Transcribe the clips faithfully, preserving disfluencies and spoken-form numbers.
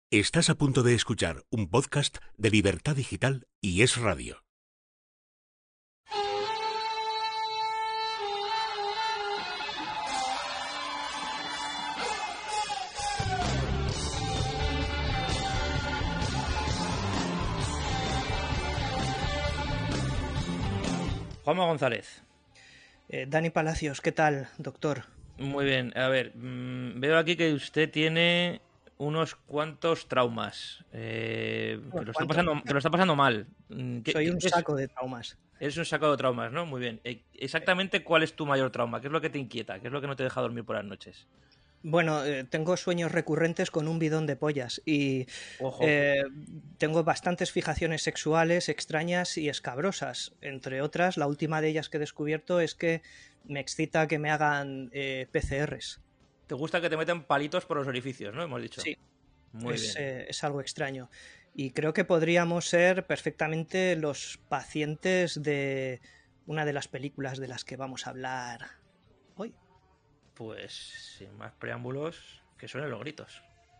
Estás a punto de escuchar un podcast de Libertad Digital y Es Radio. Juanma González. Eh, Dani Palacios, ¿qué tal, doctor? Muy bien, a ver, mmm, veo aquí que usted tiene unos cuantos traumas, eh, que, lo está pasando, que lo está pasando mal. ¿Qué, Soy un qué saco de traumas. Eres un saco de traumas, ¿no? Muy bien. Exactamente, ¿cuál es tu mayor trauma? ¿Qué es lo que te inquieta? ¿Qué es lo que no te deja dormir por las noches? Bueno, eh, tengo sueños recurrentes con un bidón de pollas y eh, tengo bastantes fijaciones sexuales extrañas y escabrosas. Entre otras, la última de ellas que he descubierto es que me excita que me hagan eh, P C Rs. ¿Te gusta que te metan palitos por los orificios, no? Hemos dicho. Sí, muy es, bien. Eh, es algo extraño. Y creo que podríamos ser perfectamente los pacientes de una de las películas de las que vamos a hablar hoy. Pues sin más preámbulos, que suenen los gritos.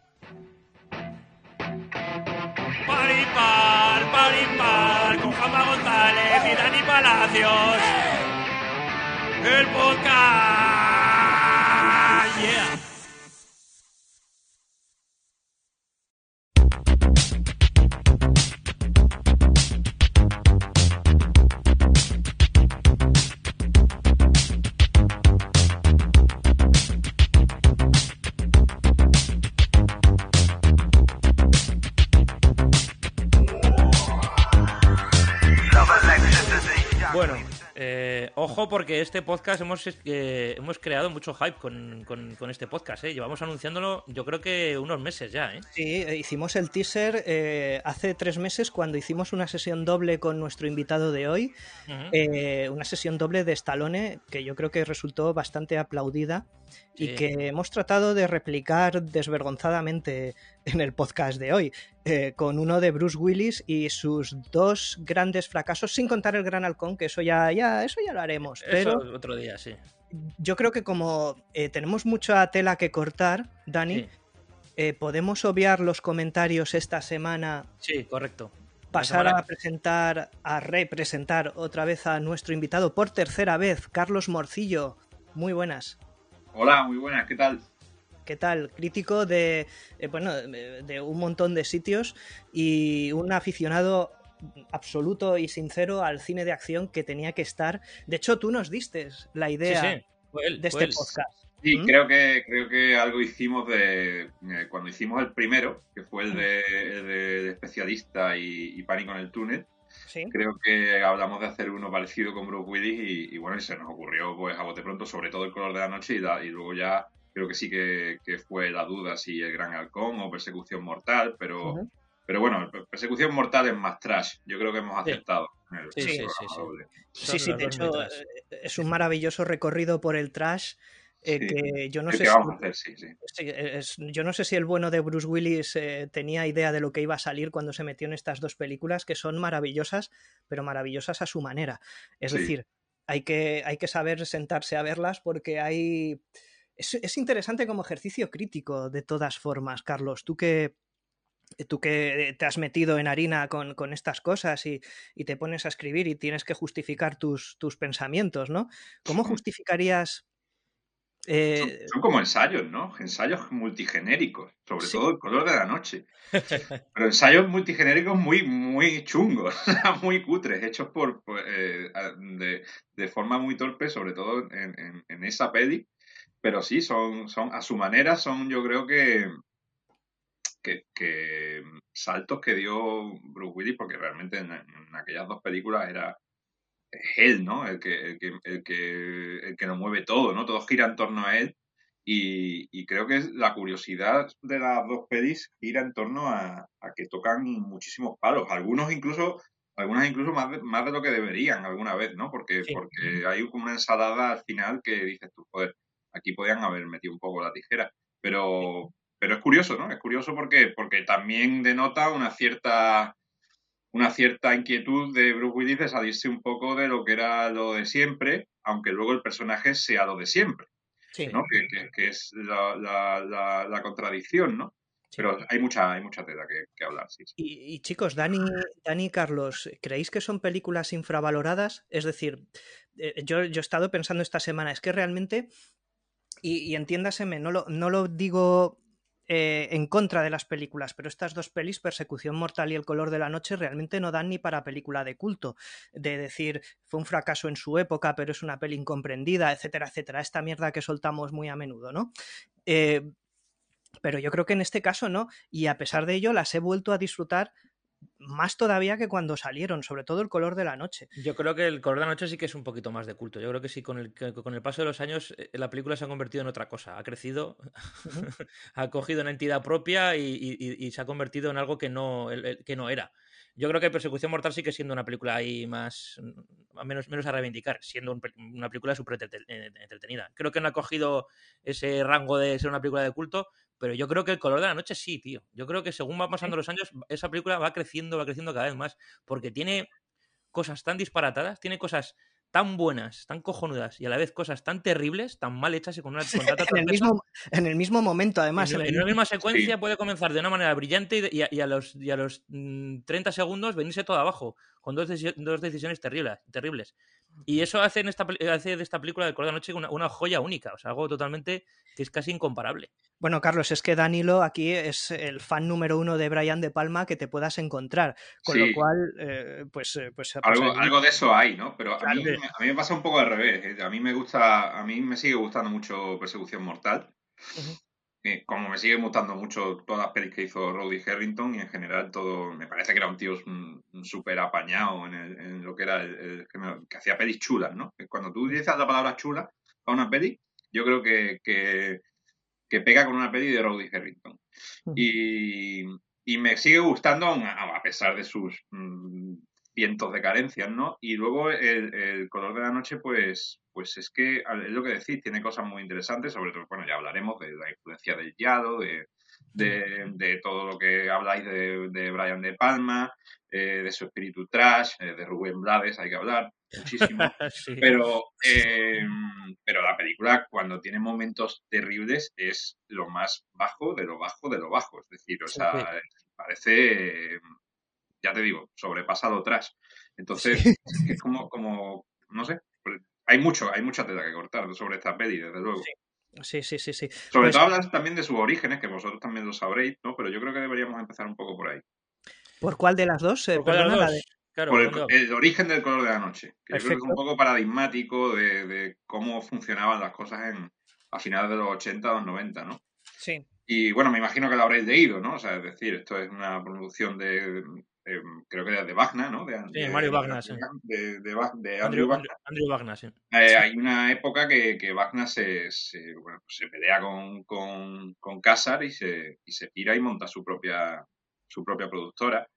Paripar, paripar, con Juanma González y Dani Palacios. El podcast. Yeah. Bueno, eh, ojo porque este podcast hemos, eh, hemos creado mucho hype con, con, con este podcast, ¿eh? Llevamos anunciándolo yo creo que unos meses ya, ¿eh? Sí, hicimos el teaser eh, hace tres meses cuando hicimos una sesión doble con nuestro invitado de hoy, uh-huh. eh, una sesión doble de Stallone que yo creo que resultó bastante aplaudida sí. y que hemos tratado de replicar desvergonzadamente en el podcast de hoy, eh, con uno de Bruce Willis y sus dos grandes fracasos, sin contar el Gran Halcón, que eso ya, ya, eso ya lo haremos. Eso pero otro día, sí. Yo creo que como eh, tenemos mucha tela que cortar, Dani, sí. eh, podemos obviar los comentarios esta semana. Sí, correcto. Pasar semana... a presentar, a representar otra vez a nuestro invitado por tercera vez, Carlos Morcillo. Muy buenas. Hola, muy buenas, ¿qué tal? ¿Qué tal? Crítico de, eh, bueno, de un montón de sitios y un aficionado absoluto y sincero al cine de acción que tenía que estar. De hecho, tú nos diste la idea sí, sí. Fue él, de fue este él. podcast. Sí, ¿Mm? creo que creo que algo hicimos de eh, cuando hicimos el primero, que fue el de, el de, de especialista y, y Pánico en el túnel. ¿Sí? Creo que hablamos de hacer uno parecido con Bruce Willis y, y bueno, y se nos ocurrió pues a bote pronto, sobre todo El color de la noche y, la, y luego ya creo que sí que, que fue la duda si El gran halcón o Persecución mortal, pero uh-huh. pero bueno, Persecución mortal es más trash. Yo creo que hemos acertado. Sí, sí, sí, sí, sí. Sí, sí, de hecho es un maravilloso recorrido por el trash. Eh, sí, que yo no el sé que si, vamos a hacer, sí, sí. sí es, yo no sé si el bueno de Bruce Willis eh, tenía idea de lo que iba a salir cuando se metió en estas dos películas, que son maravillosas, pero maravillosas a su manera. Es sí. decir, hay que, hay que saber sentarse a verlas porque hay... Es, es interesante como ejercicio crítico, de todas formas, Carlos. Tú que, tú que te has metido en harina con, con estas cosas y, y te pones a escribir y tienes que justificar tus, tus pensamientos, ¿no? ¿Cómo justificarías...? Eh... Son, son como ensayos, ¿no? Ensayos multigenéricos, sobre ¿sí? todo El color de la noche. Pero ensayos multigenéricos muy, muy chungos, muy cutres, hechos por, por eh, de, de forma muy torpe, sobre todo en, en, en esa peli. Pero sí, son, son a su manera, son yo creo que, que, que saltos que dio Bruce Willis, porque realmente en, en aquellas dos películas era él, ¿no? El que, el que, el que, el que lo mueve todo, ¿no? Todo gira en torno a él. Y, y creo que la curiosidad de las dos pelis gira en torno a, a que tocan muchísimos palos. Algunos incluso, algunas incluso más de, más de lo que deberían alguna vez, ¿no? Porque, sí. porque hay como una ensalada al final que dices tú, joder, aquí podían haber metido un poco la tijera. Pero, pero es curioso, ¿no? Es curioso porque, porque también denota una cierta... una cierta inquietud de Bruce Willis de salirse un poco de lo que era lo de siempre, aunque luego el personaje sea lo de siempre, sí. ¿no? Que, que, que es la, la, la, la contradicción, ¿no? Sí. Pero hay mucha, hay mucha tela que, que hablar, sí. sí. Y, y chicos, Dani, Dani y Carlos, ¿creéis que son películas infravaloradas? Es decir, eh, yo, yo he estado pensando esta semana, es que realmente, y, y entiéndaseme, no lo, no lo digo eh, en contra de las películas, pero estas dos pelis, Persecución Mortal y El color de la noche, realmente no dan ni para película de culto, de decir, fue un fracaso en su época, pero es una peli incomprendida, etcétera, etcétera, esta mierda que soltamos muy a menudo, ¿no? Eh, pero yo creo que en este caso no, y a pesar de ello las he vuelto a disfrutar más todavía que cuando salieron, sobre todo El color de la noche. Yo creo que El color de la noche sí que es un poquito más de culto. Yo creo que sí, con el, con el paso de los años la película se ha convertido en otra cosa. Ha crecido, uh-huh. ha cogido una entidad propia y, y, y se ha convertido en algo que no, que no era. Yo creo que Persecución Mortal sigue siendo una película ahí más, menos, menos a reivindicar, siendo un, una película súper entretenida. Creo que no ha cogido ese rango de ser una película de culto, pero yo creo que El color de la noche sí, tío. Yo creo que según va pasando los años, esa película va creciendo, va creciendo cada vez más, porque tiene cosas tan disparatadas, tiene cosas tan buenas, tan cojonudas y a la vez cosas tan terribles, tan mal hechas y con una con tanta en, el mismo, en el mismo momento, además. En, en, en el una mismo... misma secuencia sí. Puede comenzar de una manera brillante y, y, a, y, a, los, y a los mmm, treinta segundos venirse todo abajo, con dos, deci dos decisiones terribles, terribles. Y eso hace, en esta, hace de esta película de El color de la noche una, una joya única, o sea, algo totalmente que es casi incomparable. Bueno, Carlos, es que Danilo aquí es el fan número uno de Brian De Palma que te puedas encontrar, con sí. lo cual, eh, pues, pues, pues... Algo, ahí... algo de eso hay, ¿no? Pero claro. a, mí, a mí me pasa un poco al revés. A mí me gusta, a mí me sigue gustando mucho Persecución Mortal. Uh-huh. Eh, como me sigue gustando mucho todas las pelis que hizo Roddy Harrington y en general todo, me parece que era un tío súper apañado en, el, en lo que era el, el que, me, que hacía pelis chulas, ¿no? Cuando tú utilizas la palabra chula para una peli, yo creo que, que, que pega con una peli de Roddy Harrington. Uh-huh. Y, y me sigue gustando a, a pesar de sus mmm, cientos de carencias, ¿no? Y luego el, el color de la noche, pues, pues es que es lo que decís, tiene cosas muy interesantes, sobre todo, bueno, ya hablaremos de la influencia del giallo, de, de, de todo lo que habláis de, de Brian De Palma, eh, de su espíritu trash, eh, de Rubén Blades, hay que hablar muchísimo, sí. pero, eh, pero la película cuando tiene momentos terribles es lo más bajo de lo bajo de lo bajo, es decir, o sea, sí. parece... ya te digo, sobrepasa lo trash. Entonces, sí. es como, como, no sé, hay mucho, hay mucha tela que cortar sobre esta peli, desde luego. Sí, sí, sí, sí. Sobre pues, todo hablas también de sus orígenes, que vosotros también lo sabréis, ¿no? Pero yo creo que deberíamos empezar un poco por ahí. ¿Por cuál de las dos? Eh, ¿Por cuál de las dos? De... Claro, por el, el origen del color de la noche, que Perfecto. Yo creo que es un poco paradigmático de, de cómo funcionaban las cosas en, a finales de los ochenta o los noventa, ¿no? Sí. Y bueno, me imagino que lo habréis leído, ¿no? O sea, es decir, esto es una producción de, de creo que era de Wagner, ¿no? De, sí, de, Mario Wagner, de, sí. De, de, de, de Andrew, Andrew Wagner. Andrew Wagner, sí. Eh, sí. Hay una época que, que Wagner se, se, bueno, pues se pelea con, con, con Casar y se, y se pira y monta su propia, su propia productora.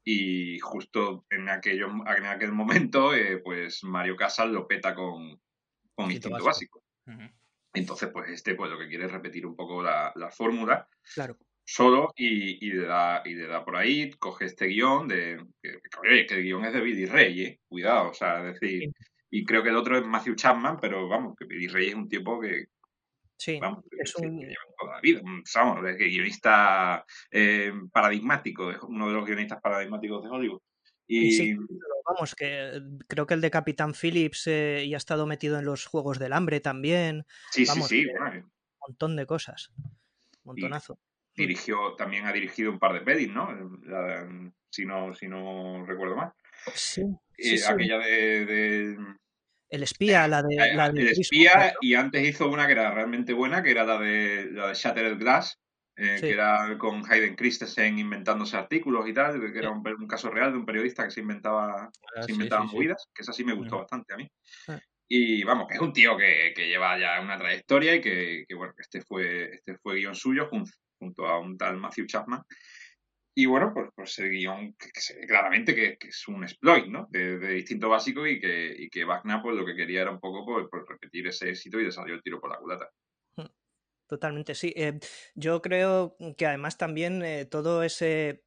Y justo en, aquello, en aquel momento, eh, pues Mario Casas lo peta con, con Instinto Básico. básico. Uh-huh. Entonces, pues este pues lo que quiere es repetir un poco la, la fórmula. Claro. Solo y, y, le da, y le da por ahí, coge este guión de que, que, que el guión es de Billy Ray, ¿eh? Cuidado, o sea, es decir, sí. Y creo que el otro es Matthew Chapman, pero vamos, que Billy Ray es un tipo que, sí, vamos, que, es un... que lleva toda la vida, vamos, es que guionista eh, paradigmático, es uno de los guionistas paradigmáticos de Hollywood. Y, y sí, vamos, que creo que el de Capitán Phillips eh, y ha estado metido en los Juegos del Hambre también. Sí, vamos, sí, sí. Un bueno. montón de cosas. Montonazo. Y dirigió, también ha dirigido un par de pelis, ¿no? La, si no, si no recuerdo mal. Sí. sí, sí sí. Aquella de, de. El espía, la de. La de el espía, y antes hizo una que era realmente buena, que era la de la de Shattered Glass, eh, sí. que era con Hayden Christensen inventándose artículos y tal, que era un, un caso real de un periodista que se inventaba, ah, se inventaba sí, movidas, sí. que esa sí me gustó uh-huh. bastante a mí. Uh-huh. Y vamos, que es un tío que, que lleva ya una trayectoria y que, que bueno, que este fue, este fue guión suyo junto, junto a un tal Matthew Chapman. Y bueno, pues, pues el guión que, que se ve claramente que, que es un exploit, ¿no? De, de Instinto Básico y que, y que Wagner pues lo que quería era un poco pues, pues repetir ese éxito y le salió el tiro por la culata. Totalmente, sí. Eh, yo creo que además también eh, todo ese...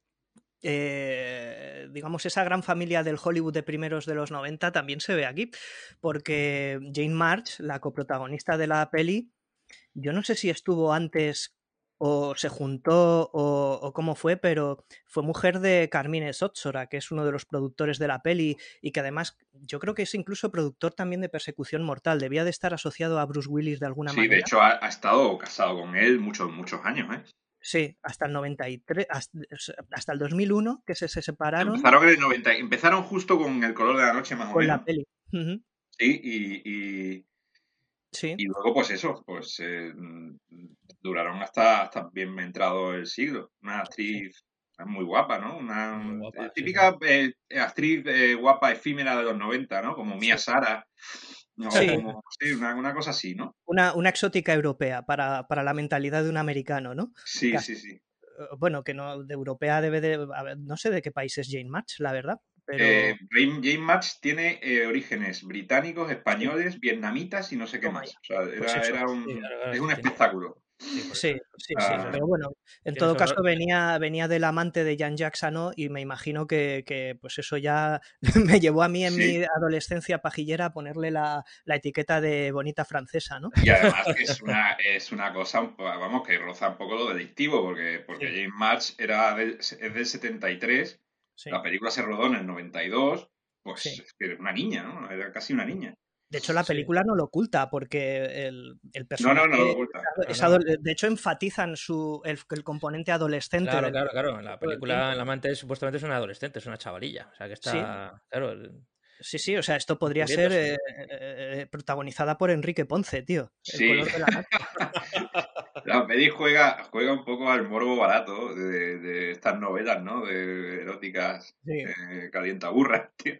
Eh, digamos, esa gran familia del Hollywood de primeros de los noventa también se ve aquí, porque Jane March, la coprotagonista de la peli, yo no sé si estuvo antes o se juntó o, o cómo fue, pero fue mujer de Carmine Sótsora, que es uno de los productores de la peli y que además yo creo que es incluso productor también de Persecución Mortal. Debía de estar asociado a Bruce Willis de alguna sí, manera. Sí, de hecho ha, ha estado casado con él muchos, muchos años, ¿eh? Sí, hasta el noventa y tres, hasta, hasta el dos mil uno, que se, se separaron. Empezaron en el noventa, empezaron justo con El color de la noche, más o con menos. la peli. Uh-huh. Sí, y, y, sí. y luego pues eso, pues eh, duraron hasta, hasta bien entrado el siglo. Una actriz muy guapa, ¿no? Una Muy guapa, típica sí, sí. Eh, actriz eh, guapa efímera de los noventa, ¿no? Como Mia sí. Sara. No, sí. como, sí, una, una cosa así, ¿no? Una, una exótica europea para, para la mentalidad de un americano, ¿no? Sí, Casi, sí, sí. Bueno, que no, de europea debe de... A ver, no sé de qué país es Jane March, la verdad. Pero... Eh, Jane March tiene eh, orígenes británicos, españoles, sí. vietnamitas y no sé qué Toma más. ya. O sea, era, pues era un, sí, claro, claro, es un tiene... espectáculo. Sí, sí, sí, sí, ah, pero bueno, en todo caso venía, venía del amante de Jean-Jacques Hano y me imagino que, que pues eso ya me llevó a mí en sí. mi adolescencia pajillera a ponerle la, la etiqueta de bonita francesa, ¿no? Y además que es una, es una cosa, vamos, que roza un poco lo delictivo, porque, porque sí. Jane March era del, es del setenta y tres, sí. La película se rodó en el noventa y dos, pues sí. es que era una niña, ¿no? Era casi una niña. De hecho, la película sí. no lo oculta, porque el, el personaje... No, no, no lo oculta. Es, no, no. De hecho, enfatizan su, el, el componente adolescente. Claro, claro, claro. En la película, el amante supuestamente es una adolescente, es una chavalilla. O sea, que está... Sí. Claro... El... Sí, sí, o sea, esto podría ser eh, eh, protagonizada por Enrique Ponce, tío. El sí. color de la La peli juega, juega un poco al morbo barato de, de estas novelas, ¿no? De eróticas sí. eh, calientaburras, tío.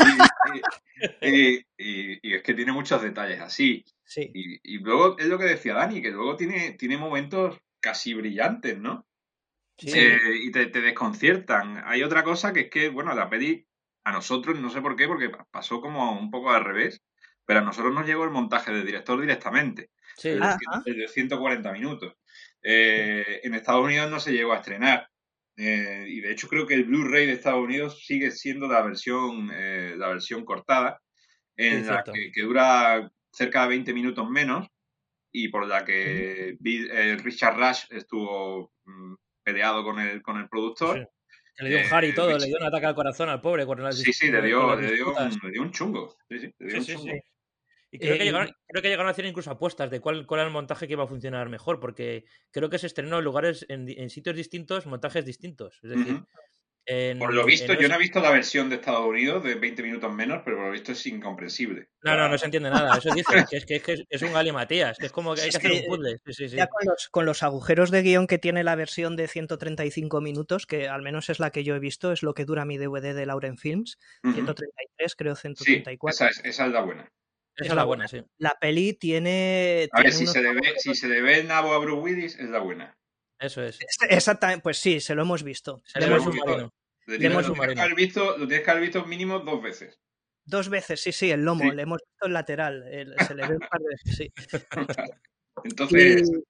Y, y, y, y es que tiene muchos detalles así. Sí. Y, y luego es lo que decía Dani, que luego tiene, tiene momentos casi brillantes, ¿no? Sí. Eh, y te, te desconciertan. Hay otra cosa que es que, bueno, la peli a nosotros, no sé por qué, porque pasó como un poco al revés, pero a nosotros nos llegó el montaje del director directamente. Sí. El, de, el de ciento cuarenta minutos. Eh, sí. En Estados Unidos no se llegó a estrenar. Eh, y de hecho creo que el Blu-ray de Estados Unidos sigue siendo la versión, eh, la versión cortada, en sí, la que, que dura cerca de veinte minutos menos, y por la que uh-huh. eh, Richard Rush estuvo mm, peleado con el, con el productor. Sí. Le dio un Harry y todo, eh, le dio un ataque al corazón al pobre. Con las sí, sí, le dio, le dio, un, le dio un chungo. Sí, sí, le dio sí, un sí, chungo. sí. Y creo, eh, que llegaron, creo que llegaron a hacer incluso apuestas de cuál, cuál era el montaje que iba a funcionar mejor, porque creo que se estrenó en lugares, en, en sitios distintos, montajes distintos. Es decir, uh-huh. en, por lo visto, en yo no he visto la versión de Estados Unidos de veinte minutos menos, pero por lo visto es incomprensible. No, no, no se entiende nada. Eso dicen, que es que es, que es un galimatías, que es como que hay que hacer un puzzle. Sí, sí, sí. Ya con los, con los agujeros de guión que tiene la versión de ciento treinta y cinco minutos, que al menos es la que yo he visto, es lo que dura mi D V D de Lauren Films, uh-huh. ciento treinta y tres, creo, ciento treinta y cuatro. Sí, esa es, esa es la buena. Esa es la, la buena, buena, sí. La peli tiene... A tiene ver, si se, le ve, si se le ve el nabo a Bruce Willis, es la buena. Eso es. Exactamente, pues sí, se lo hemos visto. Se le hemos submarino. Le le hemos lo, tienes que haber visto, lo tienes que haber visto mínimo dos veces. Dos veces, sí, sí, el lomo. Sí. Le hemos visto el lateral. El, se le ve un par de veces, sí. Entonces... Y...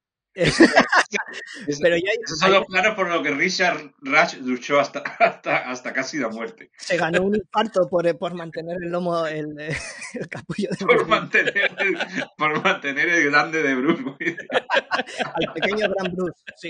Pero ya hay... Esos son los planos por los que Richard Rush luchó hasta, hasta, hasta casi la muerte. Se ganó un infarto por, por mantener el lomo, el, el capullo de por mantener el, por mantener el grande de Bruce Willis. Al pequeño gran Bruce, sí.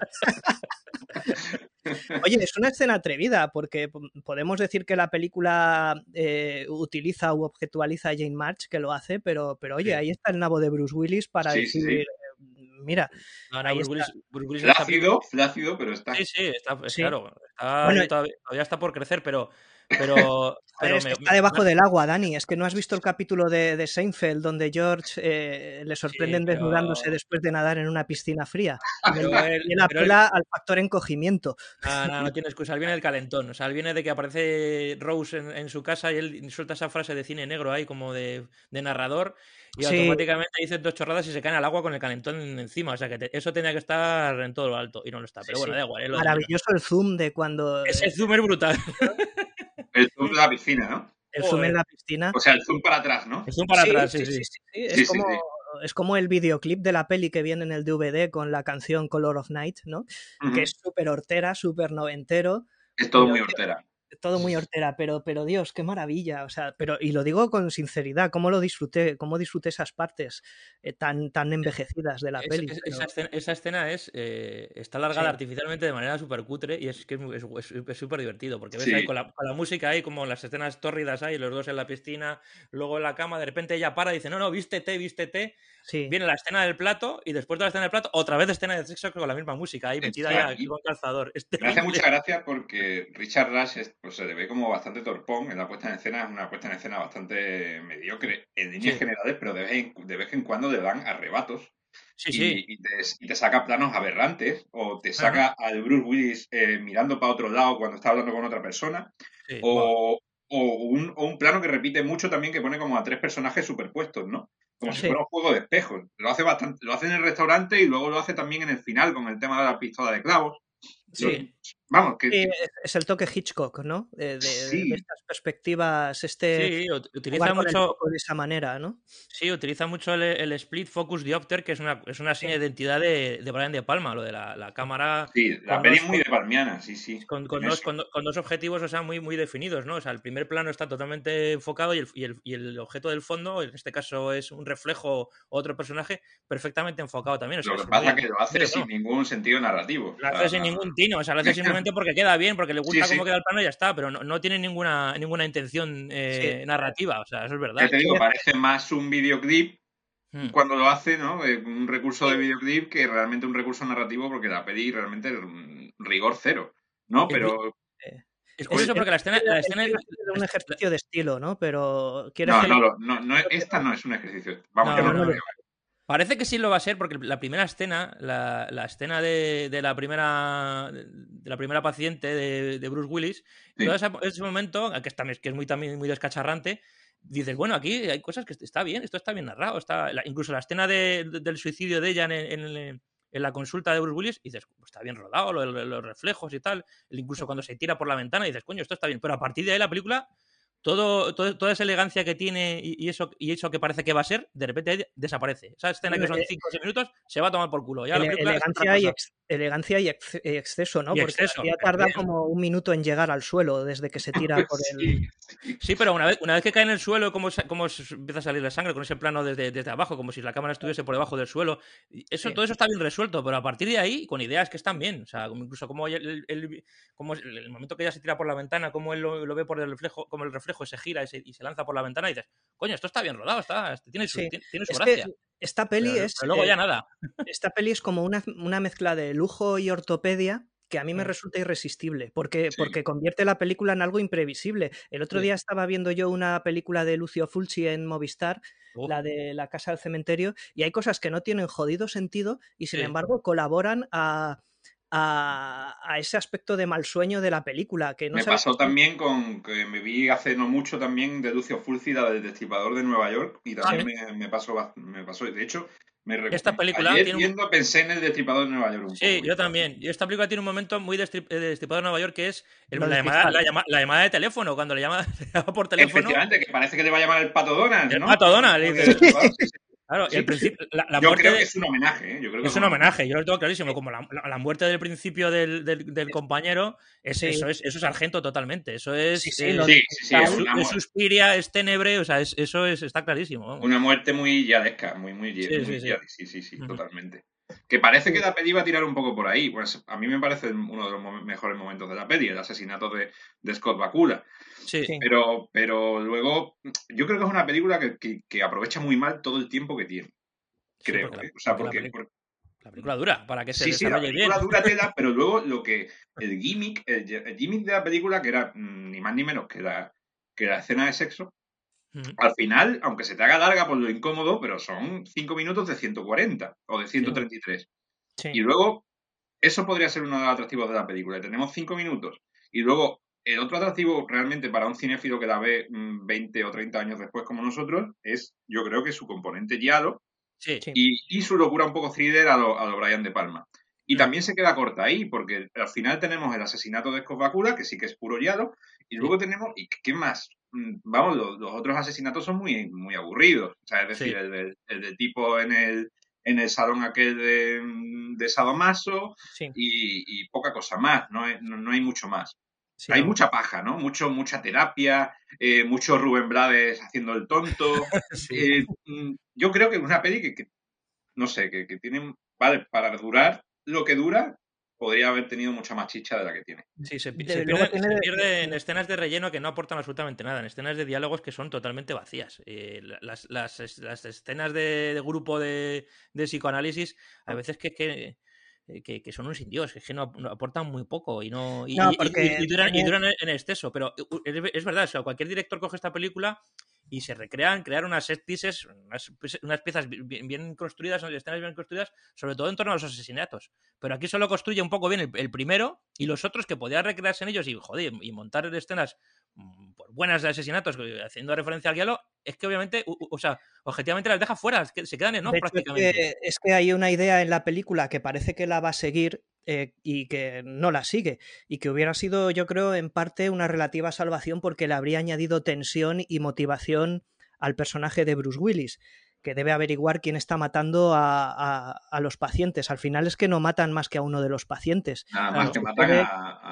Oye, es una escena atrevida porque podemos decir que la película eh, utiliza u objetualiza a Jane March, que lo hace, pero, pero oye, sí. ahí está el nabo de Bruce Willis para sí, decir... Sí, sí. Mira, no, no, Bruce Willis, Bruce Willis flácido, está... flácido, pero está. Sí, sí, está, sí. claro. Está, bueno, todavía, todavía está por crecer, pero. Pero, pero es me, que está debajo me... del agua, Dani. Es que no has visto el capítulo de, de Seinfeld donde George eh, le sorprenden sí, pero... desnudándose después de nadar en una piscina fría. Pero él, y él apela él... al factor encogimiento. No, no, no tiene excusa. Él viene del calentón. O sea, él viene de que aparece Rose en, en su casa y él suelta esa frase de cine negro ahí, como de, de narrador. Y sí. automáticamente dice dos chorradas y se caen al agua con el calentón encima. O sea que te, eso tenía que estar en todo lo alto y no lo está. Pero sí, bueno, sí. da igual. Maravilloso el zoom de cuando. Ese zoom es brutal. El zoom de la piscina, ¿no? El zoom oh, en la piscina. O sea, el zoom para atrás, ¿no? El zoom para sí, atrás, sí, sí. sí, sí, sí. Es, sí, como, sí, sí. es como el videoclip de la peli que viene en el D V D con la canción Color of Night, ¿no? Uh-huh. Que es súper hortera, súper noventero. Es todo muy hortera. todo muy hortera, pero, pero Dios, qué maravilla. O sea, pero, y lo digo con sinceridad, cómo lo disfruté, cómo disfruté esas partes eh, tan, tan envejecidas de la Es, peli. es, Pero... esa, escena, esa, escena, es eh, está alargada sí. artificialmente de manera súper cutre y es que es súper divertido, porque ves Sí. ahí con la, con la música ahí, como las escenas tórridas ahí, los dos en la piscina, luego en la cama, de repente ella para y dice, no, no, vístete, vístete. Sí. Viene la escena del plato y después de la escena del plato, otra vez escena de sexo con la misma música ahí metida ya aquí con calzador. Es me hace mucha gracia porque Richard Rush es, pues, se le ve como bastante torpón en la puesta en escena, es una puesta en escena bastante mediocre en líneas sí. generales, pero de vez, en, de vez en cuando le dan arrebatos. Sí, y, sí. y, te, y te saca planos aberrantes o te saca uh-huh. al Bruce Willis eh, mirando para otro lado cuando está hablando con otra persona sí, o, o, un, o un plano que repite mucho también que pone como a tres personajes superpuestos, ¿no? Como sí. si fuera un juego de espejos. Lo hace bastante, lo hace en el restaurante y luego lo hace también en el final con el tema de la pistola de clavos. Sí. Lo, vamos, que, sí, es el toque Hitchcock, ¿no? De, de, sí. de estas perspectivas, este sí, utiliza mucho de esa manera, ¿no? Sí, utiliza mucho el, el split focus diopter, que es una, es una seña sí. de identidad de, de Brian De Palma, lo de la, la cámara. Sí, la peli es muy de palmiana, sí, sí. Con, con, dos, con, con dos objetivos, o sea, muy, muy definidos, ¿no? O sea, el primer plano está totalmente enfocado y el, y el, y el objeto del fondo, en este caso es un reflejo o otro personaje, perfectamente enfocado también. O sea, lo que es pasa muy, es que lo hace muy, sin ¿no? ningún sentido narrativo. Lo hace o sea, sin no... ningún tino, o sea, lo hace simplemente porque queda bien, porque le gusta sí, cómo sí. queda el plano y ya está, pero no, no tiene ninguna, ninguna intención eh, sí. narrativa, o sea, eso es verdad. Ya te digo, parece más un videoclip Hmm. cuando lo hace, ¿no? Un recurso de videoclip que realmente un recurso narrativo, porque la peli realmente es rigor cero, ¿no? Pero... Eh, es curioso porque la escena... La escena es un ejercicio de estilo, ¿no? Pero... No, hacerlo... no, no, no, esta no es un ejercicio. Vamos, no, yo no, no, lo no. creo. Parece que sí lo va a ser porque la primera escena, la, la escena de, de la primera de la primera paciente de, de Bruce Willis, sí. todo ese, ese momento, que es, también, que es muy, también muy descacharrante, dices, bueno, aquí hay cosas que está bien, esto está bien narrado, está la, incluso la escena de, de, del suicidio de ella en, en, en la consulta de Bruce Willis, y dices, pues está bien rodado, los, los reflejos y tal, incluso cuando se tira por la ventana, dices, coño, esto está bien, pero a partir de ahí la película... Todo, todo, toda esa elegancia que tiene y, y, eso, y eso que parece que va a ser, de repente desaparece. Esa escena que son cinco o seis minutos se va a tomar por culo. Ya Ele la película elegancia, y ex elegancia y ex exceso, ¿no? Y Porque exceso, ya tarda como un minuto en llegar al suelo desde que se tira por el... Sí, sí pero una vez, una vez que cae en el suelo, como, como empieza a salir la sangre con ese plano desde, desde abajo, como si la cámara estuviese por debajo del suelo. Eso, sí. Todo eso está bien resuelto, pero a partir de ahí, con ideas que están bien. O sea, incluso como el, el, como el momento que ella se tira por la ventana, como él lo, lo ve por el reflejo, como el reflejo se gira y se, y se lanza por la ventana y dices, coño, esto está bien rodado, está, tiene su, sí. tiene, tiene su es gracia. Que esta peli pero, es... Pero luego eh, ya nada. Esta peli es como una, una mezcla de lujo y ortopedia que a mí me resulta irresistible, porque, sí. porque convierte la película en algo imprevisible. El otro sí. día estaba viendo yo una película de Lucio Fulci en Movistar, Uf. la de La casa del cementerio, y hay cosas que no tienen jodido sentido y sin sí. embargo colaboran a... A, a ese aspecto de mal sueño de la película. Que no me pasó también con que me vi hace no mucho también de Lucio Fulci, la del Destripador de Nueva York, y también ¿sí? me, me, pasó, me pasó. De hecho, me esta película ayer tiene viendo un... pensé en el Destripador de Nueva York. Un sí, poco, yo también. Y esta película tiene un momento muy de Destripador de Nueva York que es el, no la, llamada, la, llama, la llamada de teléfono, cuando le llama por teléfono. Efectivamente, que parece que le va a llamar el Pato Donald, ¿no? El Pato Donald. Sí, dice... Claro, sí, el principio, la, la yo muerte creo de... que es un homenaje, ¿eh? Yo creo que es un homenaje, yo lo tengo clarísimo. Como la, la, la muerte del principio del, del, del compañero, es, sí. eso, es, eso es Argento totalmente. Eso es. Sí, sí, eh, sí, sí, sí, es, es, es Suspiria, es Tenebre, o sea, es, eso es, está clarísimo. Vamos. Una muerte muy yadesca, muy, muy, sí, muy sí, sí. yadesca, sí, sí, sí, uh-huh. totalmente. Que parece que la peli va a tirar un poco por ahí. Pues a mí me parece uno de los mo mejores momentos de la peli, el asesinato de, de Scott Bakula. Sí. Pero, pero luego, yo creo que es una película que, que, que aprovecha muy mal todo el tiempo que tiene. Creo, sí, porque la, ¿eh? O sea, porque, porque, la, porque la película dura, para que se sí, desarrolle sí, la película bien. dura tela, pero luego lo que, el gimmick, el, el gimmick de la película, que era mmm, ni más ni menos que la, que la escena de sexo, mm. al final, aunque se te haga larga por lo incómodo, pero son cinco minutos de ciento cuarenta o de ciento treinta y tres. Sí. Y luego, eso podría ser uno de los atractivos de la película. Tenemos cinco minutos. Y luego, el otro atractivo realmente para un cinéfilo que la ve mmm, veinte o treinta años después como nosotros, es, yo creo que su componente guiado. Sí. Y, y su locura un poco thriller a lo, a lo Brian De Palma. Y mm. también se queda corta ahí, porque al final tenemos el asesinato de Scott Bakula, que sí que es puro hielo, y luego sí. tenemos, ¿y qué más? Vamos, los, los otros asesinatos son muy, muy aburridos. O sea, es decir, sí. el, del, el del tipo en el, en el salón aquel de, de Sadomaso sí. y, y poca cosa más, no hay, no, no hay mucho más. Sí, hay no. mucha paja, ¿no? Mucho, mucha terapia, eh, mucho Rubén Blades haciendo el tonto. sí. eh, yo creo que es una peli que, que no sé, que, que tiene, vale, para durar lo que dura, podría haber tenido mucha más chicha de la que tiene. Sí, se, se, pierde, tiene... se pierde en escenas de relleno que no aportan absolutamente nada, en escenas de diálogos que son totalmente vacías. Eh, las, las, las escenas de, de grupo de, de psicoanálisis, a veces que... que... Que, que son unos indios, que, es que no, no aportan muy poco y no y, no, y, porque... y, y, duran, y duran en exceso, pero es, es verdad, o sea, cualquier director coge esta película y se recrean, crear unas set pieces, unas, unas piezas bien, bien construidas, escenas bien construidas, sobre todo en torno a los asesinatos. Pero aquí solo construye un poco bien el, el primero y los otros que podían recrearse en ellos y, joder, y montar escenas pues, buenas de asesinatos, haciendo referencia al guialo, es que obviamente, o, o sea, objetivamente las deja fuera, que se quedan en off prácticamente. Es que, es que hay una idea en la película que parece que la va a seguir eh, y que no la sigue, y que hubiera sido, yo creo, en parte una relativa salvación porque le habría añadido tensión y motivación al personaje de Bruce Willis, que debe averiguar quién está matando a, a, a los pacientes. Al final es que no matan más que a uno de los pacientes. Nada más que matan debe... a,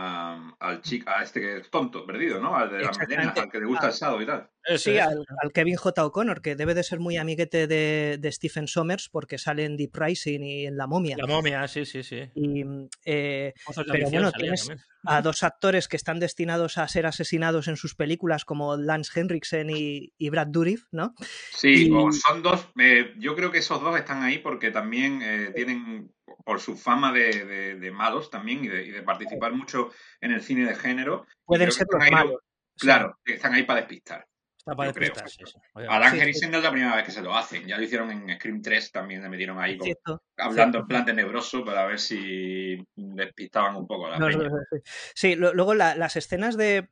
a, al chico, a este que es tonto, perdido, ¿no? Al de las melenas, al que le gusta ah, el sado y tal. Sí, al, al Kevin J. O'Connor, que debe de ser muy amiguete de, de Stephen Sommers porque sale en Deep Rising y en La Momia. La Momia, sí, sí, sí. Y, eh, pero bueno, tienes también. A dos actores que están destinados a ser asesinados en sus películas como Lance Henriksen y, y Brad Dourif, ¿no? Sí, y... o son dos, eh, yo creo que esos dos están ahí porque también eh, tienen, por su fama de, de, de malos también y de, y de participar mucho en el cine de género. Pueden ser los malos. Claro, sí. Están ahí para despistar. Está para despistar, sí, sí. A Dan sí, Henriksen sí. no es la primera vez que se lo hacen. Ya lo hicieron en Scream tres, también le metieron ahí con, hablando sí. en plan tenebroso para ver si despistaban un poco a la no, peña. Sí, sí. Luego la, las escenas de,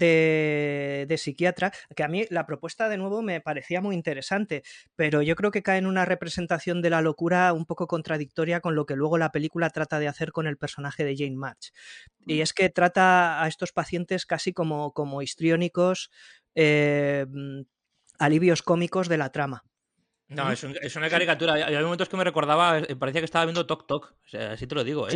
de, de psiquiatra, que a mí la propuesta de nuevo me parecía muy interesante, pero yo creo que cae en una representación de la locura un poco contradictoria con lo que luego la película trata de hacer con el personaje de Jane March. Y es que trata a estos pacientes casi como, como histriónicos, eh, alivios cómicos de la trama. No, ¿Mm? es, un, es una caricatura. Hay momentos que me recordaba, parecía que estaba viendo Tok Tok. O sea, así te lo digo, ¿eh?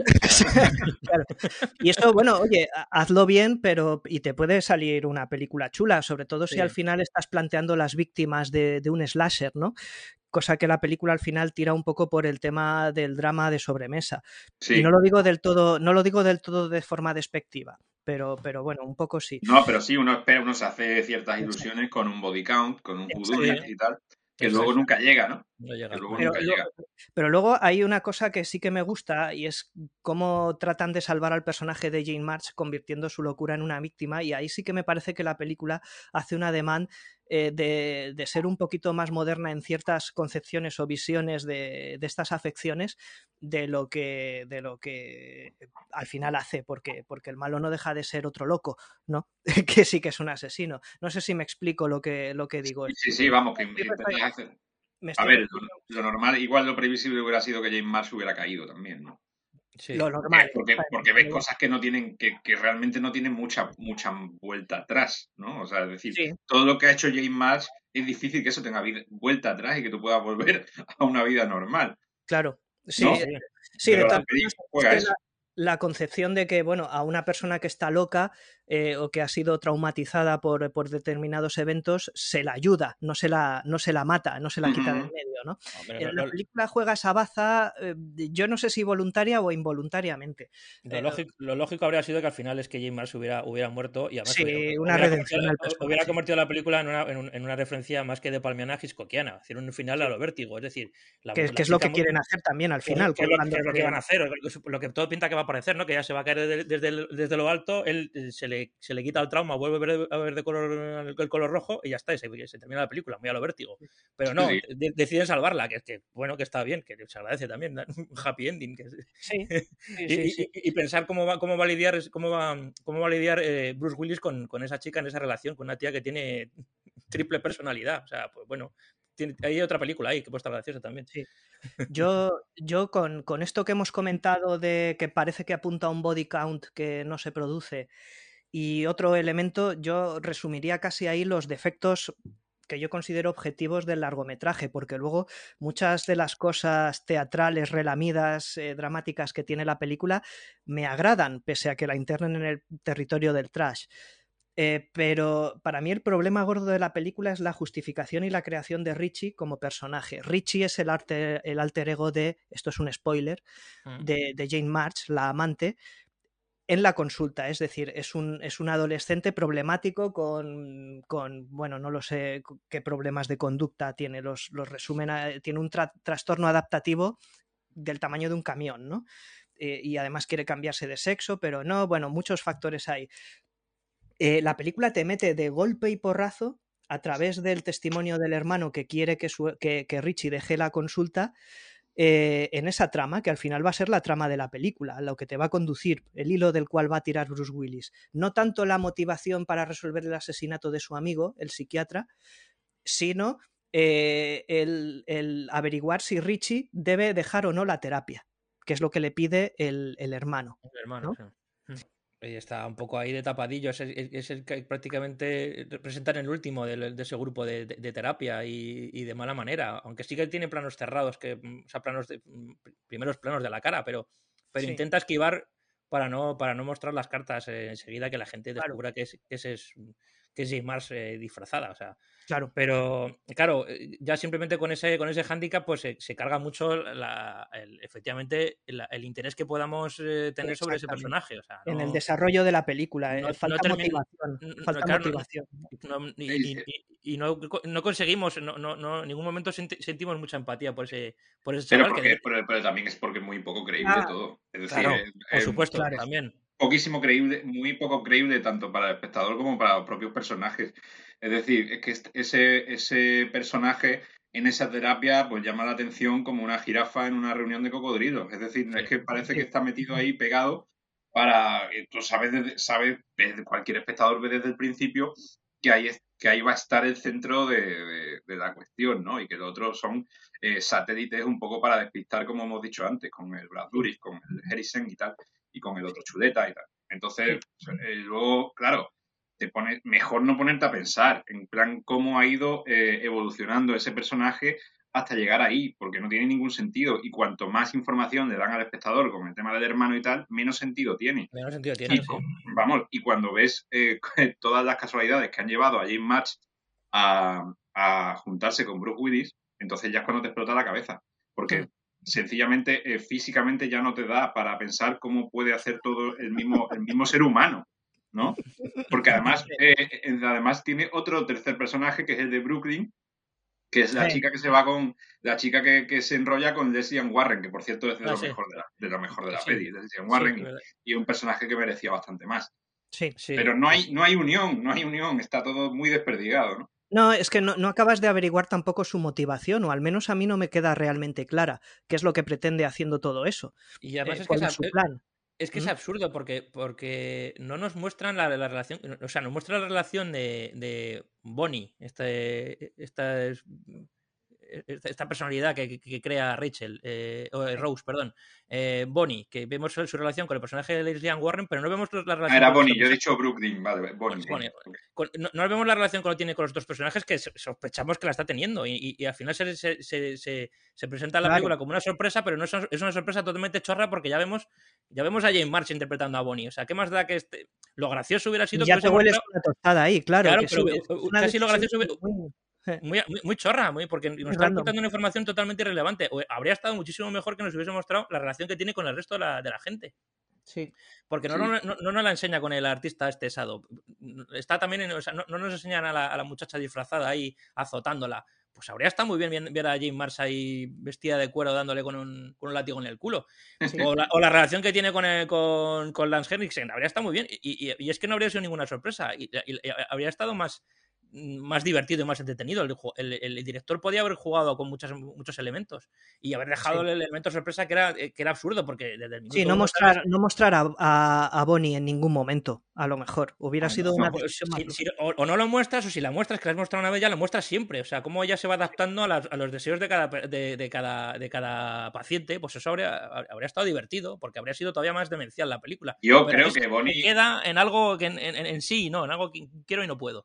Claro. Y eso, bueno, oye, hazlo bien, pero y te puede salir una película chula, sobre todo si sí. al final estás planteando las víctimas de, de un slasher, ¿no? Cosa que la película al final tira un poco por el tema del drama de sobremesa. Sí. Y no lo digo del todo, no lo digo del todo de forma despectiva. Pero, pero bueno, un poco sí. No, pero sí, uno espera, uno se hace ciertas ilusiones con un body count, con un houdini y tal, que Exacto. luego nunca llega, ¿no? No llega. Que luego pero, nunca luego, llega. pero luego hay una cosa que sí que me gusta y es cómo tratan de salvar al personaje de Jane March convirtiendo su locura en una víctima, y ahí sí que me parece que la película hace un ademán eh, de, de ser un poquito más moderna en ciertas concepciones o visiones de, de estas afecciones de lo que de lo que al final hace, porque, porque el malo no deja de ser otro loco, ¿no? Que sí que es un asesino. No sé si me explico lo que, lo que digo. Sí, sí, sí, vamos, que intentas hacer... A ver, lo, lo normal, igual lo previsible hubiera sido que Jane March hubiera caído también, ¿no? Sí. Lo normal. Porque, porque ves cosas que no tienen, que, que realmente no tienen mucha, mucha vuelta atrás, ¿no? O sea, es decir, sí. todo lo que ha hecho Jane March es difícil que eso tenga vida, vuelta atrás y que tú puedas volver a una vida normal. Claro, sí. ¿No? Sí, sí de todas maneras, la, la concepción de que, bueno, a una persona que está loca eh, o que ha sido traumatizada por, por determinados eventos, se la ayuda, no se la, no se la mata, no se la quita uh-huh. del medio, ¿no? Hombre, en no, la película juega esa baza, eh, yo no sé si voluntaria o involuntariamente. Lo, eh, lógico, lo lógico habría sido que al final es que Jane March hubiera, hubiera muerto y además sí, hubiera, una hubiera redención convertido, al hubiera convertido la película en una, en, un, en una referencia más que de palmiana hitchcockiana, decir, un final sí. a lo Vértigo, es decir... La, que, la que es lo que quieren hacer también al final. Que, que, lo, que es lo que van a hacer, lo que todo pinta que va a aparecer, ¿no? Que ya se va a caer desde, desde, desde lo alto, él se le, se le quita el trauma, vuelve a ver, a ver de color, el color rojo y ya está, y se, se termina la película, muy a lo Vértigo. Pero no, sí. de, deciden salvarla, que, que bueno, que está bien, que se agradece también, un happy ending. Que, sí, sí, y, sí, sí. Y, y pensar cómo va, cómo va a lidiar, cómo va, cómo va a lidiar eh, Bruce Willis con, con esa chica en esa relación, con una tía que tiene triple personalidad. O sea, pues bueno, tiene, hay otra película ahí que puede estar graciosa también. Sí. Yo, yo con, con esto que hemos comentado de que parece que apunta a un body count que no se produce y otro elemento, yo resumiría casi ahí los defectos que yo considero objetivos del largometraje, porque luego muchas de las cosas teatrales, relamidas, eh, dramáticas que tiene la película me agradan, pese a que la internen en el territorio del trash. Eh, pero para mí el problema gordo de la película es la justificación y la creación de Richie como personaje. Richie es el, arte, el alter ego de, esto es un spoiler, mm. de, de Jane March, la amante, en la consulta, es decir, es un, es un adolescente problemático con, con, bueno, no lo sé qué problemas de conducta tiene, los, los resumen, a, tiene un tra trastorno adaptativo del tamaño de un camión, ¿no? Eh, y además quiere cambiarse de sexo, pero no, bueno, muchos factores hay. Eh, la película te mete de golpe y porrazo a través del testimonio del hermano que quiere que, su, que, que Richie deje la consulta eh, en esa trama, que al final va a ser la trama de la película, lo que te va a conducir, el hilo del cual va a tirar Bruce Willis. No tanto la motivación para resolver el asesinato de su amigo, el psiquiatra, sino eh, el, el averiguar si Richie debe dejar o no la terapia, que es lo que le pide el, el hermano. El hermano, ¿no? Sí. Y está un poco ahí de tapadillo, es el, es el que prácticamente representan el último de, de ese grupo de, de, de terapia y, y de mala manera, aunque sí que tiene planos cerrados, que, o sea, planos de, primeros planos de la cara, pero, pero sí. intenta esquivar para no, para no mostrar las cartas eh, enseguida que la gente descubra claro. que, es, que, es, que es Jane March eh, disfrazada, o sea. Claro. Pero, claro, ya simplemente con ese, con ese hándicap, pues se, se carga mucho la, el, efectivamente el, el interés que podamos eh, tener sobre ese personaje. O sea, no, en el desarrollo de la película, no, eh, falta no termina, motivación. No, falta claro, motivación. No, y, y, y, y no, no conseguimos, no, no, no, en ningún momento senti, sentimos mucha empatía por ese, por ese pero chaval. Porque, que... pero, pero también es porque es muy poco creíble ah, todo. Es decir, claro, es, por es, supuesto, claro. también. Poquísimo creíble, muy poco creíble tanto para el espectador como para los propios personajes. Es decir, es que ese, ese personaje en esa terapia pues llama la atención como una jirafa en una reunión de cocodrilos. Es decir, sí. es que parece sí. que está metido ahí pegado para... Tú sabes, desde, sabes cualquier espectador ve desde el principio que ahí, es, que ahí va a estar el centro de, de, de la cuestión, ¿no? Y que los otros son eh, satélites un poco para despistar, como hemos dicho antes, con el Brad Dourif, con el Harrison y tal, y con el otro chuleta y tal. Entonces, sí. eh, luego, claro, te pone, mejor no ponerte a pensar en plan cómo ha ido eh, evolucionando ese personaje hasta llegar ahí, porque no tiene ningún sentido. Y cuanto más información le dan al espectador con el tema del hermano y tal, menos sentido tiene. Menos sentido tiene, y, sí. Vamos, y cuando ves eh, todas las casualidades que han llevado a Jane March a, a juntarse con Bruce Willis, entonces ya es cuando te explota la cabeza. Porque sí. sencillamente, eh, físicamente ya no te da para pensar cómo puede hacer todo el mismo, el mismo ser humano, ¿no? Porque además, eh, además tiene otro tercer personaje que es el de Brooklyn, que es la sí. chica que se va con, la chica que, que se enrolla con Leslie Warren, que por cierto es de, ah, lo, sí. mejor de, la, de lo mejor de la sí. peli, Leslie Warren, sí, y, y un personaje que merecía bastante más. Sí, sí. Pero no hay, no hay unión, no hay unión, está todo muy desperdigado, ¿no? No, es que no, no acabas de averiguar tampoco su motivación, o al menos a mí no me queda realmente clara qué es lo que pretende haciendo todo eso. Y además eh, es que es su plan. Es que ¿Mm? es absurdo porque, porque no nos muestran la, la relación, o sea, nos muestra la relación de, de Bonnie, este, esta, esta personalidad que, que crea Rachel, eh, o Rose, perdón, eh, Bonnie, que vemos su relación con el personaje de Leslie Warren, pero no vemos la relación... Ah, era Bonnie, yo he dicho Brooklyn, vale, Bonnie. Bonnie. Con, no, no vemos la relación que lo tiene con los dos personajes que sospechamos que la está teniendo y, y, y al final se, se, se, se, se presenta la claro. película como una sorpresa, pero no es, es una sorpresa totalmente chorra porque ya vemos ya vemos a Jane March interpretando a Bonnie. O sea, ¿qué más da que este... Lo gracioso hubiera sido... Y ya que te hueles una tostada ahí, claro. Claro, que pero sí, casi lo gracioso... Hubiera... Muy, muy, muy chorra, muy, porque nos está ocultando una información totalmente irrelevante. Habría estado muchísimo mejor que nos hubiese mostrado la relación que tiene con el resto de la, de la gente. Sí. Porque no, sí. no, no, no nos la enseña con el artista este Sado. Está también en, o sea, no, no nos enseñan a la, a la muchacha disfrazada ahí azotándola. Pues habría estado muy bien ver a Jane March ahí vestida de cuero dándole con un, con un látigo en el culo. Sí. O, la, o la relación que tiene con, el, con, con Lance Henriksen. Habría estado muy bien. Y, y, y es que no habría sido ninguna sorpresa. Y, y, y habría estado más... más divertido y más entretenido. El, el, el director podía haber jugado con muchas, muchos elementos y haber dejado sí. el elemento sorpresa que era, que era absurdo porque desde el minuto sí, no mostrar, sabes... no mostrar a, a, a Bonnie en ningún momento, a lo mejor hubiera ah, sido no, una no, si, si, o, o no lo muestras, o si la muestras, que la has mostrado una vez, ya la muestras siempre. O sea, cómo ella se va adaptando a, las, a los deseos de cada, de, de, cada, de cada paciente, pues eso habría, habría estado divertido porque habría sido todavía más demencial la película. Yo Pero creo que Bonnie queda en algo que en, en, en sí, no, en algo que quiero y no puedo.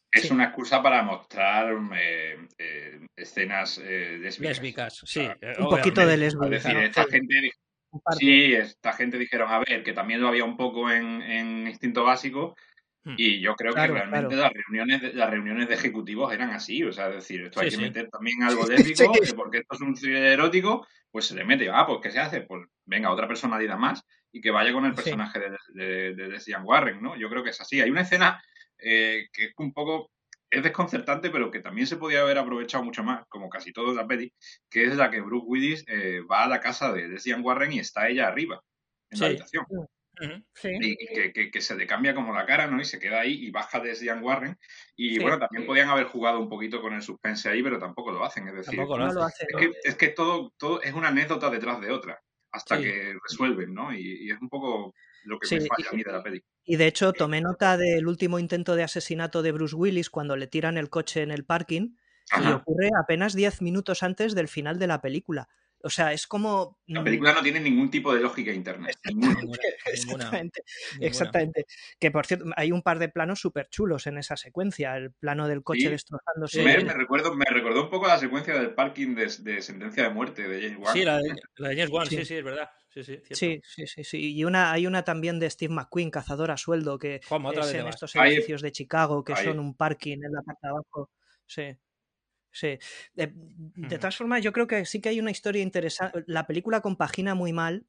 Es sí. una excusa para mostrar eh, eh, escenas eh, lésbicas. Lésbicas, sí. O sea, un poquito de lésbica. Es decir, ¿no? esta Sí. gente... Sí, esta gente dijeron, a ver, que también lo había un poco en, en Instinto Básico, Hmm. y yo creo Claro, que realmente claro. las reuniones de, las reuniones de ejecutivos eran así, o sea, es decir, esto hay Sí, que sí. meter también algo lésbico, Sí. que porque esto es un thriller erótico, pues se le mete, ah, pues ¿qué se hace? Pues venga, otra personalidad más, y que vaya con el Sí. personaje de, de, de Desian Warren, ¿no? Yo creo que es así. Hay una escena eh, que es un poco... Es desconcertante, pero que también se podía haber aprovechado mucho más, como casi todo la peli, que es la que Bruce Willis eh, va a la casa de Desian Warren y está ella arriba, en Sí. la habitación. Uh-huh. Sí. Y que, que, que se le cambia como la cara, ¿no? Y se queda ahí y baja de Desian Warren. Y Sí. bueno, también podían haber jugado un poquito con el suspense ahí, pero tampoco lo hacen. Es decir, Tampoco lo No hace. lo hace, es, ¿no? que, es que todo, todo es una anécdota detrás de otra, hasta Sí. que resuelven, ¿no? Y, y es un poco lo que Sí, me falla y- a mí de la peli. Y de hecho tomé nota del último intento de asesinato de Bruce Willis cuando le tiran el coche en el parking y Ajá. ocurre apenas diez minutos antes del final de la película. O sea, es como... La mm, película no tiene ningún tipo de lógica interna. Ninguna. Ninguna, ninguna, Exactamente, ninguna. exactamente. Que por cierto, hay un par de planos súper chulos en esa secuencia. El plano del coche Sí. destrozándose. Me, me, recuerdo, me recordó un poco la secuencia del parking de, de Sentencia de Muerte de James Wan. Sí, la de, la de James Wan, sí. Sí. sí, sí, es verdad. Sí, sí, cierto. Sí, sí, sí, sí. Y una, hay una también de Steve McQueen, cazador a sueldo, que Juanma, otra es vez te en vas. estos Ahí- edificios de Chicago, que ahí. son un parking en la parte de abajo. Sí. Sí. De, de Ujú. todas formas, yo creo que sí que hay una historia interesante. La película compagina muy mal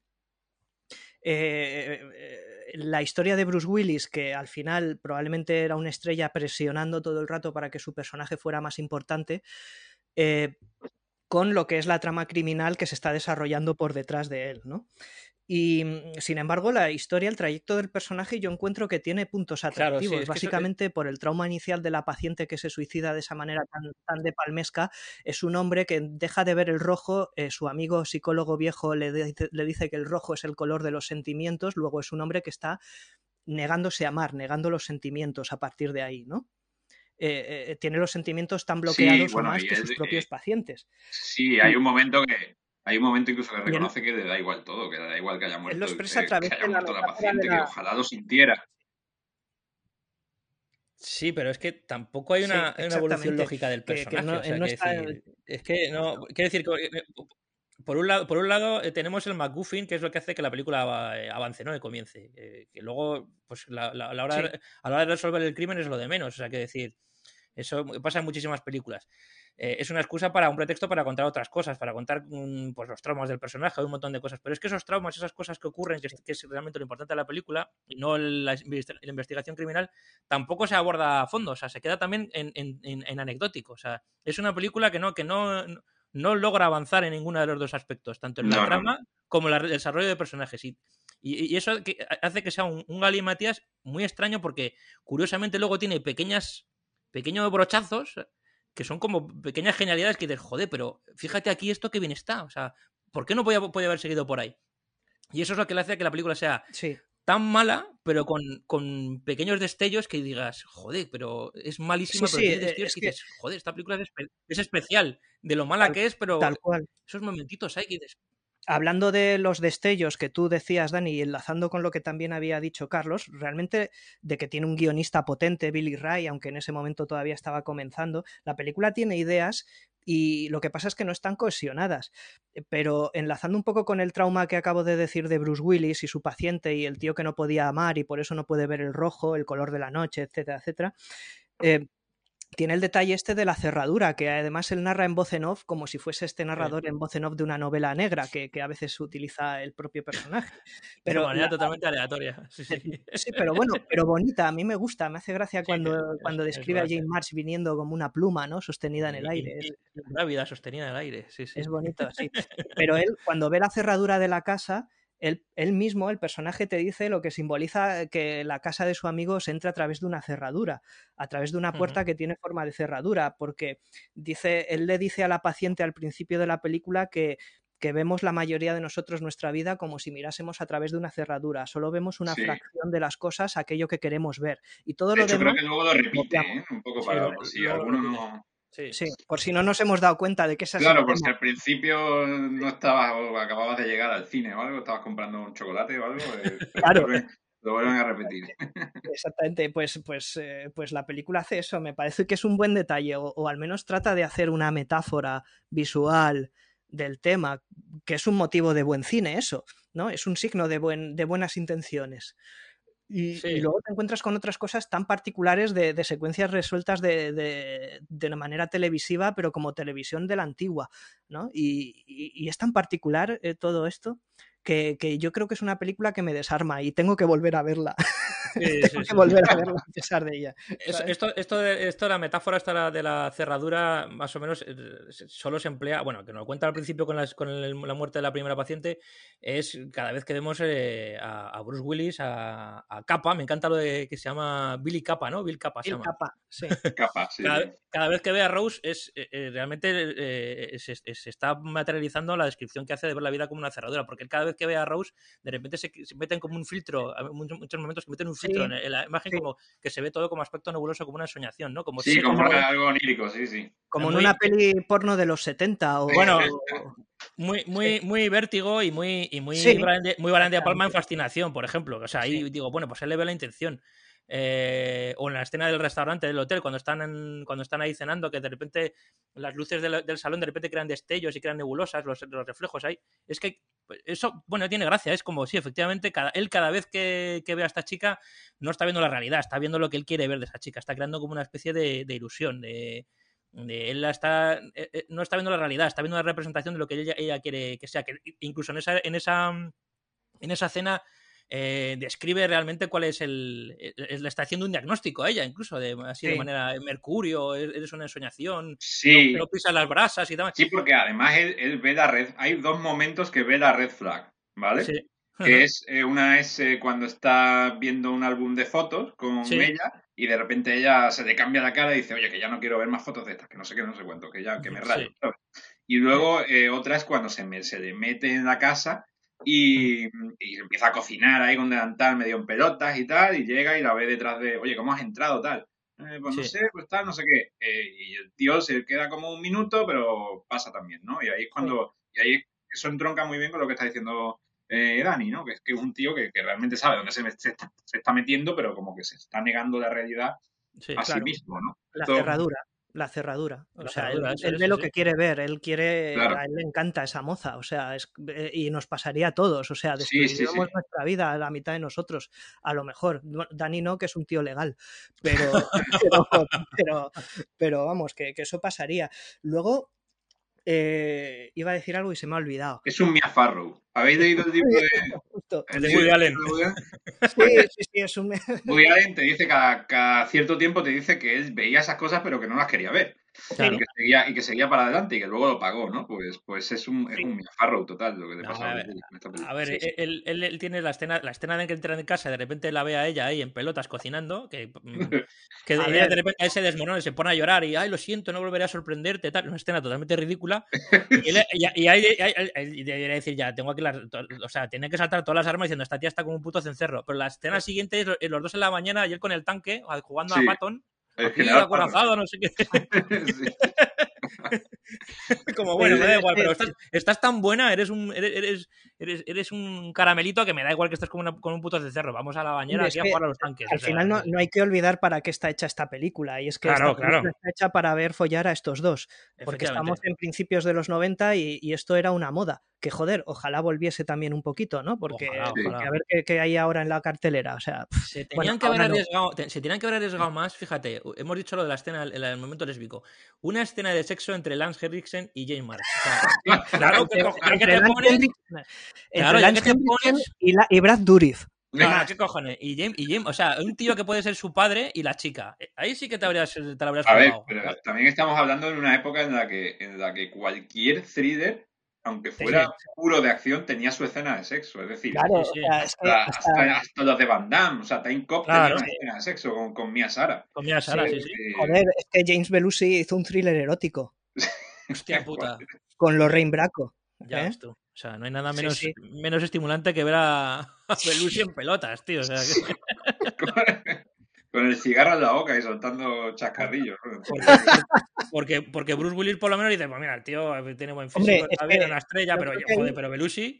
eh, eh, la historia de Bruce Willis, que al final probablemente era una estrella presionando todo el rato para que su personaje fuera más importante, eh, con lo que es la trama criminal que se está desarrollando por detrás de él, ¿no? Y sin embargo, la historia, el trayecto del personaje, yo encuentro que tiene puntos atractivos, Claro, sí, es que básicamente eso, por el trauma inicial de la paciente que se suicida de esa manera tan, tan de palmesca. Es un hombre que deja de ver el rojo, eh, su amigo psicólogo viejo le, de, le dice que el rojo es el color de los sentimientos, luego es un hombre que está negándose a amar, negando los sentimientos a partir de ahí, ¿no? Eh, eh, tiene los sentimientos tan bloqueados sí, bueno, o más que él, sus propios eh, pacientes. Sí, hay un momento que hay un momento incluso que él, reconoce que le da igual todo, que le da igual que haya él muerto, lo expresa a eh, través que haya de la muerto la metáfora paciente, de la... que ojalá lo sintiera. Sí, pero es que tampoco hay una, sí, una evolución exactamente. lógica del Que, personaje. que no, o sea, no que está... decir, es que no. Quiero decir, que, por un lado, por un lado eh, tenemos el MacGuffin, que es lo que hace que la película eh, avance, ¿no? Y comience. Eh, que luego, pues la, la, a, la hora, Sí. a la hora de resolver el crimen es lo de menos. O sea, que decir, eso pasa en muchísimas películas. Eh, es una excusa para un pretexto para contar otras cosas, para contar um, pues los traumas del personaje, un montón de cosas. Pero es que esos traumas, esas cosas que ocurren, que es, que es realmente lo importante de la película, y no la, la investigación criminal, tampoco se aborda a fondo. O sea, se queda también en, en, en, en anecdótico. O sea, es una película que no, que no, no logra avanzar en ninguno de los dos aspectos, tanto en la No, trama no. como en el desarrollo de personajes. Y, y, y eso que hace que sea un, un galimatías muy extraño porque, curiosamente, luego tiene pequeñas, pequeños brochazos que son como pequeñas genialidades que dices, joder, pero fíjate aquí esto que bien está. O sea, ¿por qué no podía, puede haber seguido por ahí? Y eso es lo que le hace que la película sea Sí. tan mala, pero con, con pequeños destellos que digas, joder, pero es malísima, Sí, pero sí, tiene destellos es que que... dices, joder, esta película es, espe es especial, de lo mala tal, que es, pero tal cual. esos momentitos hay que dices... Hablando de los destellos que tú decías, Dani, y enlazando con lo que también había dicho Carlos, realmente de que tiene un guionista potente, Billy Ray, aunque en ese momento todavía estaba comenzando, la película tiene ideas y lo que pasa es que no están cohesionadas. Pero enlazando un poco con el trauma que acabo de decir de Bruce Willis y su paciente y el tío que no podía amar y por eso no puede ver el rojo, el color de la noche, etcétera, etcétera, eh, tiene el detalle este de la cerradura, que además él narra en voz en off como si fuese este narrador sí. en voz en off de una novela negra que, que a veces utiliza el propio personaje. Pero de manera la... totalmente aleatoria. Sí, sí. sí, pero bueno, pero bonita, a mí me gusta, me hace gracia cuando, sí, cuando describe a Jane March viniendo como una pluma, ¿no? Sostenida en el aire. Y, y, y grávida, sostenida en el aire, sí, sí. Es bonito, sí. Pero él, cuando ve la cerradura de la casa... Él, él mismo, el personaje, te dice lo que simboliza que la casa de su amigo se entra a través de una cerradura, a través de una puerta uh-huh. que tiene forma de cerradura, porque dice, él le dice a la paciente al principio de la película que, que vemos la mayoría de nosotros nuestra vida como si mirásemos a través de una cerradura, solo vemos una sí. fracción de las cosas, aquello que queremos ver. Y todo de lo hecho, demás... creo que luego lo repite, ¿eh? Un poco para sí, por si alguno no... Sí. sí, por si no nos hemos dado cuenta de que es así. Claro, por si al principio no estabas o acababas de llegar al cine o algo, estabas comprando un chocolate o algo. Eh, claro. Resuelven, lo vuelven a repetir. Exactamente, pues, pues, eh, pues la película hace eso, me parece que es un buen detalle, o, o al menos trata de hacer una metáfora visual del tema, que es un motivo de buen cine eso, ¿no? Es un signo de, buen, de buenas intenciones. Y, sí. y luego te encuentras con otras cosas tan particulares de, de secuencias resueltas de, de, de una manera televisiva, pero como televisión de la antigua, ¿no? Y, y, y es tan particular eh, todo esto que, que yo creo que es una película que me desarma y tengo que volver a verla. Sí, tengo sí, que sí. volver a verla a pesar de ella. Esto, esto, esto, de, esto, la metáfora esta de la cerradura, más o menos, solo se emplea, bueno, que nos lo cuenta al principio con, las, con el, la muerte de la primera paciente, es cada vez que vemos eh, a, a Bruce Willis, a, a Capa, me encanta lo de que se llama Billy Capa, ¿no? Bill Capa se Bill llama. Capa, sí. Capa, sí. Cada, cada vez que ve a Rose, es, eh, realmente eh, se, se está materializando la descripción que hace de ver la vida como una cerradura, porque él cada vez que ve a Rose, de repente se, se meten como un filtro, en muchos, muchos momentos que meten un filtro sí. en, en la imagen, sí. como que se ve todo como aspecto nebuloso, como una soñación, ¿no? Como sí, como, como algo onírico, sí, sí. Como en muy... una peli porno de los setenta o... Bueno, muy, muy, sí. muy Vértigo y muy, y muy, sí. Brian, muy Brian De Palma en Fascinación, por ejemplo. O sea, ahí sí. digo, bueno, pues él le ve la intención. Eh, o en la escena del restaurante del hotel cuando están en, cuando están ahí cenando, que de repente las luces del, del salón de repente crean destellos y crean nebulosas, los, los reflejos ahí, es que eso, bueno, tiene gracia, es como, sí, efectivamente cada, él cada vez que, que ve a esta chica no está viendo la realidad, está viendo lo que él quiere ver de esa chica, está creando como una especie de, de ilusión, de, de él la está, eh, no está viendo la realidad, está viendo la representación de lo que ella, ella quiere que sea, que incluso en esa, en esa, en esa escena Eh, describe realmente cuál es el, el... Le está haciendo un diagnóstico a ella, incluso, de, así sí. de manera... Mercurio, eres una ensoñación, sí. no, no pisas las brasas y tal. Sí, porque además él, él ve la red... Hay dos momentos que ve la red flag, ¿vale? Sí. Que es, eh, una es eh, cuando está viendo un álbum de fotos con sí. ella y de repente ella se le cambia la cara y dice, oye, que ya no quiero ver más fotos de estas, que no sé qué, no sé cuánto, que ya que me rayo. Sí. Y luego eh, otra es cuando se, me, se le mete en la casa y, y empieza a cocinar ahí con delantal medio en pelotas y tal, y llega y la ve detrás de, oye, ¿cómo has entrado tal? Eh, pues no sí. sé, pues tal, no sé qué. Eh, y el tío se queda como un minuto, pero pasa también, ¿no? Y ahí es cuando, sí. y ahí eso entronca muy bien con lo que está diciendo eh, Dani, ¿no? Que es que es un tío que, que realmente sabe dónde se, se, está, se está metiendo, pero como que se está negando la realidad sí, a claro. sí mismo, ¿no? La Todo... cerradura. La cerradura, o la sea, cerradura, él, él ve sí, lo sí. que quiere ver, él quiere, claro. a él le encanta esa moza, o sea, es, eh, y nos pasaría a todos, o sea, destruiríamos sí, sí, sí. nuestra vida a la mitad de nosotros, a lo mejor, Dani no, que es un tío legal, pero, pero, pero, pero vamos, que, que eso pasaría. Luego, eh, iba a decir algo y se me ha olvidado. Es un Mia Farrow. ¿Habéis leído el libro de, el de Woody Allen? Sí, sí, sí, es un... Woody Allen te dice cada, cada cierto tiempo te dice que él veía esas cosas pero que no las quería ver. Claro. Y, que seguía, y que seguía para adelante y que luego lo pagó, ¿no? Pues, pues es un, sí. es un Mia Farrow total lo que le pasa no, a ver, a esta película. A ver, sí, él, él, él tiene la escena, la escena de que entra en casa y de repente la ve a ella ahí en pelotas cocinando, que, que de, ella de repente él se desmorona y se pone a llorar y, ay, lo siento, no volveré a sorprenderte, tal, una escena totalmente ridícula. Y, él, y, y ahí debería decir, ya, tengo aquí las, o sea, tiene que saltar todas las armas diciendo, esta tía está como un puto cencerro. Pero la escena siguiente es los dos en la mañana y él con el tanque, jugando sí. a Patton. Aquí, acorazado, no sé qué. Sí. Como bueno, me da igual, pero estás, estás tan buena, eres un eres, eres, eres un caramelito que me da igual que estés con, una, con un puto cencerro. Vamos a la bañera aquí a jugar a los tanques. Al o sea, final no, no hay que olvidar para qué está hecha esta película. Y es que claro, esta película claro. está hecha para ver follar a estos dos. Porque estamos en principios de los noventa y, y esto era una moda. Que joder, ojalá volviese también un poquito, ¿no? Porque, ojalá, ojalá. porque a ver qué, qué hay ahora en la cartelera. O sea, se tenían, bueno, que, haber arriesgado, no. se tenían que haber arriesgado más, fíjate, hemos dicho lo de la escena, el, el momento lésbico. Una escena de sexo entre Lance Henriksen y Jane Marks. O sea, claro que, que, que te pones. Claro, ya que te pones. Y, la, y Brad Dourif. Claro, ¿qué cojones? Y James, y James, o sea, un tío que puede ser su padre y la chica. Ahí sí que te habrías, te la habrías A jugado. ver, pero también estamos hablando de una época en la que, en la que cualquier thriller, aunque fuera sí. puro de acción, tenía su escena de sexo. Es decir, claro, sí, o sea, hasta, hasta, hasta, hasta los de Van Damme, o sea, Time Cop claro, tenía una escena de sexo con, con Mia Sara. Con Mia Sara, sí, sí. sí. sí. Joder, es que James Belushi hizo un thriller erótico. Hostia puta. Con Lorraine Bracco. Ya ¿eh? ves tú. O sea, no hay nada menos, sí, sí. menos estimulante que ver a, a Belushi en pelotas, tío. O sea, que... Con el cigarro en la boca y soltando chascarrillos. ¿no? Porque, porque, porque Bruce Willis por lo menos dice, pues mira, el tío tiene buen físico, Hombre, está bien, es una estrella, pero, joder, pero Belushi...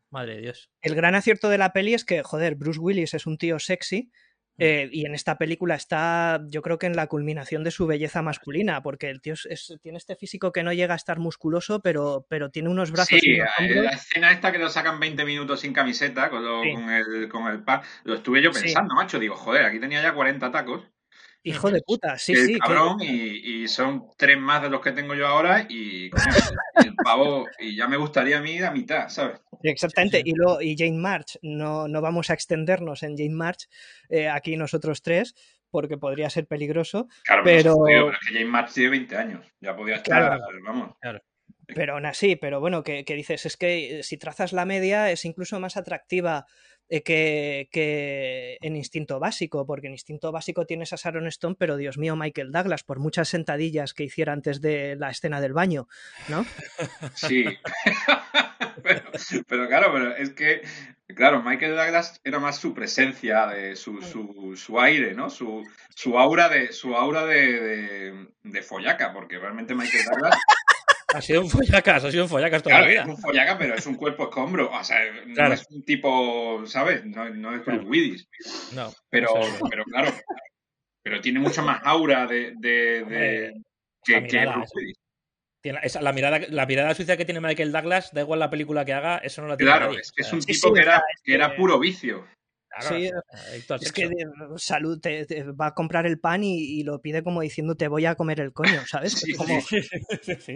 Madre de Dios. El gran acierto de la peli es que, joder, Bruce Willis es un tío sexy. Eh, y en esta película está, yo creo que en la culminación de su belleza masculina, porque el tío es, es, tiene este físico que no llega a estar musculoso, pero, pero tiene unos brazos. Sí, y unos hombros. la escena esta que lo sacan veinte minutos sin camiseta con, lo, sí. con el con el pack, lo estuve yo pensando, sí. macho, digo, joder, aquí tenía ya cuarenta tacos. Hijo de puta, sí, el sí. Cabrón, que... y, y son tres más de los que tengo yo ahora y con el pavo, y ya me gustaría a mí la mitad, ¿sabes? Exactamente, Sí, sí. Y, lo, y Jane March, no, no vamos a extendernos en Jane March, eh, aquí nosotros tres, porque podría ser peligroso. Claro, pero, pero... pero es que Jane March tiene veinte años, ya podía estar, claro, vamos. Claro. Pero aún así, pero bueno, que, que dices, es que si trazas la media es incluso más atractiva eh, que, que en Instinto Básico, porque en Instinto Básico tienes a Sharon Stone, pero Dios mío, Michael Douglas, por muchas sentadillas que hiciera antes de la escena del baño, ¿no? Sí, pero, pero claro, pero es que, claro, Michael Douglas era más su presencia, de su, su, su aire, ¿no? Su, su aura de, su aura de, de, de follaca, porque realmente Michael Douglas... Ha sido un follacas, ha sido un follacas toda claro, la vida. Es un follaca, pero es un cuerpo escombro. O sea, no claro. es un tipo, ¿sabes? No, no es Bruce claro. Willis. No. Pero, pero claro, pero tiene mucho más aura de, de, de que, que Bruce Willis. Tiene esa, la, mirada, la mirada sucia que tiene Michael Douglas, da igual la película que haga, eso no la tiene claro, nadie. Es que es un sí, tipo sí, que, era, es que era puro vicio. Claro, sí, es que de, salud te, te va a comprar el pan y, y lo pide como diciendo te voy a comer el coño, ¿sabes? Sí, como, sí, sí, sí.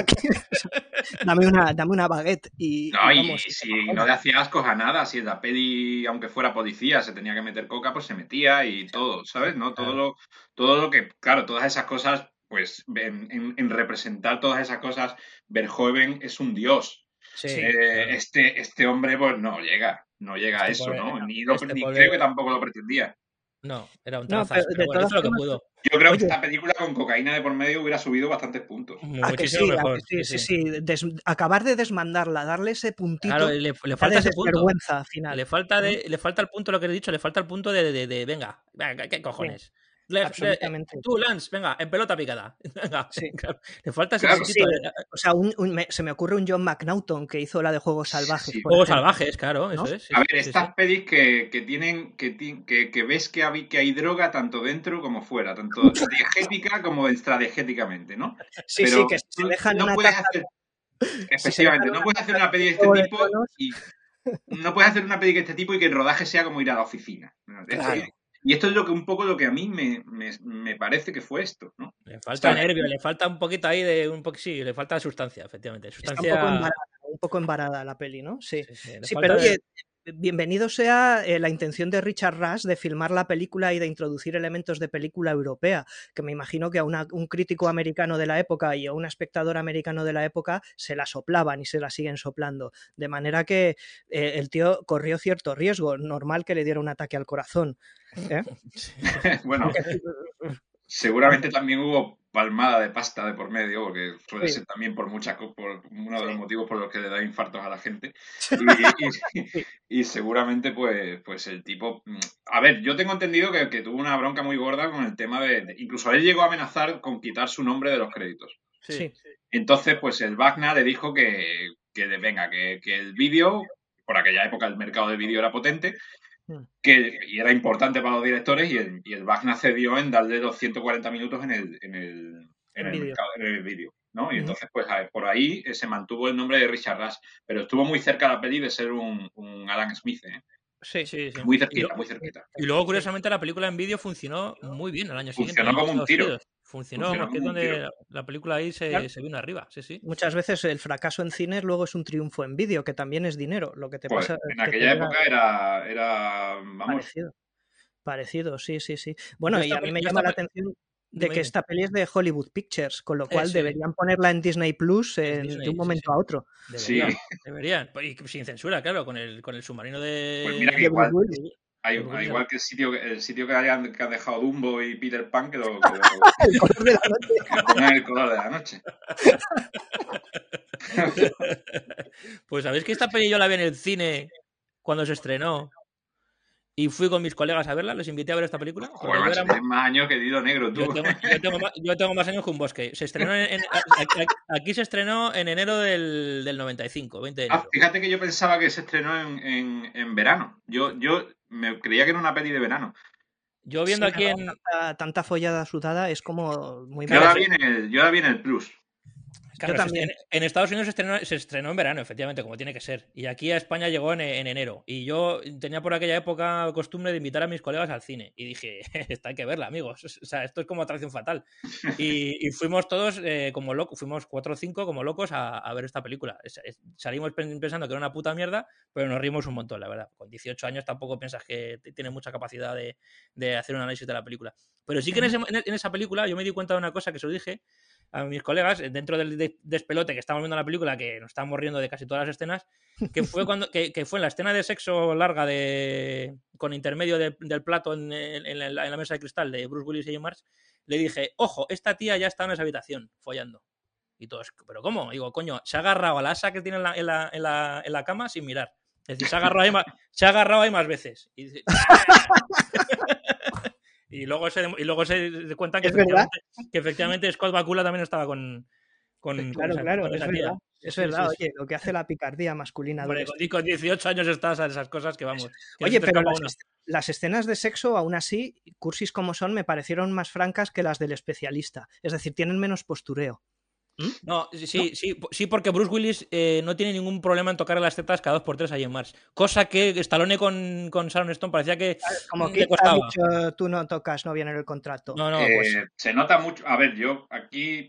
dame, una, dame una baguette y, no, y vamos. Y si no le hacía ascos a nada, si en la peli, aunque fuera policía, se tenía que meter coca, pues se metía y todo, ¿sabes? ¿No? Todo lo, todo lo que, claro, todas esas cosas, pues en, en, en representar todas esas cosas, Verhoeven es un dios. Sí, eh, claro. este, este hombre, pues no llega. No llega este a eso, pobre, ¿no? no, Ni, lo, este ni pobre... creo que tampoco lo pretendía. No, era un no, trazas, pero, pero de bueno, hizo lo que pudo. Yo creo Oye, que esta película con cocaína de por medio hubiera subido bastantes puntos. ¿A que Muchísimo sí, mejor. a que sí, sí, sí, sí. Des, acabar de desmandarla, darle ese puntito claro, le, le falta de ese punto. vergüenza final. Le falta, de, ¿no? le falta el punto, lo que he dicho, le falta el punto de, de, de, de venga, venga, ¿qué cojones? Sí. Le, Absolutamente. Le, tú, Lance, venga, en pelota picada. Venga, sí. claro, le falta ese claro, puntito. Sí. O sea, un, un, me, se me ocurre un John McNaughton que hizo la de Juegos Salvajes. Sí, Juegos ejemplo, Salvajes, claro, ¿no? eso es. Sí, a ver, sí, estas sí. pelis que, que tienen, que, que, que ves que hay, que hay droga tanto dentro como fuera, tanto diegética como extradiegéticamente, ¿no? Sí, Pero sí, que si se dejan no una puedes taza... hacer, si efectivamente, no puedes hacer una peli de este de tipo y no puedes hacer una peli de este tipo y que el rodaje sea como ir a la oficina. Claro. Y esto es lo que un poco lo que a mí me, me, me parece que fue esto, ¿no? Le falta o sea, nervio, le falta un poquito ahí de un poco, sí, le falta sustancia, efectivamente. Sustancia... Está un poco embarada, un poco embarada la peli, ¿no? Sí, sí, sí, sí pero oye, de... bienvenido sea eh, la intención de Richard Rush de filmar la película y de introducir elementos de película europea, que me imagino que a una, un crítico americano de la época y a un espectador americano de la época se la soplaban y se la siguen soplando, de manera que eh, el tío corrió cierto riesgo, normal que le diera un ataque al corazón. ¿Eh? Bueno, seguramente también hubo palmada de pasta de por medio, porque suele sí. ser también por muchas por uno de los sí. motivos por los que le da infartos a la gente. Y, y, y seguramente, pues, pues el tipo. A ver, yo tengo entendido que, que tuvo una bronca muy gorda con el tema de, de. Incluso él llegó a amenazar con quitar su nombre de los créditos. Sí. Entonces, pues el Wagner le dijo que, que venga, que, que el vídeo, por aquella época el mercado del vídeo era potente. Que, y era importante para los directores y el, y el Wagner cedió en darle los ciento cuarenta minutos en el, en el, en el, mercado, en el vídeo, ¿no? Y uh-huh. entonces, pues a ver, por ahí eh, se mantuvo el nombre de Richard Rush, pero estuvo muy cerca la peli de ser un, un Alan Smith, ¿eh? Sí, sí, sí. Muy cerquita, lo, muy cerquita. Y luego, curiosamente, la película en vídeo funcionó muy bien el año funcionó siguiente. Funcionó como un tiro. Unidos. Funcionó, funcionó que es donde tiro. La película ahí se, claro. se vino arriba, sí, sí. Muchas veces el fracaso en cines luego es un triunfo en vídeo, que también es dinero. Lo que te pues, pasa. En aquella época era, era, vamos. Parecido. Parecido, sí, sí, sí. Bueno, y a mí me llama la atención de que esta peli es de Hollywood Pictures, con lo cual eh, sí. deberían ponerla en Disney Plus en, Disney, de un momento sí, sí. a otro. Deberían, sí. deberían. Y sin censura, claro, con el, con el submarino de... Pues mira que igual, hay, hay, igual que el sitio, el sitio que, hayan, que han dejado Dumbo y Peter Pan, que lo, que lo, el color de la noche. Que pongan el color de la noche. Pues sabéis que esta peli yo la vi en el cine cuando se estrenó. y fui con mis colegas a verla, les invité a ver esta película. Joder, macho, tienes más años que Dilo Negro, tú. Yo tengo, yo, tengo más, yo tengo más años que un bosque. Se estrenó en, en, aquí, aquí se estrenó en enero del, del noventa y cinco, veinte de enero. Ah, fíjate que yo pensaba que se estrenó en, en, en verano. Yo, yo me creía que era una peli de verano. Yo viendo sí, aquí en... Tanta, tanta follada sudada es como muy... Yo la vi en el, yo la vi en el Plus. Claro, también. En, en Estados Unidos se estrenó, se estrenó en verano, efectivamente, como tiene que ser. Y aquí a España llegó en, en enero. Y yo tenía por aquella época costumbre de invitar a mis colegas al cine. Y dije, esta hay que verla, amigos. O sea, esto es como atracción fatal. Y, y fuimos todos eh, como locos, fuimos cuatro o cinco como locos a, a ver esta película. Es, es, salimos pensando que era una puta mierda, pero nos rimos un montón, la verdad. Con dieciocho años tampoco piensas que tiene mucha capacidad de, de hacer un análisis de la película. Pero sí que en, ese, en esa película yo me di cuenta de una cosa que se lo dije a mis colegas, dentro del despelote que estábamos viendo la película, que nos estábamos riendo de casi todas las escenas, que fue cuando que, que fue en la escena de sexo larga de con intermedio de, del plato en, en, en, la, en la mesa de cristal de Bruce Willis y Jim Marsh, le dije, ojo, esta tía ya está en esa habitación, follando. Y todos, ¿pero cómo? Digo, coño, se ha agarrado a la asa que tiene en la, en la, en la, en la cama sin mirar. Es decir, se ha agarrado ahí más, se ha agarrado ahí más veces. Y dice, Y luego se, y luego se cuentan que, efectivamente, que efectivamente Scott Bakula también estaba con... con claro, con esa, claro, con es esa verdad. tía. Es sí, verdad, sí, sí. Oye, lo que hace la picardía masculina. Hombre, con dieciocho años estás a esas cosas que vamos. Que Oye, no pero las, est las escenas de sexo, aún así, cursis como son, me parecieron más francas que las del especialista. Es decir, tienen menos postureo. ¿Mm? No, sí, ¿No? sí, sí, porque Bruce Willis eh, no tiene ningún problema en tocar las tetas cada dos por tres a Jim Marsh. Cosa que Stallone con, con Sharon Stone parecía que como que le costaba. Dicho, tú no tocas, no viene en el contrato. No, no, eh, pues... Se nota mucho. A ver, yo aquí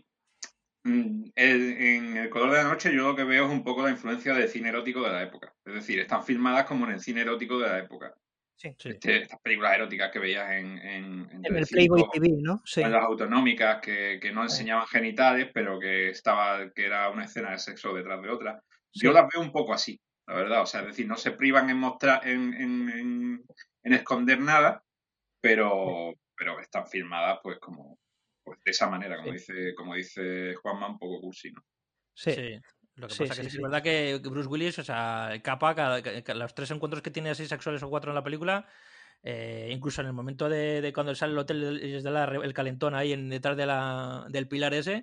el, en El color de la noche yo lo que veo es un poco la influencia del cine erótico de la época. Es decir, están filmadas como en el cine erótico de la época. Sí, sí. Este, estas películas eróticas que veías en, en, en, en el Playboy T V, ¿no? Sí. En las autonómicas que, que no enseñaban genitales, pero que estaba que era una escena de sexo detrás de otra. Sí. Yo las veo un poco así, la verdad. O sea, es decir, no se privan en mostrar, en, en, en, en esconder nada, pero, pero están filmadas pues como pues de esa manera, como sí. dice, como dice Juanma, un poco cursi, ¿no? Sí. sí. Lo que pasa sí, que sí, es sí. verdad que Bruce Willis, o sea, capa cada, cada, los tres encuentros que tiene así sexuales o cuatro en la película, eh, incluso en el momento de, de cuando sale el hotel y es de la, el calentón ahí en, detrás de la, del pilar ese,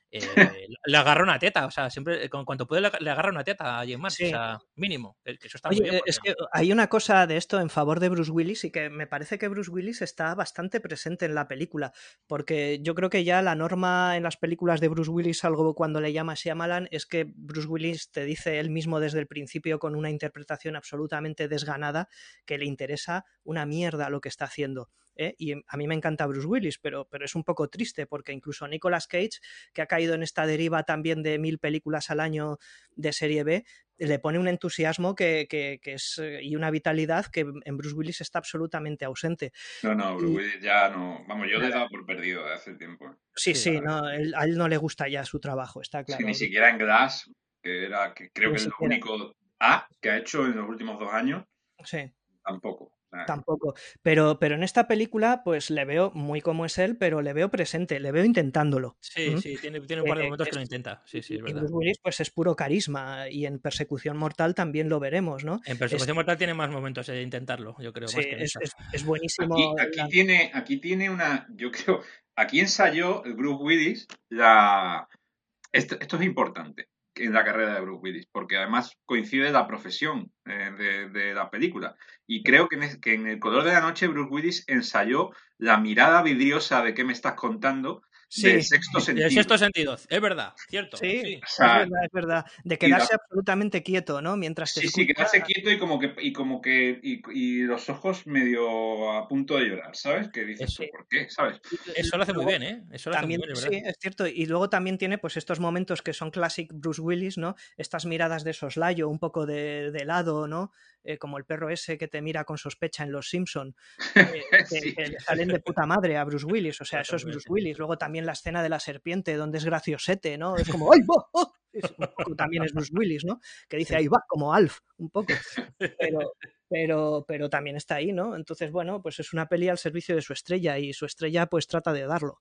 eh, le agarra una teta, o sea, siempre, con cuanto puede le, le agarra una teta a Jim Marsh, sí. O sea, mínimo, que eso está Oye, muy bien. Es que hay una cosa de esto en favor de Bruce Willis y que me parece que Bruce Willis está bastante presente en la película, porque yo creo que ya la norma en las películas de Bruce Willis, algo cuando le llama Shyamalan, es que Bruce Willis te dice él mismo desde el principio con una interpretación absolutamente desganada que le interesa una mierda lo que está haciendo. ¿Eh? Y a mí me encanta Bruce Willis, pero, pero es un poco triste porque incluso Nicolas Cage, que ha caído en esta deriva también de mil películas al año de serie B, le pone un entusiasmo que, que, que es, y una vitalidad que en Bruce Willis está absolutamente ausente. No, no, Bruce Willis ya no... Vamos, yo le he dado por perdido de hace tiempo. Sí, sí, sí no, él, a él no le gusta ya su trabajo, está claro. Sí, ni siquiera en Glass, que, era, que creo ni que es siquiera. Lo único A que ha hecho en los últimos dos años, sí. Tampoco. Tampoco, pero, pero en esta película pues le veo muy como es él, pero le veo presente, le veo intentándolo. Sí, ¿Mm? sí, tiene, tiene un par de momentos eh, que lo intenta. Sí, sí, es verdad. Y Bruce Willis pues es puro carisma y en Persecución Mortal también lo veremos, ¿no? En Persecución es, Mortal tiene más momentos de intentarlo, yo creo. Sí, más que es, es, es buenísimo. Aquí, aquí, la... tiene, aquí tiene una, yo creo, aquí ensayó el Bruce Willis la... Esto, esto es importante en la carrera de Bruce Willis, porque además coincide la profesión eh, de, de la película. Y creo que en, que en El color de la noche Bruce Willis ensayó la mirada vidriosa de qué me estás contando sí, del sexto sentido. Del sexto sentido, es verdad, cierto. Sí, sí. O sea, es verdad, es verdad. De quedarse la... absolutamente quieto, ¿no? Mientras te Sí, escucha... sí, quedarse quieto y como que, y como que y, y los ojos medio a punto de llorar, ¿sabes? Que dices, Eso, ¿por qué? ¿Sabes? Eso lo hace muy bien, ¿eh? Eso lo también, hace muy bien, ¿verdad? Sí, es cierto. Y luego también tiene pues estos momentos que son classic Bruce Willis, ¿no? Estas miradas de soslayo, un poco de, de lado, ¿no? Eh, como el perro ese que te mira con sospecha en Los Simpson, eh, que, sí. que le salen de puta madre a Bruce Willis, o sea, eso es Bruce Willis. Luego también la escena de la serpiente, donde es graciosete, ¿no? Es como, ¡ay, va! Oh! Es, un poco, también es Bruce Willis, ¿no? Que dice, ahí va, como Alf, un poco. Pero, pero, pero también está ahí, ¿no? Entonces, bueno, pues es una peli al servicio de su estrella y su estrella pues trata de darlo.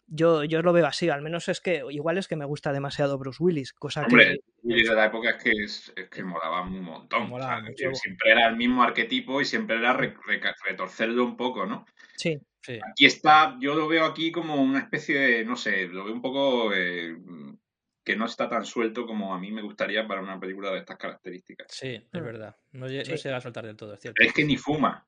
Yo, yo lo veo así, al menos es que igual es que me gusta demasiado Bruce Willis, cosa Hombre, que... el Willis de la época es que, es, es que molaba un montón. Molaba o sea, mucho. siempre era el mismo arquetipo y siempre era re, re, retorcerlo un poco, ¿no? Sí. Sí. Aquí está, yo lo veo aquí como una especie de, no sé, lo veo un poco eh, que no está tan suelto como a mí me gustaría para una película de estas características. Sí, es verdad. No, no Sí. se va a soltar del todo, es cierto. Pero es que ni fuma.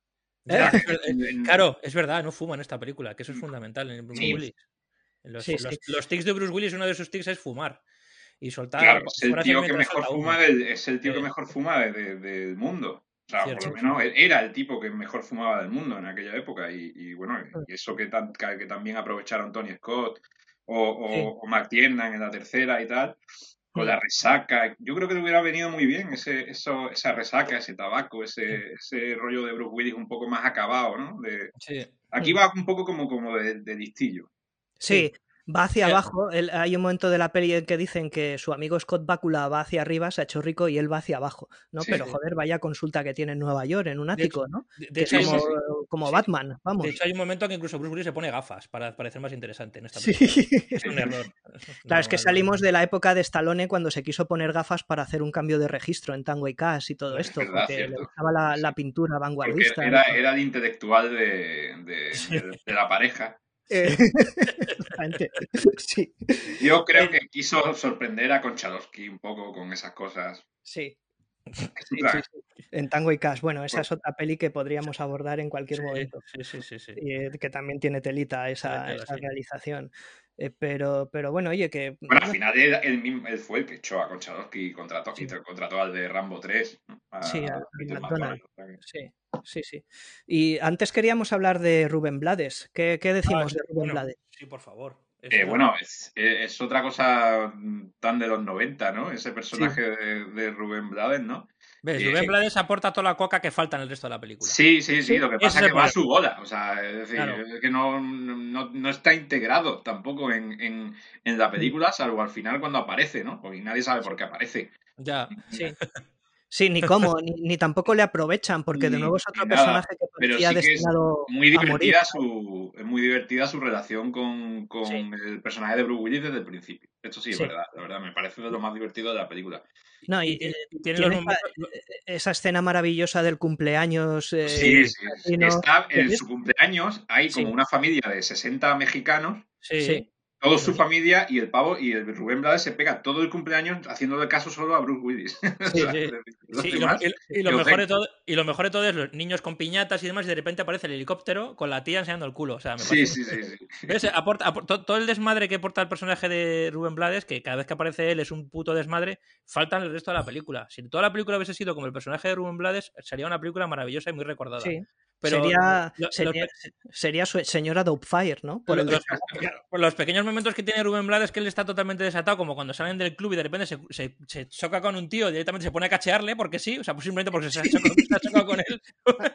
Ya, claro, es verdad, no fuma en esta película, que eso es fundamental en Bruce Sí. Willis. Los, Sí, los, sí. los tics de Bruce Willis, uno de sus tics es fumar. Y soltar. Claro, es el frases tío que mientras mejor solta fuma humo. del, es el tío que Sí. mejor fuma de- de- del mundo. O sea, Cierto. por lo menos él era el tipo que mejor fumaba del mundo en aquella época. Y, y bueno, y eso que, tan, que, que también aprovecharon Tony Scott o, o, Sí. o Mark Tiernan en la tercera y tal, con la resaca. Yo creo que le hubiera venido muy bien ese, eso, esa resaca, ese tabaco, ese, ese rollo de Bruce Willis un poco más acabado, ¿no? De, Sí. aquí va un poco como, como de, de listillo. Sí, va hacia Sí. abajo. Él- hay un momento de la peli en que dicen que su amigo Scott Bakula va hacia arriba, se ha hecho rico y él va hacia abajo, ¿no? Sí. Pero joder, vaya consulta que tiene en Nueva York, en un De ático, hecho, ¿no? de, de Que es hecho, sí, como, sí, como sí. Batman, vamos. de hecho, hay un momento en que incluso Bruce Willis se pone gafas para parecer más interesante en esta Sí. película. Es un error. Claro, es que Normal. salimos de la época de Stallone cuando se quiso poner gafas para hacer un cambio de registro en Tango y Cash y todo Es esto, verdad, porque le cierto. gustaba la, Sí. la pintura Porque vanguardista. era, y todo. era el intelectual de, de, de, de la pareja. Eh, exactamente. Sí. Yo creo Eh, que quiso sorprender a Konchalovsky un poco con esas cosas. Sí. Que Sí, otra- sí, sí. En Tango y Cash. Bueno, esa Pues- es otra peli que podríamos abordar en cualquier Sí, momento. sí, sí, sí, sí. Y, eh, que también tiene telita esa, Tiene tela, esa sí. realización. Eh, pero, pero bueno, oye, que. Bueno, al no- final él, él mismo, él fue el que echó a Konchalovsky y contrató, Sí. y contrató al de Rambo tres, ¿no? a, Sí, a a Peter McDonald. McDonald. O sea que- Sí, sí, sí. Y antes queríamos hablar de Rubén Blades. ¿Qué, qué decimos Ah, de Rubén bueno, Blades? sí, por favor. Es Eh, una- bueno, es, es otra cosa tan de los noventa, ¿no? Ese personaje de, de Rubén Blades, ¿no? ¿Ves? Eh, Rubén Blades aporta toda la coca que falta en el resto de la película. Sí, sí, sí, Sí, lo que ese pasa es es el que va a problema. su bola, o sea, es decir, Claro. es que no, no, no está integrado tampoco en, en, en la película, salvo al final cuando aparece, ¿no? Porque nadie sabe por qué aparece. Ya. Sí. Sí, ni cómo, ni, ni tampoco le aprovechan, porque de Ni- nuevo es otro ni nada. personaje que Pero parecía sí que es destinado muy a morir. divertida su, es muy divertida su relación con, con Sí. el personaje de Bruce Willis desde el principio. Esto sí es Sí. verdad, la verdad, me parece de lo más divertido de la película. No, y, Y- y- eh, y tiene tiene los esa, momentos- esa escena maravillosa del cumpleaños. eh, Sí, sí, latino, está que en es- su cumpleaños, hay como Sí. una familia de sesenta mexicanos, Sí. Sí. toda su familia, y el pavo y el Rubén Blades se pega todo el cumpleaños haciéndole caso solo a Bruce Willis. O Sí, sea, sí. los Sí, y, lo, demás, y- y lo que mejor de os den. todo, y lo mejor de todo es los niños con piñatas y demás, y de repente aparece el helicóptero con la tía enseñando el culo. O sea, me Sí, parece- sí, sí, sí. ¿Ves? Aporta, aporta- todo el desmadre que aporta el personaje de Rubén Blades, que cada vez que aparece él es un puto desmadre, falta en el resto de la película. Si toda la película hubiese sido como el personaje de Rubén Blades, sería una película maravillosa y muy recordada. Sí. Pero sería, lo- sería, los, sería su señora Doubtfire, ¿no? Por el los- desmadre. por los pequeños momentos que tiene Rubén Blades, que él está totalmente desatado, como cuando salen del club y de repente se, se, se choca con un tío y directamente se pone a cachearle porque sí, o sea, pues simplemente porque se ha chocado, se ha chocado con él.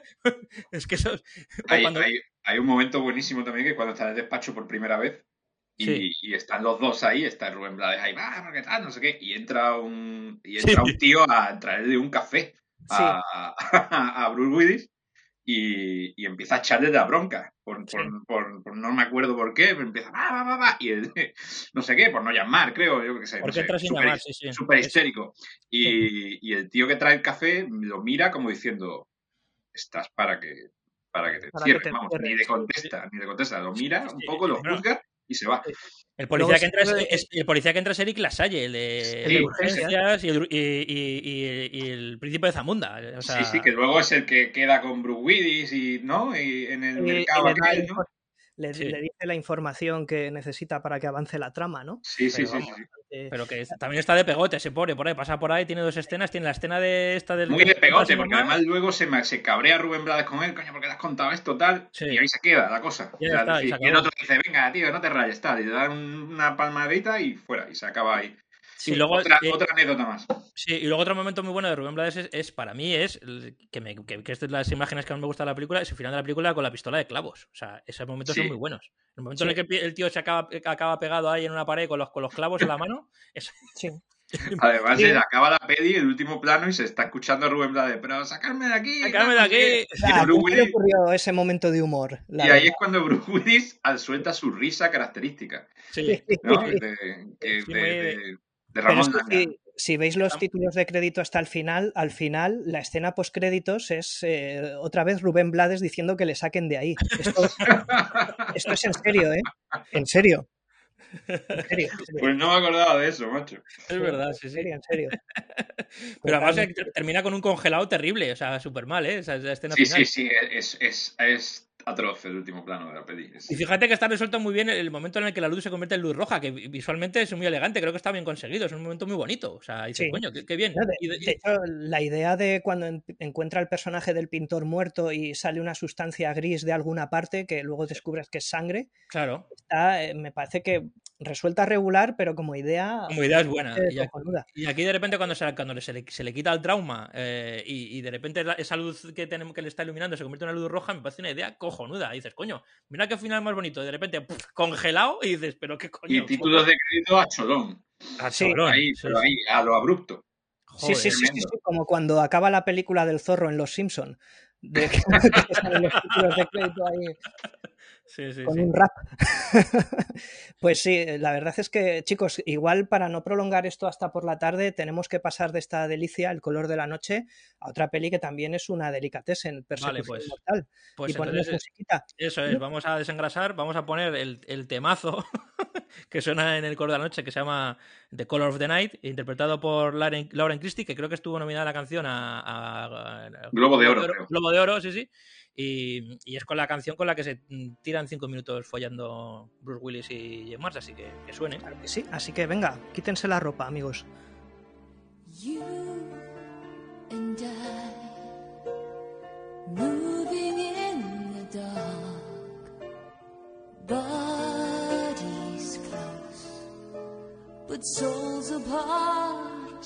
Es que eso. o Hay, cuando- hay- hay un momento buenísimo también que cuando está en el despacho por primera vez y, Sí. y están los dos ahí, está Rubén Blades ahí, va, porque tal, no sé qué, y entra un, y Sí. entra un tío a traerle un café a, a Bruce Willis y, y empieza a echarle la bronca. Por, Sí. por, por, por no me acuerdo por qué, pero empieza, va, va, va, va, y él, no sé qué, por no llamar, creo, yo qué sé. Porque no sé, entra sin súper- llamar, sí, sí. súper Es- histérico. Y, y el tío que trae el café lo mira como diciendo, estás para que, para que te Para que encierres, te vamos, encierres, ni le sí. contesta, ni le contesta, lo mira un Sí, poco, lo bueno. juzga y se va. El policía, Luego que entra es, se- es- el policía que entra es Eric Lasalle, el de, Sí, de sí. urgencias y el, y, y- y- y el príncipe de Zamunda. O sea, Sí, sí, que luego es el que queda con Bruce Willis y, ¿no? Y en el Y- y mercado le, da aquel, la ¿no? infor- le- Sí. le dice la información que necesita para que avance la trama, ¿no? Sí, sí, Pero sí, vamos, sí, sí. Eh, pero que es- también está de pegote, ese pobre, por ahí, pasa por ahí, tiene dos escenas, tiene la escena de esta del... Muy de pegote, su porque mamá. además luego se, me- se cabrea Rubén Blades con él, coño, porque le has contado esto, tal, Sí. y ahí se queda la cosa. Ya O sea, está, es y se decir, y el acabó. otro dice, venga, tío, no te rayes, tal, y le dan una palmadita y fuera, y se acaba ahí. Y luego, Otra, eh, otra anécdota más. sí, y luego otro momento muy bueno de Rubén Blades es, es, para mí, es el- que, me, que, que es de las imágenes que más me gusta de la película, es el final de la película con la pistola de clavos. O sea, esos momentos Sí. son muy buenos. El momento Sí. en el que el tío se acaba, acaba pegado ahí en una pared con los, con los clavos en la mano, es, Sí. Además, sí. Se acaba la peli, el último plano, y se está escuchando a Rubén Blades, pero sacarme de aquí. Sacarme de aquí. Ah, ¿cómo le ocurrió ese momento de humor? Y verdad. Ahí es cuando Bruce Willis suelta su risa característica. Sí. ¿No? De, de, de, de, de Ramón Pero es que si, si veis los títulos de crédito hasta el final, al final la escena postcréditos es eh, otra vez Rubén Blades diciendo que le saquen de ahí. Esto, esto es en serio, ¿eh? En serio. En serio, en serio. Pues no me acordaba de eso, macho. Es verdad, sí, sí. En serio, en serio. Pero además termina con un congelado terrible, o sea, súper mal, ¿eh? Esa, esa escena sí, final. sí, sí, es, es, es atroz el último plano de la peli. Es... Y fíjate que está resuelto muy bien el momento en el que la luz se convierte en luz roja, que visualmente es muy elegante, creo que está bien conseguido, es un momento muy bonito. O sea, dices, sí. Coño, qué, qué bien. No, de, y de, de hecho, la idea de cuando en, encuentra el personaje del pintor muerto y sale una sustancia gris de alguna parte, que luego descubres que es sangre, claro. Está, eh, me parece que resuelta regular, pero como idea... Como idea es buena. Eh, y, aquí, y aquí de repente cuando se, cuando se, le, se le quita el trauma eh, y, y de repente esa luz que, tenemos, que le está iluminando se convierte en una luz roja, me parece una idea cojonuda. Y dices, coño, mira qué final más bonito. Y de repente, puf, congelado, y dices, pero qué coño. Y títulos de crédito a cholón. A cholón. Ahí, sí, pero sí. ahí, a lo abrupto. Sí, sí, sí, sí, sí, como cuando acaba la película del zorro en Los Simpson. De que, que salen los títulos de crédito ahí. Sí, sí, con sí. un rap. Pues sí, la verdad es que, chicos, igual para no prolongar esto hasta por la tarde, tenemos que pasar de esta delicia, El color de la noche, a otra peli que también es una delicatessen, Persecución vale, pues, mortal. Pues y ponemos entonces, musiquita. Eso es, vamos a desengrasar, vamos a poner el, el temazo que suena en El color de la noche, que se llama The Color of the Night, interpretado por Lauren, Lauren Christie, que creo que estuvo nominada la canción a, a, a, a Globo de Oro. de Oro Globo de Oro, sí, sí. Y, y es con la canción con la que se tiran cinco minutos follando Bruce Willis y Jim Mars, así que que suene. Claro que sí, así que venga, quítense la ropa, amigos. You and I, moving in the dark, bodies close, but souls apart,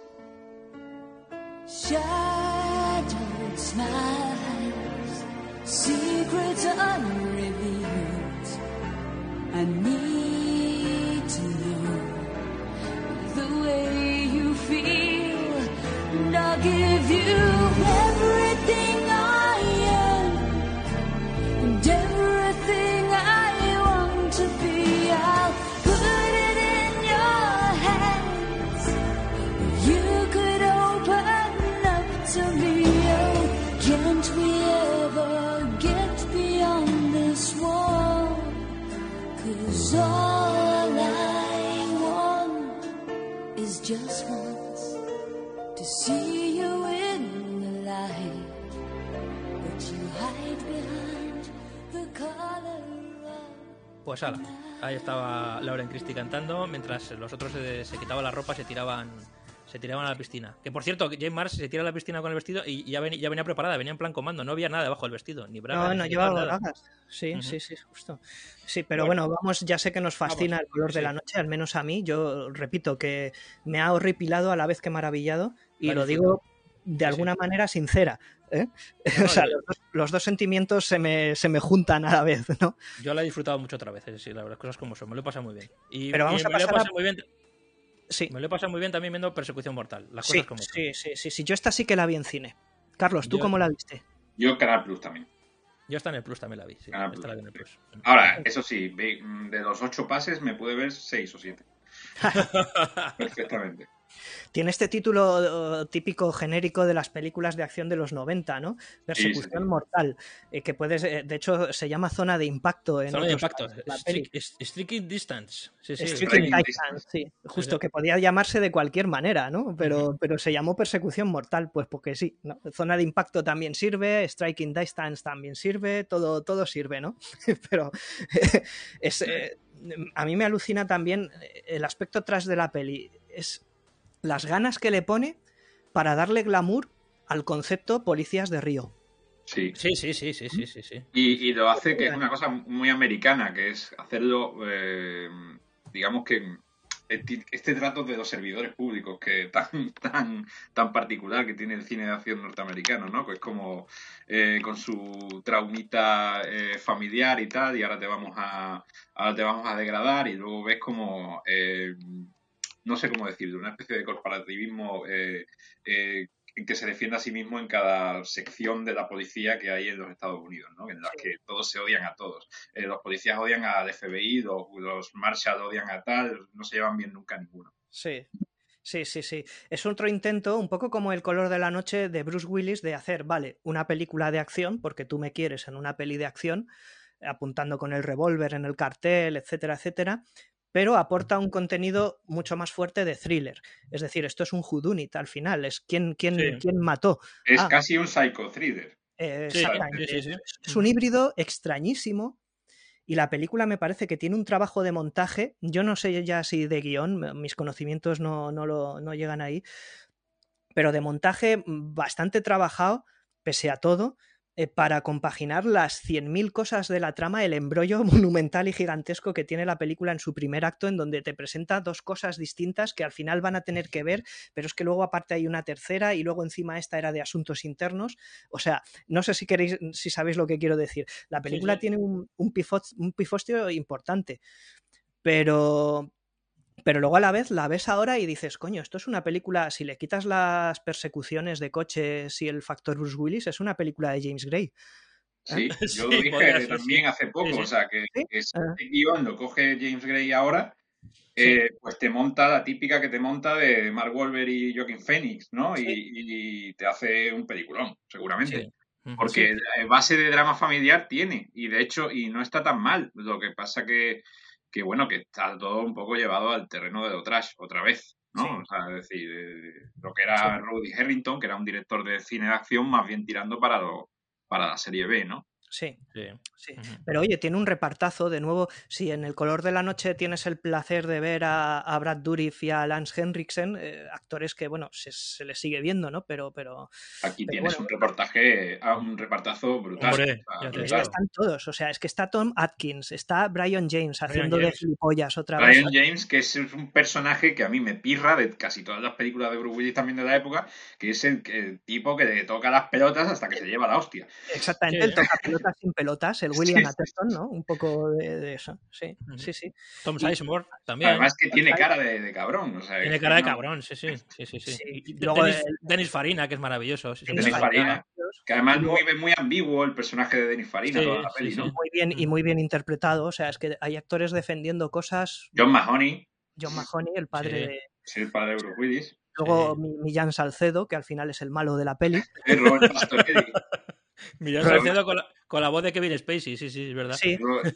shadowed smiles, secrets unrevealed. I need to know the way you feel, and I'll give you everything I am, and everything I want to be. I'll put it in your hands. If you could open up to me, oh, can't we ever get beyond this wall? 'Cause all I want is just once to see you in the light, but you hide behind the color of... Pues ala, ahí estaba Lauren Christie cantando, mientras los otros se, se quitaban la ropa y se tiraban se tiraban a la piscina. Que por cierto, Jane Mars se tira a la piscina con el vestido y ya, ven, ya venía preparada, venía en plan comando, no había nada debajo del vestido, ni bragas. No, no ni llevaba nada. bragas. Sí, uh-huh. sí, sí, justo. Sí, pero bueno, bueno, vamos, ya sé que nos fascina vamos, el color sí. de la noche, al menos a mí. Yo repito que me ha horripilado a la vez que maravillado, y vale, lo digo de alguna sí. manera sincera. ¿eh? No, o sea, yo... los, dos, los dos sentimientos se me, se me juntan a la vez, ¿no? Yo la he disfrutado mucho otra vez, sí, la verdad, cosas como son, me lo he pasado muy bien. Y, pero vamos y a me pasar lo he pasado a... muy bien. Sí. Me lo he pasado muy bien también viendo Persecución Mortal. Las sí, cosas como sí, sí, sí, sí. Yo esta sí que la vi en cine. Carlos, ¿tú yo, cómo la viste? Yo Canal Plus también. Yo hasta en el Plus también la vi. Sí, Canal Plus. Plus. La vi en el Plus. Ahora, eso sí, de los ocho pases me pude ver seis o siete. Perfectamente. Tiene este título uh, típico genérico de las películas de acción de los noventa, ¿no? Persecución sí, sí. mortal, eh, que puedes, eh, de hecho se llama Zona de Impacto. En Zona de Impacto, Striking Distance. Sí, sí. Striking Distance, sí. Justo, sí, sí. que podía llamarse de cualquier manera, ¿no? Pero, uh-huh. pero se llamó Persecución Mortal, pues porque sí, ¿no? Zona de Impacto también sirve, Striking Distance también sirve, todo, todo sirve, ¿no? Pero eh, es, eh, a mí me alucina también el aspecto tras de la peli, es las ganas que le pone para darle glamour al concepto policías de Río. Sí, sí, sí, sí, sí, sí, sí, sí. Y, y lo hace que es una cosa muy americana, que es hacerlo, eh, digamos que este trato de los servidores públicos que tan tan tan particular que tiene el cine de acción norteamericano, ¿no? Que es como eh, con su traumita eh, familiar y tal, y ahora te vamos a ahora te vamos a degradar, y luego ves como eh, no sé cómo decirlo, una especie de corporativismo eh, eh, en que se defiende a sí mismo en cada sección de la policía que hay en los Estados Unidos, ¿no? En las sí. que todos se odian a todos. Eh, los policías odian al F B I, los, los Marshall odian a tal, no se llevan bien nunca ninguno. Sí. Sí, sí, sí. Es otro intento, un poco como El color de la noche de Bruce Willis, de hacer, vale, una película de acción, porque tú me quieres en una peli de acción, apuntando con el revólver en el cartel, etcétera, etcétera, pero aporta un contenido mucho más fuerte de thriller. Es decir, esto es un whodunit al final, es quién, quién, sí. quién mató. Es ah, casi un psycho thriller. Eh, sí, exactamente. Sí, sí, sí. Es un híbrido extrañísimo. Y la película me parece que tiene un trabajo de montaje, yo no sé ya si de guión, mis conocimientos no, no, lo, no llegan ahí, pero de montaje bastante trabajado, pese a todo, eh, para compaginar las cien mil cosas de la trama, el embrollo monumental y gigantesco que tiene la película en su primer acto, en donde te presenta dos cosas distintas que al final van a tener que ver, pero es que luego aparte hay una tercera y luego encima esta era de asuntos internos. O sea, no sé si queréis, si sabéis lo que quiero decir. La película sí, sí. tiene un, un, pifot, un pifostio importante, pero... Pero luego a la vez la ves ahora y dices, coño, esto es una película, si le quitas las persecuciones de coches y el factor Bruce Willis, es una película de James Gray. Sí, yo sí, lo dije también sí. hace poco, sí, sí. o sea, que, ¿Sí? que ese uh-huh. guión lo coge James Gray ahora, sí. eh, pues te monta la típica que te monta de Mark Wahlberg y Joaquin Phoenix, ¿no? Sí. Y, y te hace un peliculón, seguramente. Sí. Uh-huh. Porque sí. base de drama familiar tiene, y de hecho, y no está tan mal, lo que pasa que que bueno, que está todo un poco llevado al terreno de lo trash, otra vez, ¿no? Sí. O sea, es decir, eh, lo que era sí. Rudy Harrington, que era un director de cine de acción, más bien tirando para, lo, para la serie B, ¿no? Sí, sí. sí. Uh-huh. Pero oye, tiene un repartazo, de nuevo, si en El color de la noche tienes el placer de ver a, a Brad Dourif y a Lance Henriksen, eh, actores que, bueno, se, se les sigue viendo, ¿no? Pero, pero aquí pero tienes bueno. un reportaje, un repartazo brutal. Hombre, o sea, brutal. Es que están todos, o sea, es que está Tom Atkins, está Brian James Brian haciendo James. de gilipollas otra Brian vez. Brian James, que es un personaje que a mí me pirra de casi todas las películas de Bruce Willis también de la época, que es el, el tipo que le toca las pelotas hasta que se lleva la hostia. Exactamente, sí. El toca pelotas sin pelotas, el William sí. Atherton, ¿no? Un poco de, de eso, sí, uh-huh. sí, sí. Tom Sizemore también. Además que tiene cara de, de cabrón, o sea, tiene cara de no... cabrón, sí, sí, sí, sí. sí. sí. Y luego Dennis, el... Dennis Farina, que es maravilloso. Sí, Dennis Farina, que además es muy, muy ambiguo el personaje de Dennis Farina, sí, toda la peli, sí, ¿no? Sí. Muy bien, y muy bien interpretado, o sea, es que hay actores defendiendo cosas... John Mahoney. John Mahoney, el padre sí. de... Sí, el padre de Bruce Willis. Luego sí. Millán Salcedo, que al final es el malo de la peli. Robert Pastorelli. Millán Salcedo con la, con la voz de Kevin Spacey, sí, sí, es verdad. Sí.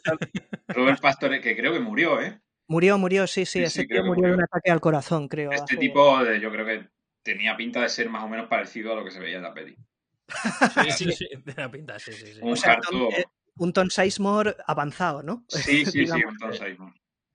Robert Pastorelli, que creo que murió, ¿eh? Murió, murió, sí, sí, sí ese sí, tío murió, murió de un ataque al corazón, creo. Este hace... tipo, de, yo creo que tenía pinta de ser más o menos parecido a lo que se veía en la peli. Sí, sí, sí, tenía pinta, sí, sí. sí. Un, o sea, harto... Tom, eh, un Tom Sizemore avanzado, ¿no? Sí, sí, sí, un Tom Sizemore.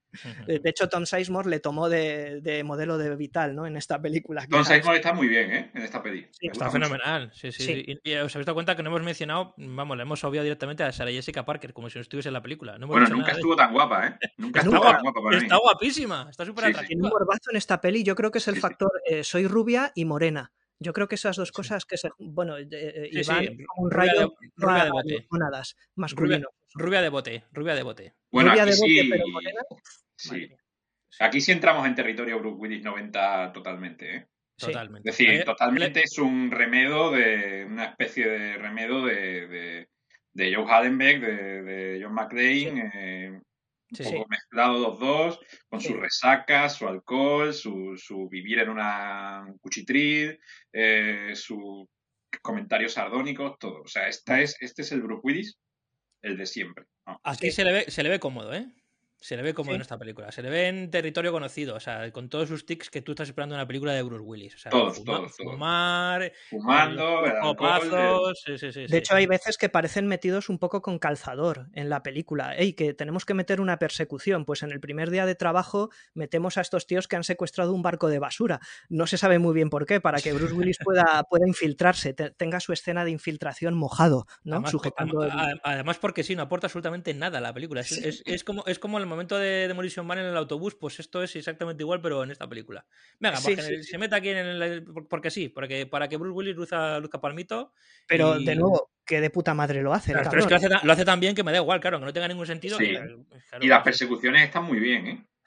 De hecho, Tom Sizemore le tomó de, de modelo de Vital, ¿no? En esta película. Tom Sizemore está muy bien, ¿eh? En esta peli. Sí, está fenomenal. Sí, sí, sí. sí. Y, y os habéis dado cuenta que no hemos mencionado, vamos, le hemos obviado directamente a Sarah Jessica Parker, como si no estuviese en la película. No bueno, nunca estuvo tan guapa, ¿eh? Nunca estuvo guapa, tan guapa para Está mí. guapísima, está súper sí, atractiva. Tiene un morbazo en esta peli, yo creo que es el sí, factor eh, soy rubia y morena. Yo creo que esas dos cosas que se, bueno, eh, sí, Iván sí. como un rayo rubia de bote. Monadas, masculino. Rubia, rubia de bote, rubia de bote. Bueno, rubia aquí de bote, sí. pero morena. Sí. Aquí sí entramos en territorio Bruce Willis noventa totalmente, ¿eh? Totalmente. Es decir, totalmente es un remedo de una especie de remedo de, de, de Joe Hallenbeck, de, de John McClane, sí. eh, un sí, poco sí. mezclado los dos, con sí. sus resacas, su alcohol, su, su vivir en una cuchitril, eh, sus comentarios sardónicos, todo. O sea, esta es, este es el Bruce Willis, el de siempre, ¿no? Aquí sí. se le ve, se le ve cómodo, ¿eh? Se le ve como ¿Sí? en esta película. Se le ve en territorio conocido, o sea, con todos sus tics que tú estás esperando en una película de Bruce Willis. O sea, todos, fuma, todos, todos. Fumar, fumando, el alcohol, sí, sí, sí, de sí. hecho, hay veces que parecen metidos un poco con calzador en la película. Ey, que tenemos que meter una persecución. Pues en el primer día de trabajo metemos a estos tíos que han secuestrado un barco de basura. No se sabe muy bien por qué, para que Bruce Willis pueda, pueda infiltrarse, te, tenga su escena de infiltración mojado, ¿no? Además, Sujetando el... además porque sí, no aporta absolutamente nada a la película. Es, sí. es, es, como, es como el momento de Demolition Man en el autobús, pues esto es exactamente igual, pero en esta película. Venga, sí, sí, se sí. mete aquí en el, porque sí, porque, para que Bruce Willis luzca, luzca palmito. Pero y... de nuevo, que de puta madre lo hace. Claro, pero es que lo hace, lo hace tan bien que me da igual, claro, que no tenga ningún sentido. Sí. Que, claro, y las persecuciones están muy bien, ¿eh?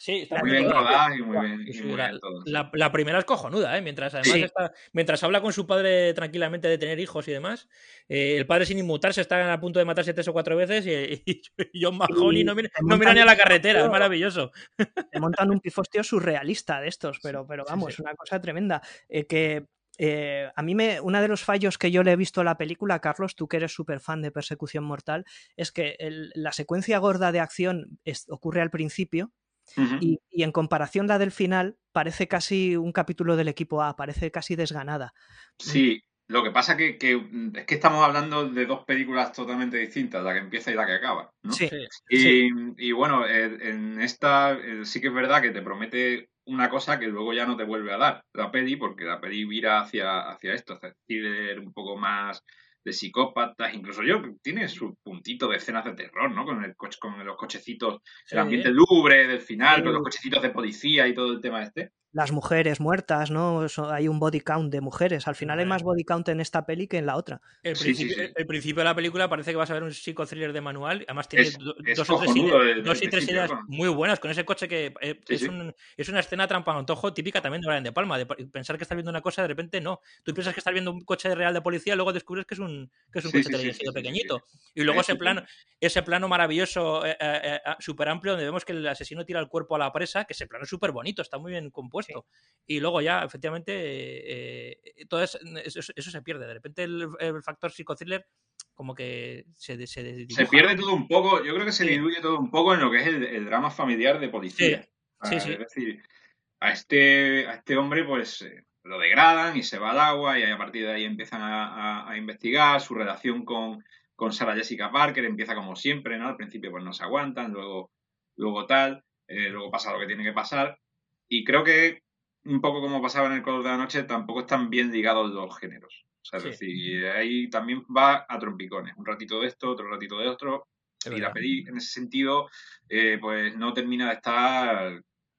Sí, está muy bien rodada y muy bien, y sí, muy la, bien todo. La, la primera es cojonuda, ¿eh? Mientras además Sí. está, mientras habla con su padre tranquilamente de tener hijos y demás, eh, el padre sin inmutarse está a punto de matarse tres o cuatro veces y, y, y John Mahoney no mira, no mira ni a la carretera, es maravilloso. Te montan un pifostio surrealista de estos, pero, pero vamos, sí, sí. Una cosa tremenda. Eh, que eh, a mí me, uno de los fallos que yo le he visto a la película, Carlos, tú que eres súper fan de Persecución Mortal, es que el, la secuencia gorda de acción es, ocurre al principio. Uh-huh. y, y en comparación la del final parece casi un capítulo del equipo A, parece casi desganada. Sí, lo que pasa que, que es que estamos hablando de dos películas totalmente distintas, la que empieza y la que acaba, ¿no? Sí, y, sí. y bueno, en esta sí que es verdad que te promete una cosa que luego ya no te vuelve a dar la peli, porque la peli vira hacia, hacia esto, hacia thriller un poco más de psicópatas, incluso yo, tiene su puntito de escenas de terror, ¿no? Con, el coche, con los cochecitos, sí. El ambiente lúgubre del final, sí. Con los cochecitos de policía y todo el tema este. Las mujeres muertas, ¿no? Hay un body count de mujeres. Al final hay más body count en esta peli que en la otra. El principio, sí, sí, sí. El principio de la película parece que vas a ver un psico-thriller de manual. Además tiene es, do, es dos, o tres, ideas, el, dos y tres ideas con... muy buenas con ese coche que eh, sí, es, sí. Un, es una escena trampa-antojo típica también de Brian De Palma. De pensar que estás viendo una cosa, de repente no. Tú piensas que estás viendo un coche real de policía, luego descubres que es un, que es un sí, coche sí, teledirigido sí, sí, pequeñito. Sí, sí. Y luego es ese plano, ese plano maravilloso, eh, eh, eh, súper amplio, donde vemos que el asesino tira el cuerpo a la presa, que ese plano es súper bonito, está muy bien compuesto. Sí. Y luego ya, efectivamente, eh, eh, todo eso, eso, eso se pierde. De repente el, el factor psicothriller como que se, se dibuja. Se pierde todo un poco, yo creo que se sí. diluye todo un poco en lo que es el, el drama familiar de policía. Sí, sí, ah, sí. Es decir, a este, a este hombre pues eh, lo degradan y se va al agua y a partir de ahí empiezan a, a, a investigar su relación con, con Sarah Jessica Parker, empieza como siempre, ¿no? Al principio pues no se aguantan, luego, luego tal, eh, luego pasa lo que tiene que pasar y creo que un poco como pasaba en El color de la noche, tampoco están bien ligados los géneros. O sea, es sí. decir, ahí también va a trompicones. Un ratito de esto, otro ratito de otro. Es y verdad. La peli, en ese sentido, eh, pues no termina de estar...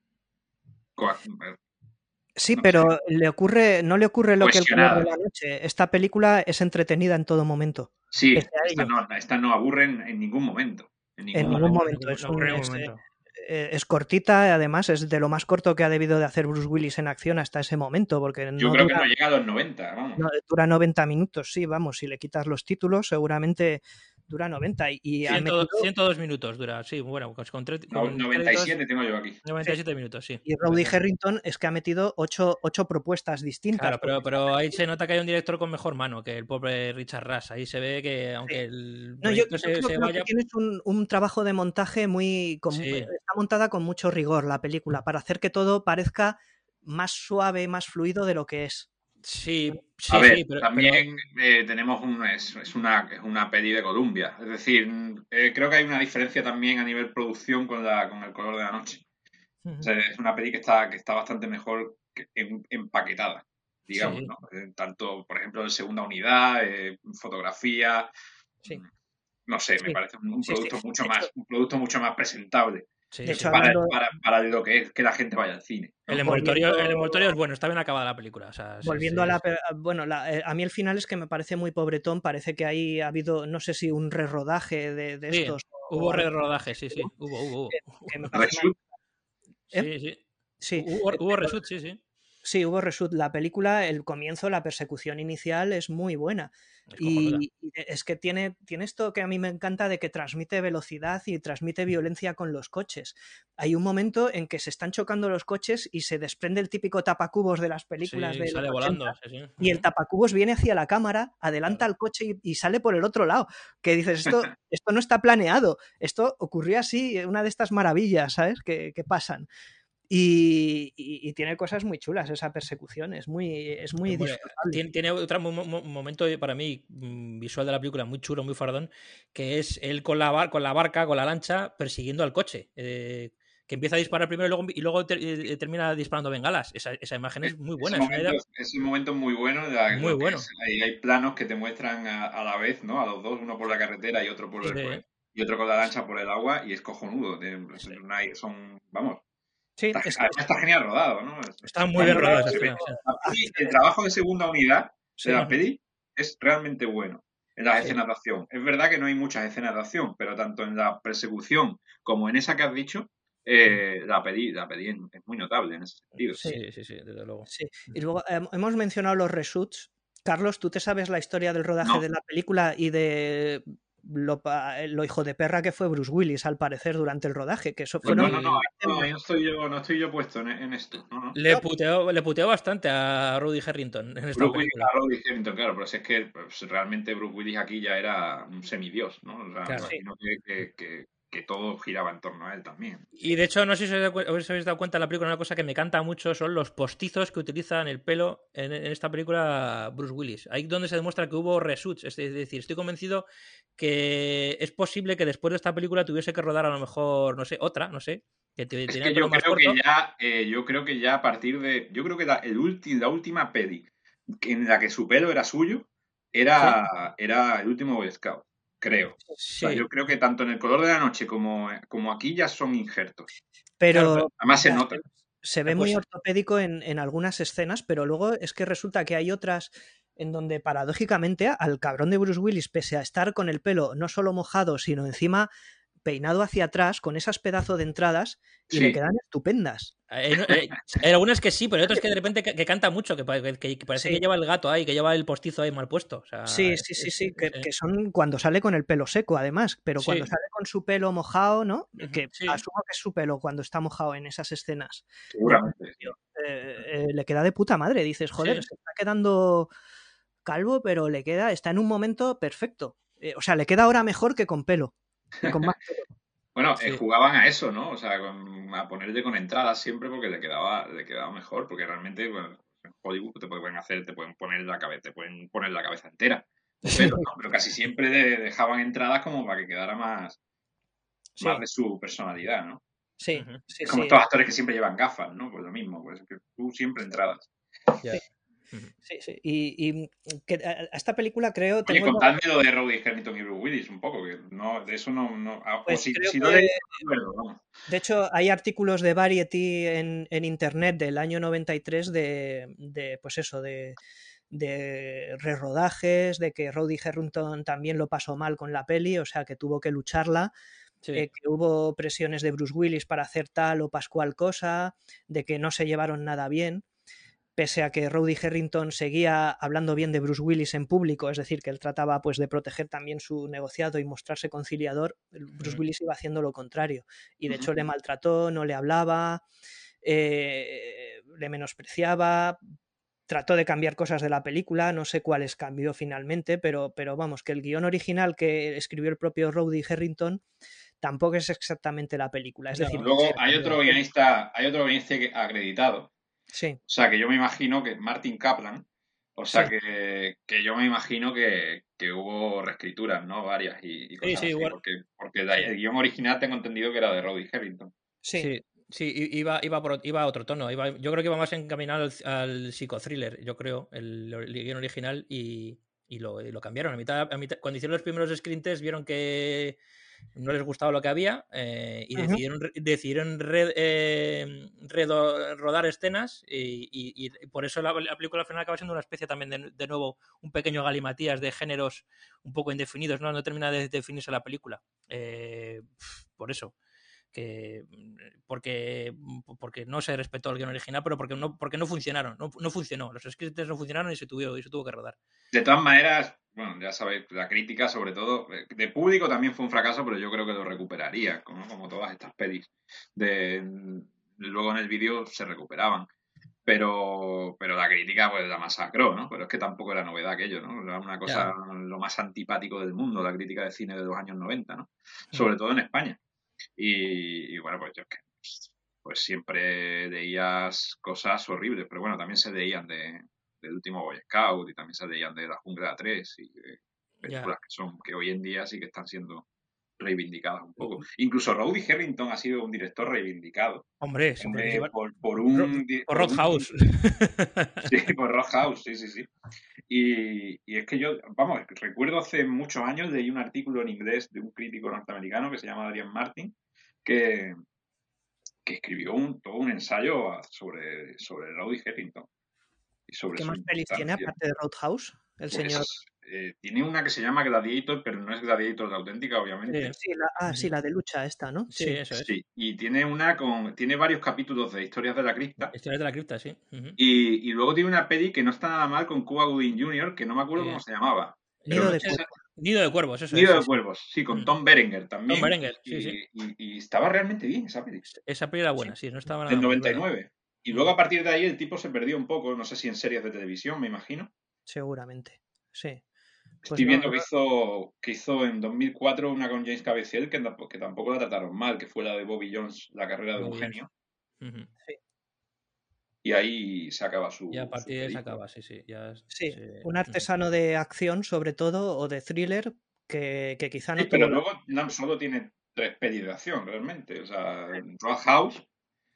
Sí, no pero sé. le ocurre, no le ocurre lo que El color de la noche. Esta película es entretenida en todo momento. Sí, esta no, esta no aburre en, en ningún momento. En ningún, en ningún momento. momento. Es, un, es, momento. es cortita, además es de lo más corto que ha debido de hacer Bruce Willis en acción hasta ese momento, porque yo no creo dura, que no llega a los noventa, vamos. No, dura noventa minutos, sí, vamos, si le quitas los títulos seguramente dura noventa y, y ciento, metido... ciento dos minutos dura, sí, bueno, con, con, con noventa y siete créditos, tengo yo aquí. noventa y siete sí. minutos, sí. Y Roddy Harrington es que ha metido ocho, ocho propuestas distintas. Claro, pero, pero ahí se nota que hay un director con mejor mano que el pobre Richard Rush. Ahí se ve que aunque sí. el no, yo, yo se, creo, se creo vaya... que tienes un, un trabajo de montaje muy... Con, sí. Está montada con mucho rigor la película para hacer que todo parezca más suave, más fluido de lo que es. Sí, sí, a ver, sí, pero, también pero... Eh, tenemos un, es, es, una, es una peli de Columbia. Es decir, eh, creo que hay una diferencia también a nivel producción con, la, con El color de la noche. Uh-huh. O sea, es una peli que está, que está bastante mejor que en, empaquetada, digamos, sí. ¿no? Tanto, por ejemplo, en segunda unidad, eh, fotografía. Sí. No sé, sí. me parece un, un producto sí, sí. mucho más, un producto mucho más presentable. Sí, de hecho, para, hablando... para, para lo que es que la gente vaya al cine. ¿no? El, envoltorio, volviendo... el envoltorio es bueno, está bien acabada la película. O sea, volviendo sí, a sí. la... Bueno, la, a mí el final es que me parece muy pobretón, parece que ahí ha habido, no sé si un rerodaje de, de sí, estos. Hubo rerodaje, sí, sí, hubo, hubo. Que, que me parece ¿Reshoot? ¿Eh? Sí, sí. Sí. Hubo, hubo reshoot, sí, sí. Sí, hubo reshoot. La película, el comienzo, la persecución inicial es muy buena. Es y, y es que tiene, tiene esto que a mí me encanta de que transmite velocidad y transmite violencia con los coches. Hay un momento en que se están chocando los coches y se desprende el típico tapacubos de las películas sí, de sale los volando, ochenta, sí, sí. Y el tapacubos viene hacia la cámara, adelanta claro. al coche y, y sale por el otro lado. Que dices, esto, esto no está planeado. Esto ocurrió así, una de estas maravillas, ¿sabes? Que, que pasan. Y, y, y tiene cosas muy chulas esa persecución, es muy, es muy bueno, disfrutable. Tiene, tiene otro mo momento para mí visual de la película muy chulo, muy fardón, que es él con la, bar con la barca, con la lancha, persiguiendo al coche. Eh, que empieza a disparar primero y luego, y luego ter, eh, termina disparando bengalas. Esa, esa imagen es muy buena. Ese, es momento, idea... ese momento es muy bueno. La, muy bueno. Es, hay, hay planos que te muestran a, a la vez, ¿no? A los dos, uno por la carretera y otro por el, sí. por, y otro con la lancha por el agua, y es cojonudo. Sí. Son, vamos. Sí, está, es, además está genial rodado, ¿no? Está muy bien rodado. Se ve, sí. El trabajo de segunda unidad sí. de la peli es realmente bueno en las sí. escenas de acción. Es verdad que no hay muchas escenas de acción, pero tanto en la persecución como en esa que has dicho, eh, la peli, la peli es muy notable en ese sentido. Sí, sí, sí, sí desde luego. Sí. Y luego eh, hemos mencionado los reshoots. Carlos, ¿tú te sabes la historia del rodaje No. de la película y de lo, lo hijo de perra que fue Bruce Willis, al parecer, durante el rodaje? Que eso Pues fueron... no, no, no, no, no estoy yo, no estoy yo puesto en, en esto. No, no. Le, puteó, le puteó bastante a Rudy Harrington en esta Bruce película. Willis, a Rudy Harrington, claro, pero es que pues, realmente Bruce Willis aquí ya era un semidios, ¿no? O sea, Claro. me imagino que, que, que, que todo giraba en torno a él también. Y de hecho, no sé si os habéis dado cuenta en la película, una cosa que me encanta mucho son los postizos que utilizan el pelo en, en esta película Bruce Willis. Ahí donde se demuestra que hubo reshoots. Es decir, estoy convencido que es posible que después de esta película tuviese que rodar a lo mejor, no sé, otra, no sé. Que te, es que yo creo que ya, eh, yo creo que ya a partir de, yo creo que la, el ulti, la última peli en la que su pelo era suyo era, ¿sí? Era El último Boy Scout, creo. Sí. O sea, yo creo que tanto en El color de la noche como, como aquí ya son injertos. Pero claro, además se nota. Se ve pues, muy ortopédico en, en algunas escenas, pero luego es que resulta que hay otras en donde paradójicamente al cabrón de Bruce Willis, pese a estar con el pelo no solo mojado, sino encima peinado hacia atrás, con esas pedazos de entradas, y sí. le quedan estupendas. Hay, hay, hay algunas que sí, pero hay otras que de repente que, que canta mucho, que, que, que parece sí. que lleva el gato ahí, que lleva el postizo ahí mal puesto. O sea, sí, sí, sí, es, sí, es, que, es, que son cuando sale con el pelo seco, además, pero sí. cuando sale con su pelo mojado, ¿no? Que sí. asumo que es su pelo cuando está mojado en esas escenas. Seguramente. Eh, eh, le queda de puta madre, dices, joder, sí. se está quedando calvo, pero le queda, está en un momento perfecto. Eh, o sea, le queda ahora mejor que con pelo. Que con más pelo. Bueno, sí. eh, jugaban a eso, ¿no? O sea, con, a ponerle con entradas siempre porque le quedaba, le quedaba mejor, porque realmente, bueno, en Hollywood te pueden hacer, te pueden poner la cabeza, te pueden poner la cabeza entera. Pero, ¿no? Pero casi siempre de, dejaban entradas como para que quedara más, sí. más de su personalidad, ¿no? Sí, sí. Es como sí. estos actores que siempre llevan gafas, ¿no? Pues lo mismo, pues que tú siempre entradas. Yeah. Sí, sí. Y, y que a esta película creo... Oye, tengo contadme lo de Roddy Harrington y Bruce Willis un poco, que no, de eso no... no pues si, creo si que, no leí, no, no. De hecho, hay artículos de Variety en, en internet del año noventa y tres de, de pues eso, de, de rerodajes, de que Roddy Harrington también lo pasó mal con la peli, o sea, que tuvo que lucharla. Sí. Eh, que hubo presiones de Bruce Willis para hacer tal o pascual cosa, de que no se llevaron nada bien. Pese a que Roddy Harrington seguía hablando bien de Bruce Willis en público, es decir, que él trataba pues de proteger también su negociado y mostrarse conciliador, Bruce Willis iba haciendo lo contrario. Y de hecho le maltrató, no le hablaba, eh, le menospreciaba, trató de cambiar cosas de la película, no sé cuáles cambió finalmente, pero, pero vamos, que el guión original que escribió el propio Roddy Harrington tampoco es exactamente la película. Es no, decir, luego hay otro guionista, hay otro guionista acreditado. Sí. O sea, que yo me imagino que Martin Kaplan, o sea, sí. que, que yo me imagino que, que hubo reescrituras, ¿no? Varias y, y cosas sí, sí, así, igual. porque, porque la, el guión original tengo entendido que era de Roddy Harrington. Sí, sí, sí iba, iba, por, iba a otro tono. Iba, yo creo que iba más encaminado al, al psicothriller, yo creo, el, el guión original, y, y, lo, y lo cambiaron. A mitad, a mitad, cuando hicieron los primeros screen tests vieron que no les gustaba lo que había eh, y uh-huh. decidieron, decidieron red, eh, redo, rodar escenas y, y, y por eso la, la película al final acaba siendo una especie también de, de nuevo un pequeño galimatías de géneros un poco indefinidos, no, no termina de definirse la película eh, por eso que porque porque no se respetó el guion original, pero porque no porque no funcionaron, no, no funcionó, los scripts no funcionaron y se tuvo y se tuvo que rodar. De todas maneras, bueno, ya sabéis, la crítica sobre todo de público también fue un fracaso, pero yo creo que lo recuperaría, como, como todas estas pelis. De, luego en el vídeo se recuperaban. Pero, pero la crítica pues la masacró, ¿no? Pero es que tampoco era novedad aquello, ¿no? Era una cosa yeah. lo más antipático del mundo, la crítica de cine de los años noventa, ¿no? Sobre mm. todo en España. Y, y bueno, pues yo es que pues siempre leías cosas horribles, pero bueno, también se leían de del último Boy Scout y también se leían de La Jungla tres y de películas yeah. que son que hoy en día sí que están siendo reivindicadas un poco. Incluso Roddy Harrington ha sido un director reivindicado. Hombre, eh, por, por un... Por Roadhouse. Sí, por Roadhouse, sí, sí, sí. Y, y es que yo, vamos, recuerdo hace muchos años leí un artículo en inglés de un crítico norteamericano que se llama Adrian Martin, que, que escribió un, todo un ensayo sobre, sobre Roddy Harrington. Y sobre ¿Qué más pelis tiene aparte de Roadhouse? El pues señor... Esas, eh, tiene una que se llama Gladiator, pero no es Gladiator de auténtica, obviamente. Sí, la, ah, sí, la de lucha esta, ¿no? Sí, sí, eso es. Sí, y tiene una con. Tiene varios capítulos de Historias de la Cripta. Historias de la Cripta, sí. Uh-huh. Y, y luego tiene una peli que no está nada mal con Cuba Gooding junior, que no me acuerdo sí. cómo se llamaba. Nido de, esa... Nido de Cuervos, eso Nido es. de sí. Cuervos, sí, con Tom Berenger también. Tom Berenger, sí, y, sí. Y, y estaba realmente bien esa peli. Esa peli era buena, sí, sí no estaba nada del mal. noventa y nueve. Y luego a partir de ahí el tipo se perdió un poco, no sé si en series de televisión, me imagino. Seguramente, sí. Pues Estoy no, viendo no. que hizo que hizo en dos mil cuatro una con James Caviezel que, que tampoco la trataron mal, que fue la de Bobby Jones, La carrera de Bobby un genio. Uh-huh. Sí. Y ahí se acaba su. Y a partir de ahí se acaba, sí, sí. Ya, sí, sí. Un artesano de acción, sobre todo, o de thriller, que, que quizá no. Sí, pero luego la... no, solo tiene tres pelis de acción, realmente. O sea, Roadhouse,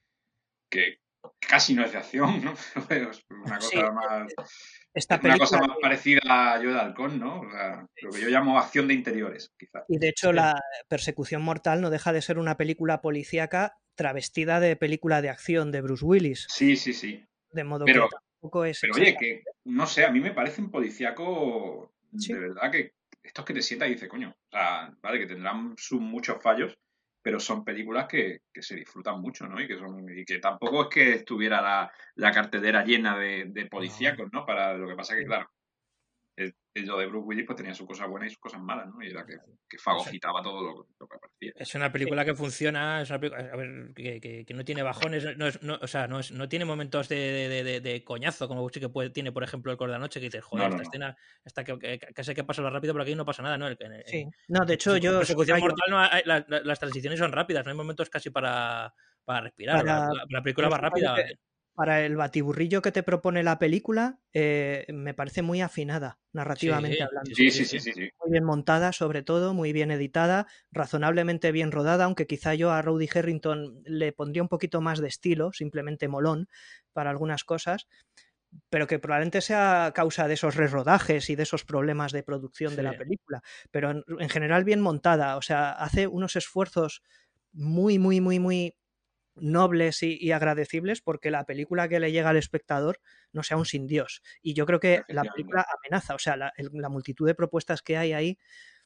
que casi no es de acción, ¿no? Es una cosa sí, más. Esta una cosa más que... parecida a Yo de Halcón, ¿no? O sea, lo que yo llamo acción de interiores, quizás. Y de hecho, sí. La Persecución Mortal no deja de ser una película policíaca travestida de película de acción de Bruce Willis. Sí, sí, sí. De modo pero, que tampoco es. Pero oye, que no sé, a mí me parece un policíaco sí. de verdad que estos que te sientas y dices, coño, o sea, vale, que tendrán sus muchos fallos, pero son películas que, que se disfrutan mucho, ¿no? Y que son y que tampoco es que estuviera la, la cartelera llena de, de policíacos, ¿no? Para lo que pasa que, claro, el, el, lo de Bruce Willis pues tenía sus cosas buenas y sus cosas malas, ¿no? Y era que, que fagocitaba todo lo, lo que aparecía. Es una película que funciona, es una película, a ver, que, que, que no tiene bajones, no, es, no, o sea, no, es, no tiene momentos de, de, de, de coñazo, como sí que puede, tiene, por ejemplo, El Cor de la Noche, que dices, joder, no, no, esta no. escena, esta que, que, que sé que pasa lo rápido, pero aquí no pasa nada, ¿no? En, en, sí. No, de hecho, en, yo... Persecución Mortal, no hay, la, la, las transiciones son rápidas, no hay momentos casi para, para respirar, para, la, la, película va rápida. Que... Para el batiburrillo que te propone la película, eh, me parece muy afinada, narrativamente sí, hablando. Sí sí, sí, sí, sí. Muy bien montada, sobre todo, muy bien editada, razonablemente bien rodada, aunque quizá yo a Rowdy Herrington le pondría un poquito más de estilo, simplemente molón para algunas cosas, pero que probablemente sea causa de esos rerodajes y de esos problemas de producción sí. de la película. Pero en, en general bien montada, o sea, hace unos esfuerzos muy, muy, muy, muy... nobles y, y agradecibles porque la película que le llega al espectador no sea un sin Dios. Y yo creo que la película amenaza, o sea, la, el, la multitud de propuestas que hay ahí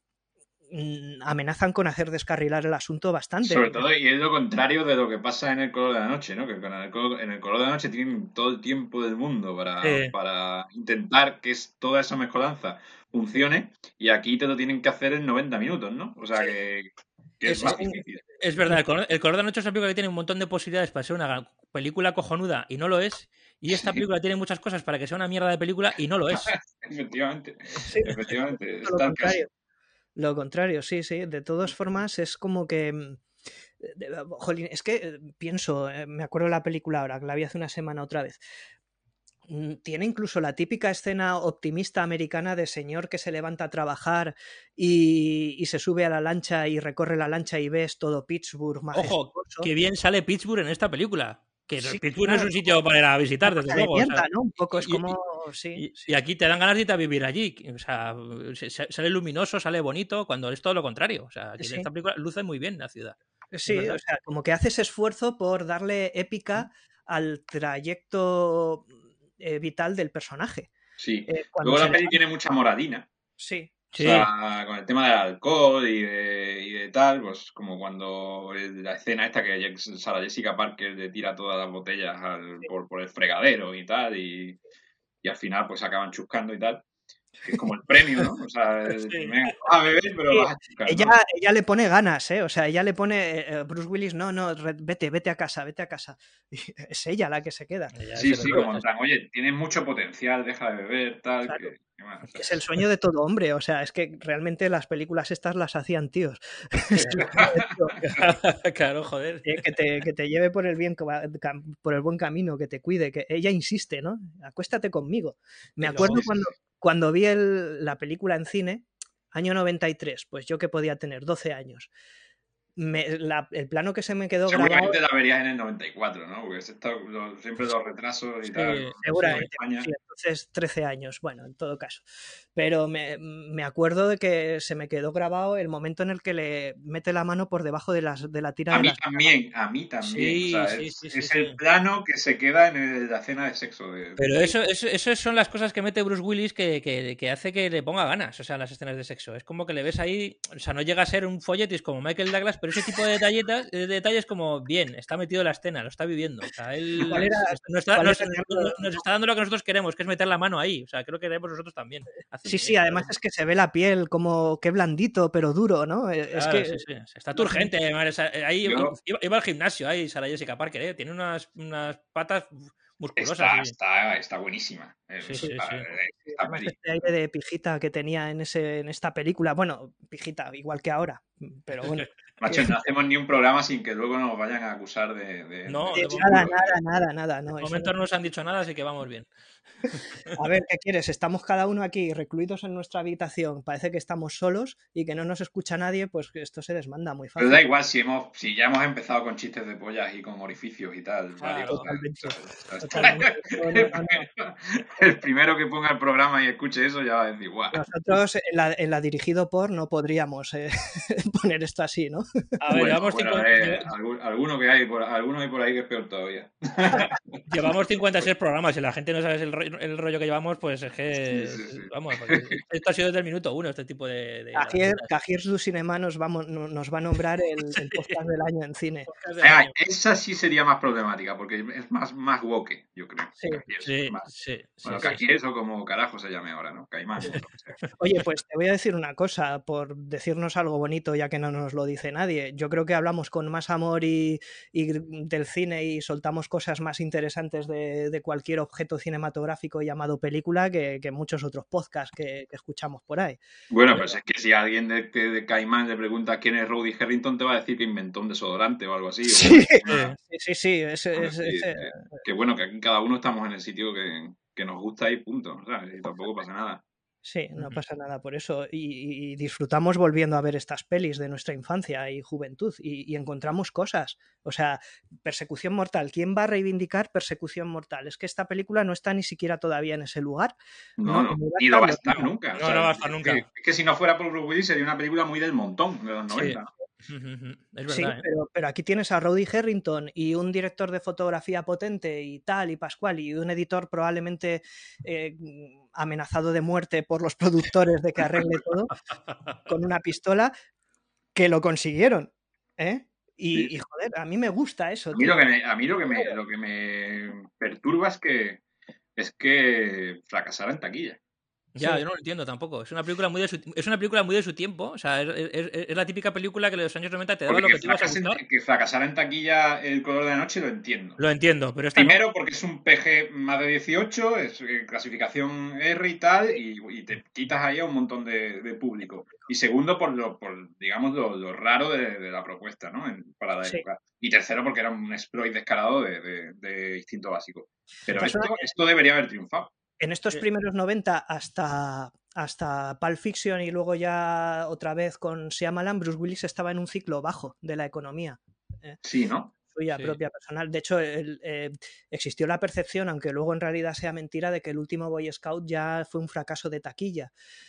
mmm, amenazan con hacer descarrilar el asunto bastante. Sobre todo, y es lo contrario de lo que pasa en El color de la noche, ¿no? Que en el, en el color de la noche tienen todo el tiempo del mundo para, sí. para intentar que es, toda esa mezcolanza funcione, y aquí te lo tienen que hacer en noventa minutos, ¿no? O sea sí. que... Es, es, más difícil. Es verdad, el color, el color de la noche es una película que tiene un montón de posibilidades para ser una película cojonuda y no lo es, y esta película tiene muchas cosas para que sea una mierda de película y no lo es. Efectivamente, sí. efectivamente. Lo contrario. Lo contrario, sí, sí. De todas formas, es como que... Jolín, es que pienso, me acuerdo de la película ahora, que la vi hace una semana otra vez. Tiene incluso la típica escena optimista americana de señor que se levanta a trabajar y, y se sube a la lancha y recorre la lancha y ves todo Pittsburgh majestuoso. Ojo, que bien sale Pittsburgh en esta película. Que sí, Pittsburgh claro. no es un sitio para ir a visitar, desde luego. Mierda, o sea, ¿no? Un poco es y, como... Y, sí, y, sí. y aquí te dan ganas de ir a vivir allí. O sea, sale luminoso, sale bonito, cuando es todo lo contrario. O sea, aquí sí. en esta película luce muy bien la ciudad. Sí, o sea, como que haces esfuerzo por darle épica al trayecto... Eh, vital del personaje. Sí. Eh, Luego la peli le... tiene mucha moradina. Sí. O sea, sí. con el tema del alcohol y de, y de tal, pues como cuando el, la escena esta que Sarah Jessica Parker le tira todas las botellas al, sí. por, por el fregadero y tal, y, y al final pues acaban chuscando y tal. Que es como el premio, ¿no? O sea, el, sí. me vas a beber, pero sí. vas a chuscar, ella, ¿no? ella le pone ganas, ¿eh? O sea, ella le pone... Eh, Bruce Willis, no, no, vete, vete a casa, vete a casa. Y es ella la que se queda. Ella sí, sí, como en plan, oye, tienes mucho potencial, deja de beber, tal, claro. que... que bueno, o sea. Es el sueño de todo hombre, o sea, es que realmente las películas estas las hacían tíos. Claro, joder. Que te, que te lleve por el bien, por el buen camino, que te cuide, que ella insiste, ¿no? Acuéstate conmigo. Me acuerdo sí, cuando... Cuando vi el, la película en cine, año noventa y tres, pues yo que podía tener doce años, me, la, el plano que se me quedó seguramente grabado... la verías en el noventa y cuatro, ¿no? Porque está, lo, siempre los retrasos y sí, tal. Seguramente. Sí, entonces trece años, bueno, en todo caso. Pero me, me acuerdo de que se me quedó grabado el momento en el que le mete la mano por debajo de, las, de la tira a de mí las... también, a mí también. Sí, o sea, sí, es, sí, sí, es sí. el plano que se queda en el- la escena de sexo. De, Pero de- eso, eso, eso son las cosas que mete Bruce Willis que, que, que hace que le ponga ganas, o sea, en las escenas de sexo. Es como que le ves ahí, o sea, no llega a ser un folletis como Michael Douglas, pero ese tipo de detalletas, de detalles como, bien, está metido en la escena, lo está viviendo. O sea, él ¿Cuál era- nos, está, cuál nos, era el- nos- nos está dando lo que nosotros queremos, que es meter la mano ahí. O sea, creo que queremos nosotros también. Hace Sí, bien, sí, además es que se ve la piel como qué blandito, pero duro, ¿no? Es claro, que sí, sí. Está turgente. Además, ahí Yo- iba, iba al gimnasio, ahí Sarah Jessica Parker, ¿eh? Tiene unas, unas patas musculosas. Está, sí. está, está buenísima. Sí, Es- sí, está- sí. esta además peli. este aire de pijita que tenía en ese en esta película, bueno, pijita, igual que ahora, pero bueno. Macho, no hacemos ni un programa sin que luego nos vayan a acusar de... de- No, de de chiculo, Nada, ¿eh? nada, nada, nada, no, De eso momento no. no nos han dicho nada, así que vamos bien. A ver, ¿qué quieres? Estamos cada uno aquí recluidos en nuestra habitación, parece que estamos solos y que no nos escucha nadie, pues que esto se desmanda muy Pero fácil. da igual si hemos, si ya hemos empezado con chistes de pollas y con orificios y tal. Claro, varios, totalmente, o sea, está- totalmente. No, no, no, no. El primero que ponga el programa y escuche eso ya va a decir, guau. Nosotros en la, en la dirigido por no podríamos eh, poner esto así, ¿no? A ver, Bueno, llevamos, bueno, cincu- eh, algún- alguno que hay por, alguno hay por ahí que es peor todavía. llevamos cincuenta y seis programas y la gente no sabe el rollo, el rollo que llevamos, pues es que. Sí, sí, sí. Vamos, pues, esto ha sido desde el minuto uno, este tipo de. de Cajiers grabaciones. Cajiers du Cinema nos, vamos, no- nos va a nombrar el, el podcast del año en cine. Podcast del Ah, año. esa sí sería más problemática porque es más, más woke, yo creo. Sí. Cajiers, Sí, más. sí, sí, Bueno, sí, Cajiers o como carajo se llame ahora, ¿no? Caimán. o lo que sea. Oye, pues te voy a decir una cosa, por decirnos algo bonito, ya que no nos lo dice nadie. Yo creo que hablamos con más amor y, y del cine y soltamos cosas más interesantes de, de cualquier objeto cinematográfico llamado película que, que muchos otros podcasts que, que escuchamos por ahí. Bueno, pues es que si alguien de, de, de Caimán le pregunta quién es Rowdy Herrington, te va a decir que inventó un desodorante o algo así. o Sí, una- sí, sí, sí, ese- Bueno, ese- sí, ese- eh, que bueno, que aquí cada uno estamos en el sitio que, que nos gusta y punto, ¿sabes? Y tampoco pasa nada. sí, no Ujú. pasa nada por eso. Y, y disfrutamos volviendo a ver estas pelis de nuestra infancia y juventud y, y encontramos cosas. O sea, Persecución Mortal. ¿Quién va a reivindicar Persecución Mortal? Es que esta película no está ni siquiera todavía en ese lugar. No, No, no, ni va a ni lo va a estarlo estar nunca. nunca. No, no va a estar es nunca. que- Es que si no fuera por Bruce Willis sería una película muy del montón de los Sí. noventa. ¿no? Es Sí, verdad, ¿eh? pero, pero aquí tienes a Rowdy Herrington y un director de fotografía potente y tal, y Pascual, y un editor probablemente eh, amenazado de muerte por los productores de que arregle todo, con una pistola, que lo consiguieron. ¿eh? Y, Sí. y, joder, a mí me gusta eso. A mí, tío. lo que me, a mí lo que me, lo que me perturba es que es que fracasara en taquilla. Ya, Sí. yo no lo entiendo tampoco. Es una película muy de su, es una película muy de su tiempo. O sea, es, es- es la típica película que en los años noventa te daba Porque lo que, que te ibas a fracasen- gustar. que fracasara en taquilla El color de la noche lo entiendo. Lo entiendo, pero esta no. Primero porque es un P G más de dieciocho, es eh, clasificación R y tal, y, y te quitas ahí a un montón de, de público. Y segundo por lo, por, digamos, lo, lo raro de, de la propuesta, ¿no? En- para la Sí. época. Y tercero porque era un exploit descarado de, de- de instinto básico. Pero Pues esto, esto debería haber triunfado. En estos Sí. primeros noventa hasta, hasta Pulp Fiction y luego ya otra vez con Shyamalan, Bruce Willis estaba en un ciclo bajo de la economía. Sí, ¿no? Suya Sí. propia personal. De hecho, el, eh, existió la percepción, aunque luego en realidad sea mentira, de que el último Boy Scout ya fue un fracaso de taquilla.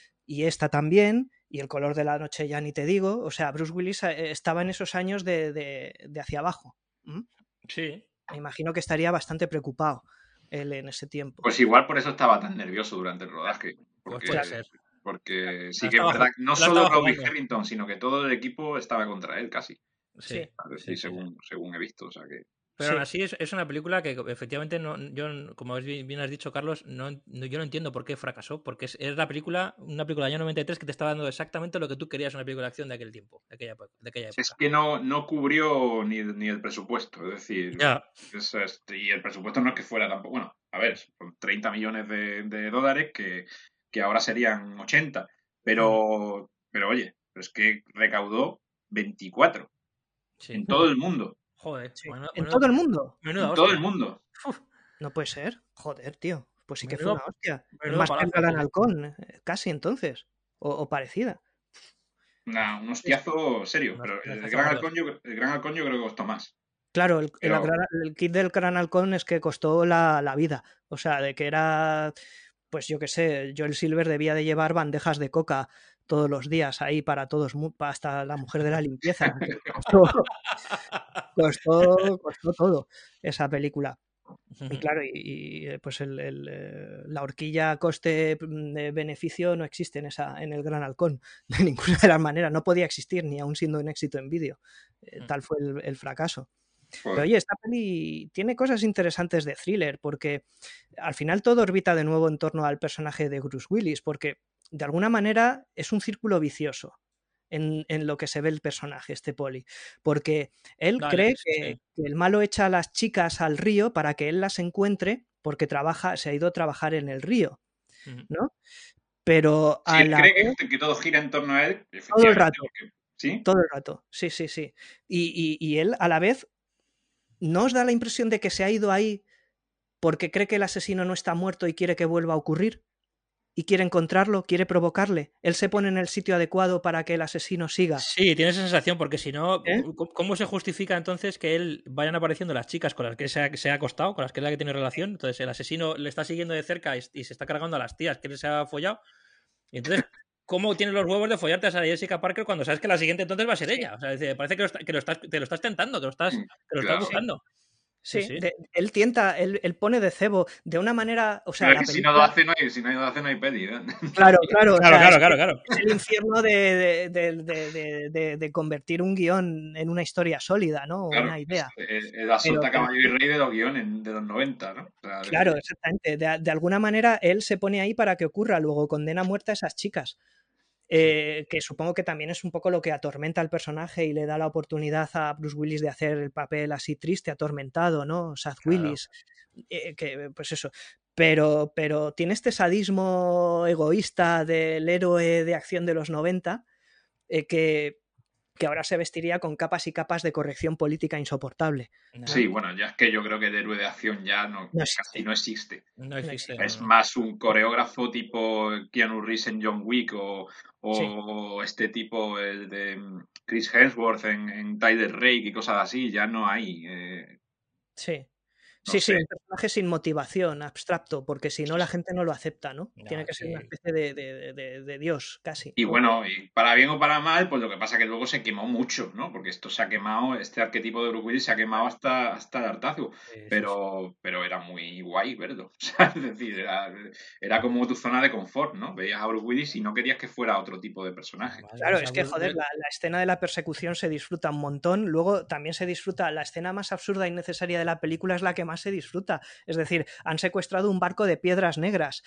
Y esta también, y El color de la noche ya ni te digo. O sea, Bruce Willis eh, estaba en esos años de, de, de hacia abajo. ¿Mm? Sí. Me imagino que estaría bastante preocupado él en ese tiempo. Pues igual por eso estaba tan nervioso durante el rodaje. Porque, puede ser. porque sí La que es estaba verdad, ju- no la solo estaba Robbie jugando. Harrington, sino que todo el equipo estaba contra él casi. Sí. Sí. Sí, Sí, sí, según, según he visto. O sea que... Pero Sí. aún así es, es una película que efectivamente no, yo, como bien bien has dicho, Carlos, no, no- yo no entiendo por qué fracasó, porque es, es la película, una película del año noventa y tres que te estaba dando exactamente lo que tú querías una película de acción de aquel tiempo, de aquella, epo- de aquella época. Es que no, no cubrió ni, ni el presupuesto. Es decir, Ya, es- es- y el presupuesto no es que fuera tampoco. Bueno, a ver, son treinta millones de, de dólares que, que ahora serían ochenta. Pero, pero oye, es que recaudó veinticuatro sí. en todo el mundo. Joder, Sí. menuda- En menuda- todo el mundo. menuda En todo hostia. el mundo. No puede ser. Joder, tío. Pues sí que fue Menudo- una hostia. Es menudo más que el palazo, Gran sí. Halcón, eh, casi entonces. O, o parecida. Una- un hostiazo serio. Un Pero hostiazo el gran, gordo. halcón yo, el gran halcón yo creo que costó más. Claro, el, Pero... el, el kit del Gran Halcón es que costó la, la vida. O sea, de que era, pues yo qué sé, Joel Silver debía de llevar bandejas de coca todos los días ahí para todos, hasta la mujer de la limpieza. Costó, costó, costó todo esa película. Y claro, y, y pues el, el, la horquilla coste-beneficio no existe en, esa, en el Gran Halcón de ninguna de las maneras. No podía existir, ni aún siendo un éxito en vídeo. Eh, tal fue el, el fracaso. Pero oye, esta peli tiene cosas interesantes de thriller, porque al final todo orbita de nuevo en torno al personaje de Bruce Willis, porque de alguna manera es un círculo vicioso en, en lo que se ve el personaje, este poli, porque él Dale, cree sí, que, sí. que el malo echa a las chicas al río para que él las encuentre, porque trabaja, se ha ido a trabajar en el río, ¿no? Pero a sí, él la... cree que, que todo gira en torno a él. Todo el rato. Porque... ¿Sí? Todo el rato, sí, sí, sí. Y, y, y él a la vez... ¿No os da la impresión de que se ha ido ahí porque cree que el asesino no está muerto y quiere que vuelva a ocurrir? ¿Y quiere encontrarlo? ¿Quiere provocarle? ¿Él se pone en el sitio adecuado para que el asesino siga? Sí, tiene esa sensación, porque si no, ¿Eh? ¿cómo se justifica entonces que él vayan apareciendo las chicas con las que se ha, se ha acostado, con las que es la que tiene relación? Entonces el asesino le está siguiendo de cerca y, y se está cargando a las tías que él se ha follado. Y entonces... ¿Cómo tienes los huevos de follarte a Jessica Parker cuando sabes que la siguiente entonces va a ser sí. ella? O sea, parece que, lo, está, que lo estás, te lo estás tentando, que lo estás, que lo estás claro. buscando. Sí, sí, sí. De, él tienta, él, él pone de cebo de una manera, o sea, pero la es que película... si no lo hace no hay, si no lo hace no hay peli, ¿eh? Claro, claro, claro, o sea, claro, es, claro, claro. Es el infierno de, de, de, de, de, de convertir un guión en una historia sólida, ¿no? Claro, una idea. Es, es la sota caballo y rey de los guiones de los noventa, ¿no? O sea, claro, exactamente. De, de alguna manera él se pone ahí para que ocurra, luego condena a muerte a esas chicas. Eh, que supongo que también es un poco lo que atormenta al personaje y le da la oportunidad a Bruce Willis de hacer el papel así triste, atormentado, ¿no? Sad claro. Willis, eh, que pues eso. Pero, pero tiene este sadismo egoísta del héroe de acción de los noventa eh, que, que ahora se vestiría con capas y capas de corrección política insoportable. ¿No? Sí, bueno, ya es que yo creo que el héroe de acción ya no, no casi no existe. No existe. Es no, no. más un coreógrafo tipo Keanu Reeves en John Wick o, o sí. este tipo el de Chris Hemsworth en, en Tyler Rake y cosas así, ya no hay. Eh, sí. No sí, sé. sí, un personaje sin motivación, abstracto, porque si no la gente no lo acepta, ¿no? no Tiene que sí. ser una especie de, de, de, de Dios, casi. Y bueno, y para bien o para mal, pues lo que pasa es que luego se quemó mucho, ¿no? Porque esto se ha quemado, este arquetipo de Bruce Willis se ha quemado hasta, hasta el hartazgo. Sí, pero, sí. pero era muy guay verlo. O sea, es decir, era, era como tu zona de confort, ¿no? Veías a Bruce Willis y no querías que fuera otro tipo de personaje. Claro, es que, joder, la, la escena de la persecución se disfruta un montón. Luego también se disfruta, la escena más absurda e innecesaria de la película es la que más se disfruta. Es decir, han secuestrado un barco de piedras negras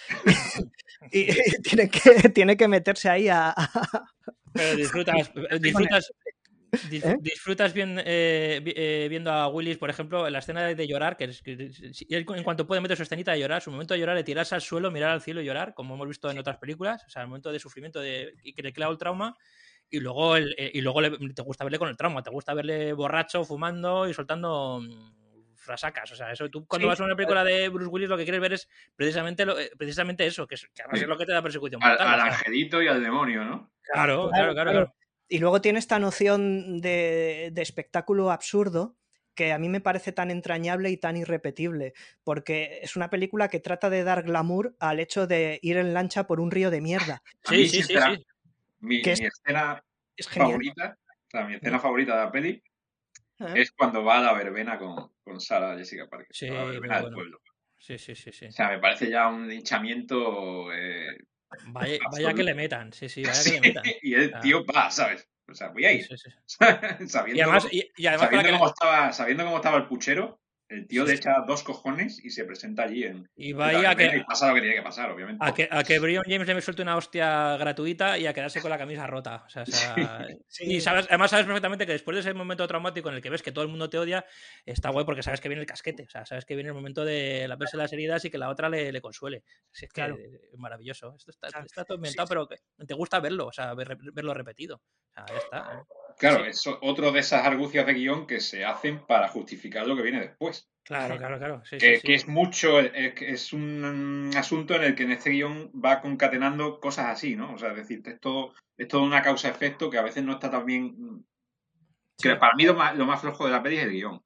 y, y tiene, que, tiene que meterse ahí a... a... Pero disfrutas, disfrutas, ¿Eh? disfrutas bien, eh, eh, viendo a Willis, por ejemplo, en la escena de, de llorar, que, es, que él, en cuanto puede meter su escenita de llorar, su momento de llorar, de tirarse al suelo, mirar al cielo y llorar, como hemos visto en otras películas, o sea, el momento de sufrimiento de, y que le crea el trauma. Y luego, el, y luego le, te gusta verle con el trauma, te gusta verle borracho, fumando y soltando frasacas, o sea, eso tú cuando sí, vas a una película de Bruce Willis lo que quieres ver es precisamente lo, precisamente eso, que, es, que además sí. es lo que te da persecución al, al angelito y al demonio, ¿no? Claro, claro, claro, claro, claro. Y luego tiene esta noción de, de espectáculo absurdo que a mí me parece tan entrañable y tan irrepetible, porque es una película que trata de dar glamour al hecho de ir en lancha por un río de mierda. Sí, sí, sí, sí. Mi, mi es, escena es favorita, o sea, mi escena favorita de la peli ¿Eh? es cuando va a la verbena con, con Sarah Jessica Parker, sí, a la verbena bueno. del pueblo. Sí, sí, sí, sí. O sea, me parece ya un hinchamiento. Eh, vaya, vaya que le metan, sí, sí, vaya que le metan. Y el tío va, ¿sabes? O sea, voy a ir. Sí, sí, sí. sabiendo y además, cómo, y, y además sabiendo, que... cómo estaba, sabiendo cómo estaba el puchero, el tío sí, le echa dos cojones y se presenta allí en. Y vaya en que. Y pasa lo que tiene que pasar, obviamente. A que, a que Brion James le suelte una hostia gratuita y a quedarse con la camisa rota. O sea, o sea sí. Y sabes, además sabes perfectamente que después de ese momento traumático en el que ves que todo el mundo te odia, está guay porque sabes que viene el casquete. O sea, sabes que viene el momento de lavarse las heridas y que la otra le, le consuele. Así es claro. que es maravilloso. Esto está, claro. está todo inventado, sí, pero te gusta verlo, o sea, ver, verlo repetido. O sea, ya está. ¿eh? Claro, sí. es otro de esas argucias de guión que se hacen para justificar lo que viene después. Claro, claro, claro. Sí, que, sí, sí. que es mucho, es, es un asunto en el que en este guión va concatenando cosas así, ¿no? O sea, es decir, es todo, es todo una causa-efecto que a veces no está tan bien. Sí. Que para mí lo más, lo más flojo de la peli es el guión.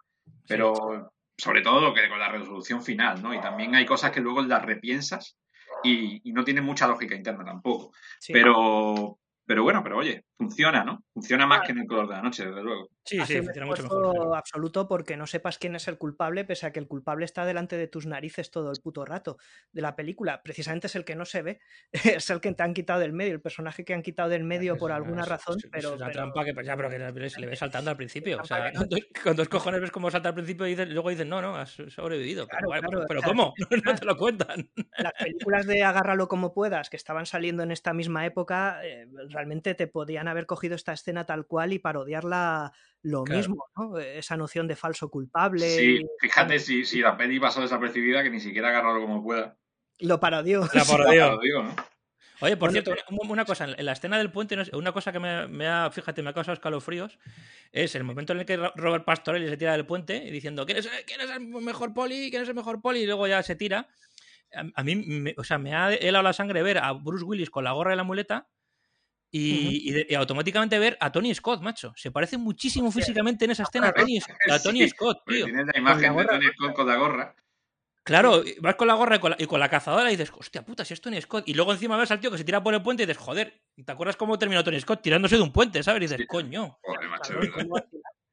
pero sí. Sobre todo que con la resolución final, ¿no? Y también hay cosas que luego las repiensas y, y no tienen mucha lógica interna tampoco. Sí. Pero, pero bueno, pero oye, funciona, ¿no? Funciona más ah. que en El color de la noche, desde luego. Sí, sí, Hace funciona mucho mejor. Sí. Absoluto porque no sepas quién es el culpable, pese a que el culpable está delante de tus narices todo el puto rato de la película. Precisamente es el que no se ve, es el que te han quitado del medio, el personaje que han quitado del medio por alguna razón, es, pero... Es una pero... trampa que, ya, pero que se le ve saltando al principio. O sea, no... con dos cojones ves cómo salta al principio y luego dicen, no, no, has sobrevivido. Claro, pero, claro, pero, pero ¿cómo? No te lo cuentan. Las películas de Agárralo como puedas, que estaban saliendo en esta misma época, eh, realmente te podían haber cogido esta escena tal cual y parodiarla lo claro. mismo, ¿no? Esa noción de falso culpable. Sí, fíjate si, si la peli pasó desapercibida que ni siquiera Agárralo como pueda. Lo parodió. La parodió. La parodió, ¿no? Oye, por bueno, cierto, una, una cosa, en la escena del puente, una cosa que me, me ha, fíjate, me ha causado escalofríos, es el momento en el que Robert Pastorelli se tira del puente y diciendo, ¿quién es, quién es el mejor poli? ¿Quién es el mejor poli? Y luego ya se tira. A, a mí, me, o sea, me ha helado la sangre ver a Bruce Willis con la gorra y la muleta y, uh-huh. y, de, y automáticamente ver a Tony Scott, macho. Se parece muchísimo o sea, físicamente en esa escena a Tony, a Tony sí, Scott, tío. Tienes la imagen de Tony Scott con la gorra. Claro, vas con la gorra y con la, y con la cazadora y dices, hostia puta, si es Tony Scott. Y luego encima ves al tío que se tira por el puente y dices, joder, ¿te acuerdas cómo terminó Tony Scott? Tirándose de un puente, ¿sabes? Y dices, sí. coño. Joder, macho, ¿verdad?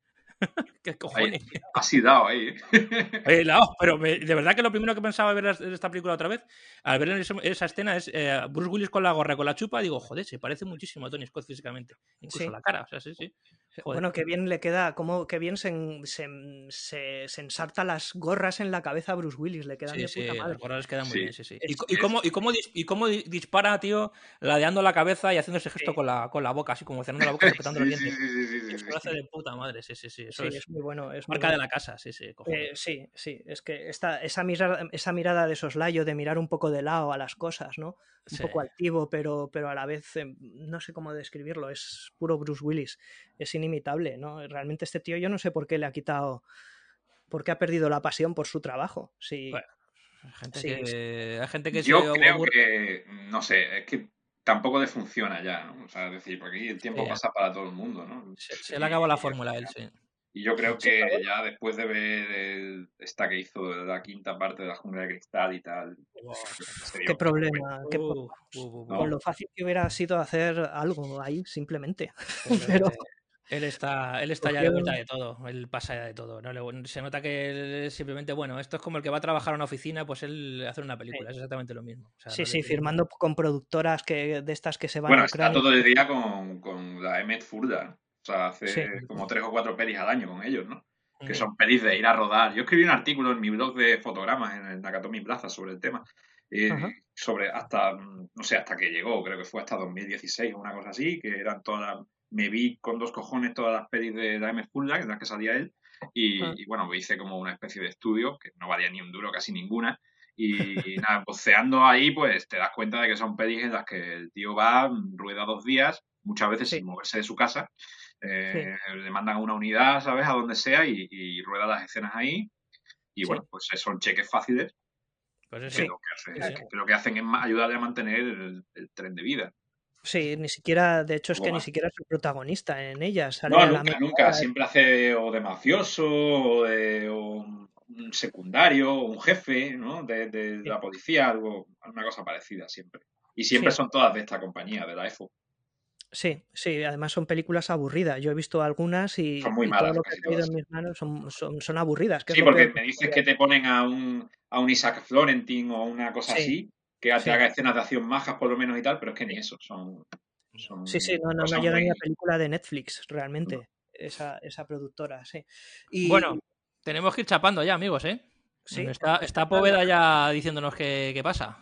¿Qué cojones? Ahí, así dado ahí. Ahí dado, pero me, de verdad que lo primero que pensaba ver esta película otra vez, al ver esa, esa escena, es eh, Bruce Willis con la gorra, con la chupa, digo, joder, se parece muchísimo a Tony Scott físicamente. Incluso sí. la cara, o sea, sí, sí. Joder. Bueno, qué bien le queda, como que bien se, se, se, se ensarta las gorras en la cabeza a Bruce Willis, le quedan sí, de sí, puta madre. Las gorras quedan muy sí. bien, sí, sí. Es, y, y, cómo, y, cómo, y cómo dispara, tío, ladeando la cabeza y haciendo ese gesto sí. con, la, con la boca, así como cerrando la boca y apretando los dientes. Sí, sí, sí, sí, Eso lo hace de puta madre, sí, sí, sí. Eso sí, es, es muy bueno. Es marca muy de bueno. la casa, sí, sí. Eh, sí, sí, es que esta, esa, mirada, esa mirada de soslayo, de mirar un poco de lado a las cosas, ¿no? Un sí. poco altivo, pero, pero a la vez, eh, no sé cómo describirlo, es puro Bruce Willis, es inimitable, ¿no? Realmente este tío yo no sé por qué le ha quitado, por qué ha perdido la pasión por su trabajo. Sí, bueno, hay gente sí, que, sí. Hay gente que yo se creo aburre... que, no sé, es que tampoco le funciona ya, ¿no? O sea, es decir, porque aquí el tiempo sí. pasa para todo el mundo, ¿no? Se, se le acabó la fórmula a él, sí. Y yo creo que sí, ya después de ver el, esta que hizo la quinta parte de La Jungla de Cristal y tal... Wow, qué problema. Qué uh, uh, uh, ¿no? Con lo fácil que hubiera sido hacer algo ahí, simplemente. Pero... Él está, él está ya de vuelta de todo, él pasa ya de todo. ¿No? Se nota que él simplemente, bueno, esto es como el que va a trabajar a una oficina, pues él hace una película, sí. es exactamente lo mismo. O sea, sí, no sí, firmando con productoras que, de estas que se van bueno, a Ucrania. Está todo el día con, con la Emmett Furda. O sea, hace sí. como tres o cuatro pelis al año con ellos, ¿no? Que son pelis de ir a rodar. Yo escribí un artículo en mi blog de fotogramas en el Nakatomi Plaza sobre el tema. Eh, sobre hasta, no sé, hasta que llegó, creo que fue hasta dos mil dieciséis o una cosa así, que eran todas, me vi con dos cojones todas las pelis de la M. Furla, en las que salía él, y, uh-huh. y bueno, me hice como una especie de estudio, que no valía ni un duro, casi ninguna, y, y nada, boceando ahí, pues te das cuenta de que son pelis en las que el tío va, rueda dos días, muchas veces sí. sin moverse de su casa, eh, sí. le mandan una unidad, ¿sabes?, a donde sea, y, y rueda las escenas ahí, y sí. bueno, pues son cheques fáciles. Pues eso, que, sí. lo que, hace, sí. que lo que hacen es ayudarle a mantener el, el tren de vida. Sí, ni siquiera, de hecho es que ni siquiera es el protagonista en ella. Sale no, a nunca, la nunca. Siempre hace o de mafioso, o de o un secundario, o un jefe, ¿no? De, de, de la policía, algo, una cosa parecida siempre. Y siempre sí. son todas de esta compañía, de la E F O. Sí, sí, además son películas aburridas. Yo he visto algunas y, son muy y malas, todo lo que he traído en mis manos son, son, son aburridas. Sí, porque me dices que te ponen a un, a un Isaac Florentin o una cosa sí. así, que te sí. haga escenas de acción majas por lo menos y tal, pero es que ni eso, son... son sí, sí, no, no, no llega muy... ni a película de Netflix, realmente, no. esa, esa productora, sí. Y... Bueno, tenemos que ir chapando ya, amigos, ¿eh? Sí. Está, está Poveda ya diciéndonos qué, qué pasa.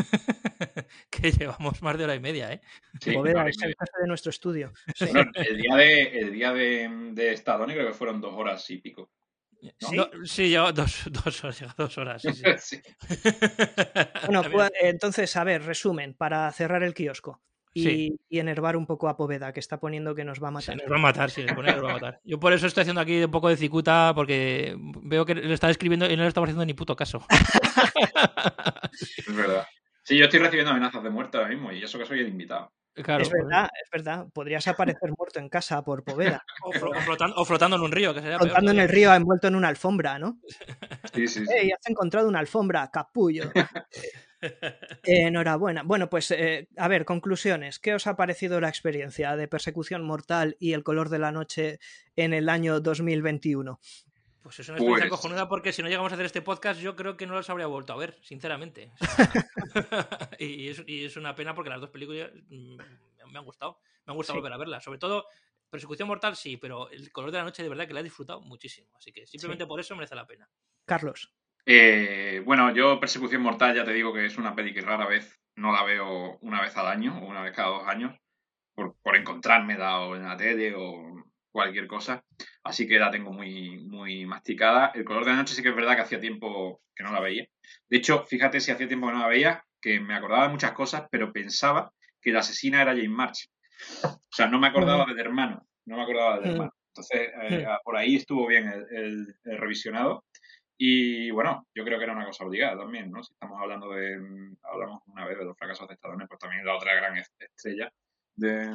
Que llevamos más de hora y media, ¿eh? Sí, Poveda, es el caso de nuestro estudio. Sí. Bueno, el día de, el día de, de Stallone creo que fueron dos horas y pico. ¿No? ¿Sí? No, sí, lleva dos, dos horas, lleva dos horas. Sí, sí. sí. Bueno, pues, entonces, a ver, resumen, para cerrar el kiosco. Y, sí. y enervar un poco a Poveda, que está poniendo que nos va a matar. Sí, nos va a matar, sí, pone que nos va a matar. Yo por eso estoy haciendo aquí un poco de cicuta, porque veo que le está escribiendo y no le estamos haciendo ni puto caso. Es verdad. Sí, yo estoy recibiendo amenazas de muerte ahora mismo, y eso que soy el invitado. Claro, es verdad, es verdad. Podrías aparecer muerto en casa por Poveda. O, flo- o flotando, o flotando en un río, que sería peor Flotando en todavía. el río envuelto en una alfombra, ¿no? Sí, sí, sí. ¡Ey, has encontrado una alfombra, capullo! Eh, enhorabuena. Bueno, pues eh, a ver, conclusiones. ¿Qué os ha parecido la experiencia de Persecución Mortal y El color de la noche en el año dos mil veintiuno? Pues es una experiencia Pues- cojonuda porque si no llegamos a hacer este podcast yo creo que no los habría vuelto a ver, sinceramente. O sea, y, es, y es una pena porque las dos películas mm, me han gustado. Me han gustado Sí. volver a verlas. Sobre todo, Persecución Mortal sí, pero El color de la noche de verdad que la he disfrutado muchísimo. Así que simplemente Sí. por eso merece la pena. Carlos. Eh, bueno, yo Persecución Mortal ya te digo que es una peli que rara vez no la veo una vez al año o una vez cada dos años por, por encontrármela o en la tele o cualquier cosa. Así que la tengo muy, muy masticada. El color de la noche sí que es verdad que hacía tiempo que no la veía. De hecho, fíjate si hacía tiempo que no la veía, que me acordaba de muchas cosas, pero pensaba que la asesina era Jane March. O sea, no me acordaba del hermano. No me acordaba del Mm. hermano. Entonces, eh, Mm. por ahí estuvo bien el, el- el revisionado. Y bueno, yo creo que era una cosa obligada también, ¿no? Si estamos hablando de. Hablamos una vez de los fracasos de Stallone, pues también la otra gran est- estrella de,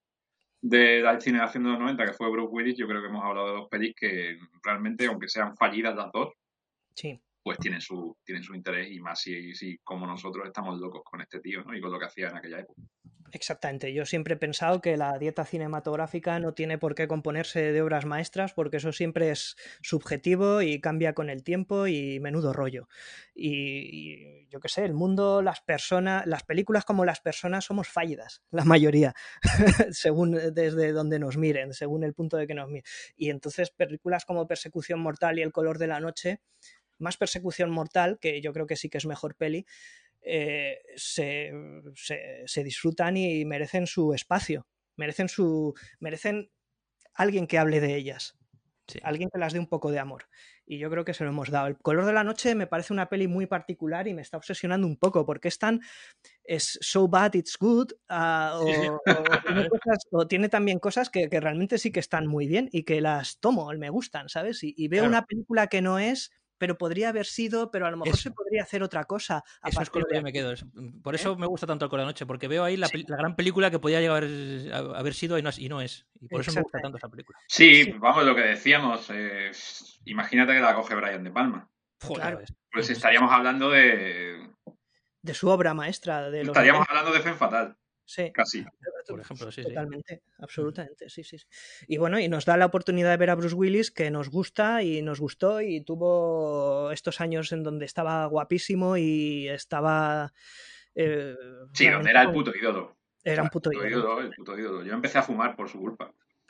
de la cine de acción de los noventa, que fue Bruce Willis. Yo creo que hemos hablado de dos pelis que realmente, aunque sean fallidas las dos, Sí. pues tienen su, tienen su interés, y más si, si como nosotros estamos locos con este tío, ¿no? Y con lo que hacía en aquella época. Exactamente, yo siempre he pensado que la dieta cinematográfica no tiene por qué componerse de obras maestras porque eso siempre es subjetivo y cambia con el tiempo y menudo rollo. Y, y yo qué sé, el mundo, las personas, las películas como las personas somos fallidas, la mayoría, según desde donde nos miren, según el punto de que nos miren. Y entonces películas como Persecución Mortal y El color de la noche, más Persecución Mortal, que yo creo que sí que es mejor peli, Eh, se, se, se disfrutan y merecen su espacio, merecen su merecen alguien que hable de ellas, Sí. alguien que las dé un poco de amor. Y yo creo que se lo hemos dado. El color de la noche me parece una peli muy particular y me está obsesionando un poco porque es tan es so bad it's good uh, o, o, tiene cosas, o tiene también cosas que, que realmente sí que están muy bien y que las tomo, me gustan, ¿sabes? Y, y veo Claro. una película que no es, pero podría haber sido, pero a lo mejor Eso. se podría hacer otra cosa. A Eso es con partir lo que de yo me aquí. quedo. Es- Por ¿Eh? eso me gusta tanto El color de la noche, porque veo ahí la, Sí. pel- la gran película que podía llegar a haber- a haber sido y no, es- y no es. Y por eso me gusta Exactamente. tanto esa película. Sí, Sí. vamos, lo que decíamos. eh, imagínate que la coge Brian De Palma. Joder, Claro. ya ves. Pues estaríamos hablando de. De su obra maestra de los Estaríamos noventa. hablando de Femme Fatal, Sí. casi. Por ejemplo, sí, sí. Totalmente, absolutamente, sí, sí. sí. Y bueno, y nos da la oportunidad de ver a Bruce Willis, que nos gusta y nos gustó y tuvo estos años en donde estaba guapísimo y estaba... eh, Sí, donde realmente era el con- puto ídolo. Era un O sea, puto el puto ídolo. ídolo, el puto ídolo. Yo empecé a fumar por su culpa.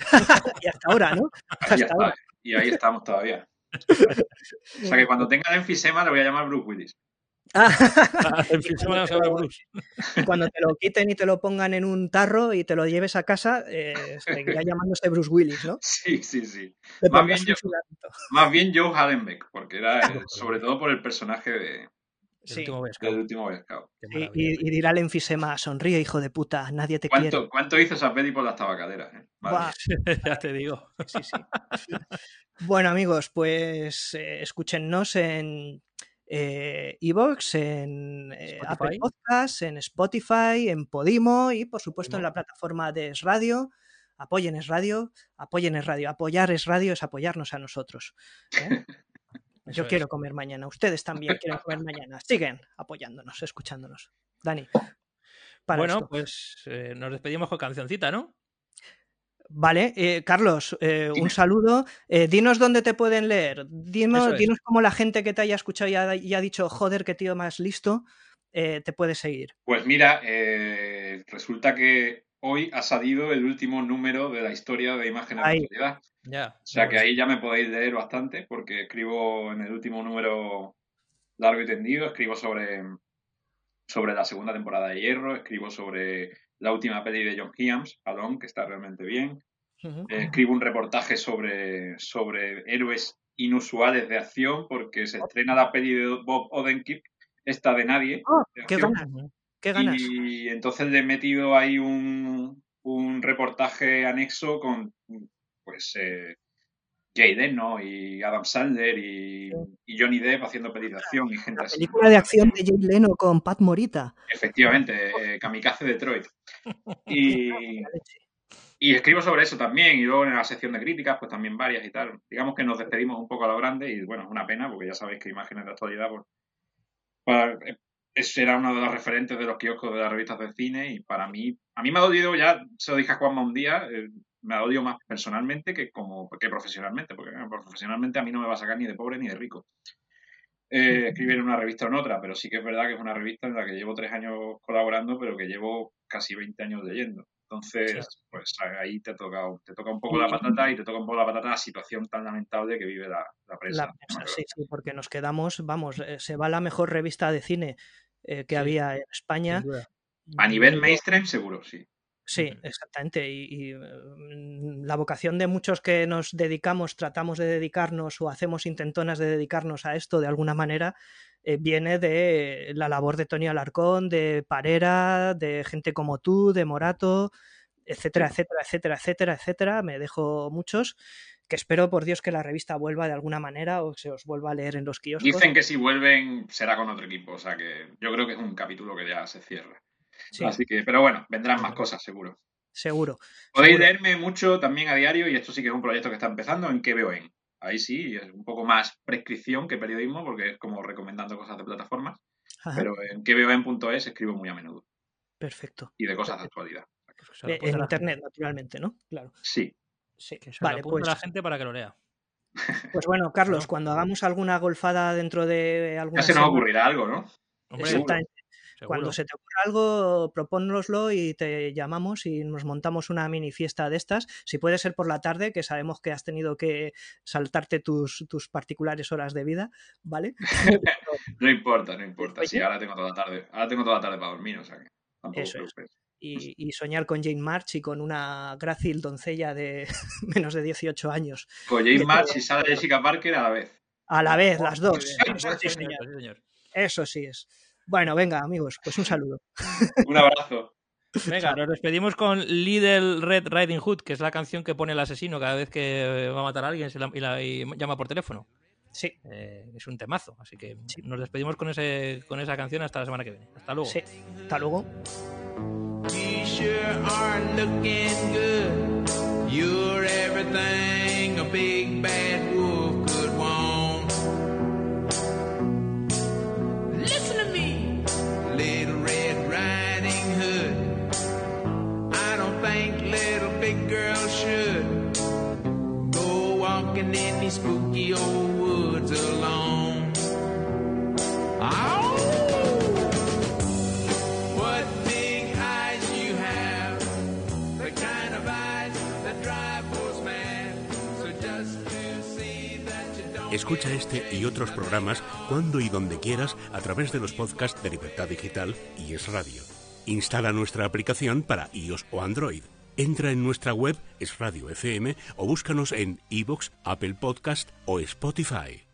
Y hasta ahora, ¿no? Y, ya Hasta está, ahora. y ahí estamos todavía. O sea que cuando tenga el enfisema le voy a llamar Bruce Willis. Ah, En y, fin, se cuando me te llama lo, Bruce. y cuando te lo quiten y te lo pongan en un tarro y te lo lleves a casa, eh, seguirá llamándose Bruce Willis, ¿no? Sí, sí, sí. Le Más pondrás bien, un yo, filamento. más bien Joe Hallenbeck, porque era eh, sobre todo por el personaje de, El Sí. último Boy del Scout. último Boy Scout. Qué Sí, maravilla. y, y dirá el enfisema, sonríe, hijo de puta, nadie te quiere. ¿Cuánto, ¿Cuánto hizo esa peli por las tabacaderas? Eh? Madre Buah, mía. Ya te digo. sí, sí. Bueno, amigos, pues eh, escúchennos en Evox, en eh, Spotify. Apple Podcasts, en Spotify, en Podimo y, por supuesto, en Podimo. la plataforma de Es Radio. Apoyen Es Radio, apoyen Es Radio. Apoyar Es Radio es apoyarnos a nosotros. ¿eh? Yo Eso quiero es. comer mañana, ustedes también quieren comer mañana. Siguen apoyándonos, escuchándonos. Dani. Para Bueno, esto. pues eh, nos despedimos con cancioncita, ¿no? Vale, eh, Carlos, eh, un Dime. saludo. Eh, dinos dónde te pueden leer. Dinos, Eso es. dinos cómo la gente que te haya escuchado y ha, y ha dicho, joder, qué tío más listo, eh, te puede seguir. Pues mira, eh, resulta que hoy ha salido el último número de la historia de Imágenes de Ahí. la Actualidad. Ya. O sea ya que ves. ahí ya me podéis leer bastante, porque escribo en el último número largo y tendido, escribo sobre, sobre la segunda temporada de Hierro, escribo sobre la última peli de John Hyams, Alone, que está realmente bien. Ujú. Eh, escribo un reportaje sobre, sobre héroes inusuales de acción, porque se estrena la peli de Bob Odenkirk, esta de Nadie, Oh, de qué acción. ganas, Ujú. qué ganas. Y entonces le he metido ahí un, un reportaje anexo con pues eh, Jay Leno y Adam Sandler y, y Johnny Depp haciendo pelis de acción y gente La así. película de acción de Jay Leno con Pat Morita. Efectivamente, eh, Kamikaze Detroit. Y, y escribo sobre eso también, y luego en la sección de críticas, pues también varias y tal. Digamos que nos despedimos un poco a lo grande, y bueno, es una pena, porque ya sabéis que Imágenes de Actualidad, pues, para, es, era uno de los referentes de los kioscos de las revistas de cine, y para mí, a mí me ha dolido, ya se lo dije a Juanma un día, eh, me ha dolido más personalmente que como que profesionalmente, porque bueno, profesionalmente a mí no me va a sacar ni de pobre ni de rico. Eh, escribir en una revista o en otra, pero sí que es verdad que es una revista en la que llevo tres años colaborando, pero que llevo casi veinte años leyendo. Entonces, sí. pues ahí te toca, te toca un poco la patata y te toca un poco la patata la situación tan lamentable que vive la, la prensa. La prensa sí, sí, porque nos quedamos, vamos, eh, se va la mejor revista de cine eh, que sí, había en España. A nivel mainstream, seguro, sí. Sí, exactamente. Y, y la vocación de muchos que nos dedicamos, tratamos de dedicarnos o hacemos intentonas de dedicarnos a esto de alguna manera, eh, viene de la labor de Tony Alarcón, de Parera, de gente como tú, de Morato, etcétera, etcétera, etcétera, etcétera, etcétera. Me dejo muchos que espero por Dios que la revista vuelva de alguna manera o se os vuelva a leer en los kioscos. Dicen que si vuelven será con otro equipo, o sea que yo creo que es un capítulo que ya se cierra. Sí. Así que, pero bueno, vendrán más cosas, seguro. Seguro. Podéis seguro. leerme mucho también a diario, y esto sí que es un proyecto que está empezando, en ¿Qué veo en? Ahí sí, es un poco más prescripción que periodismo, porque es como recomendando cosas de plataformas. Ajá. Pero en que veo en punto es escribo muy a menudo. Perfecto. Y de cosas Perfecto. de actualidad. Eh, en internet, naturalmente, ¿no? Claro. Sí. Sí, que se vale, lo apunte pues a la gente para que lo lea. Pues bueno, Carlos, ¿no? Cuando hagamos alguna golfada dentro de alguna ya se nos semana, ocurrirá algo, ¿no? Hombre, exactamente. seguro. Cuando se te ocurra algo, propónnoslo y te llamamos y nos montamos una mini fiesta de estas. Si puede ser por la tarde, que sabemos que has tenido que saltarte tus, tus particulares horas de vida, ¿vale? No importa, no importa. Sí, ahora tengo toda la tarde. Ahora tengo toda la tarde para dormir, o sea que tampoco Eso es. Y, y soñar con Jane March y con una grácil doncella de menos de dieciocho años. Con Jane March y Sarah Jessica Parker a la vez. A la vez, las dos. Eso sí, señor. Sí, señor. Eso sí es. Bueno, venga, amigos, pues un saludo. Un abrazo. Venga, nos despedimos con Little Red Riding Hood, que es la canción que pone el asesino cada vez que va a matar a alguien se la, y, la, y llama por teléfono. Sí. Eh, es un temazo, así que sí. Nos despedimos con, ese, con esa canción hasta la semana que viene. Hasta luego. Sí, hasta luego. You sure are looking good. You're everything a big bad wolf could want. Listen to me, Little Red Riding Hood. I don't think little big girls should go walking in these spooky old woods alone. Oh! Escucha este y otros programas cuando y donde quieras a través de los podcasts de Libertad Digital y Es Radio. Instala nuestra aplicación para iOS o Android. Entra en nuestra web Es Radio F M o búscanos en iVoox, Apple Podcast o Spotify.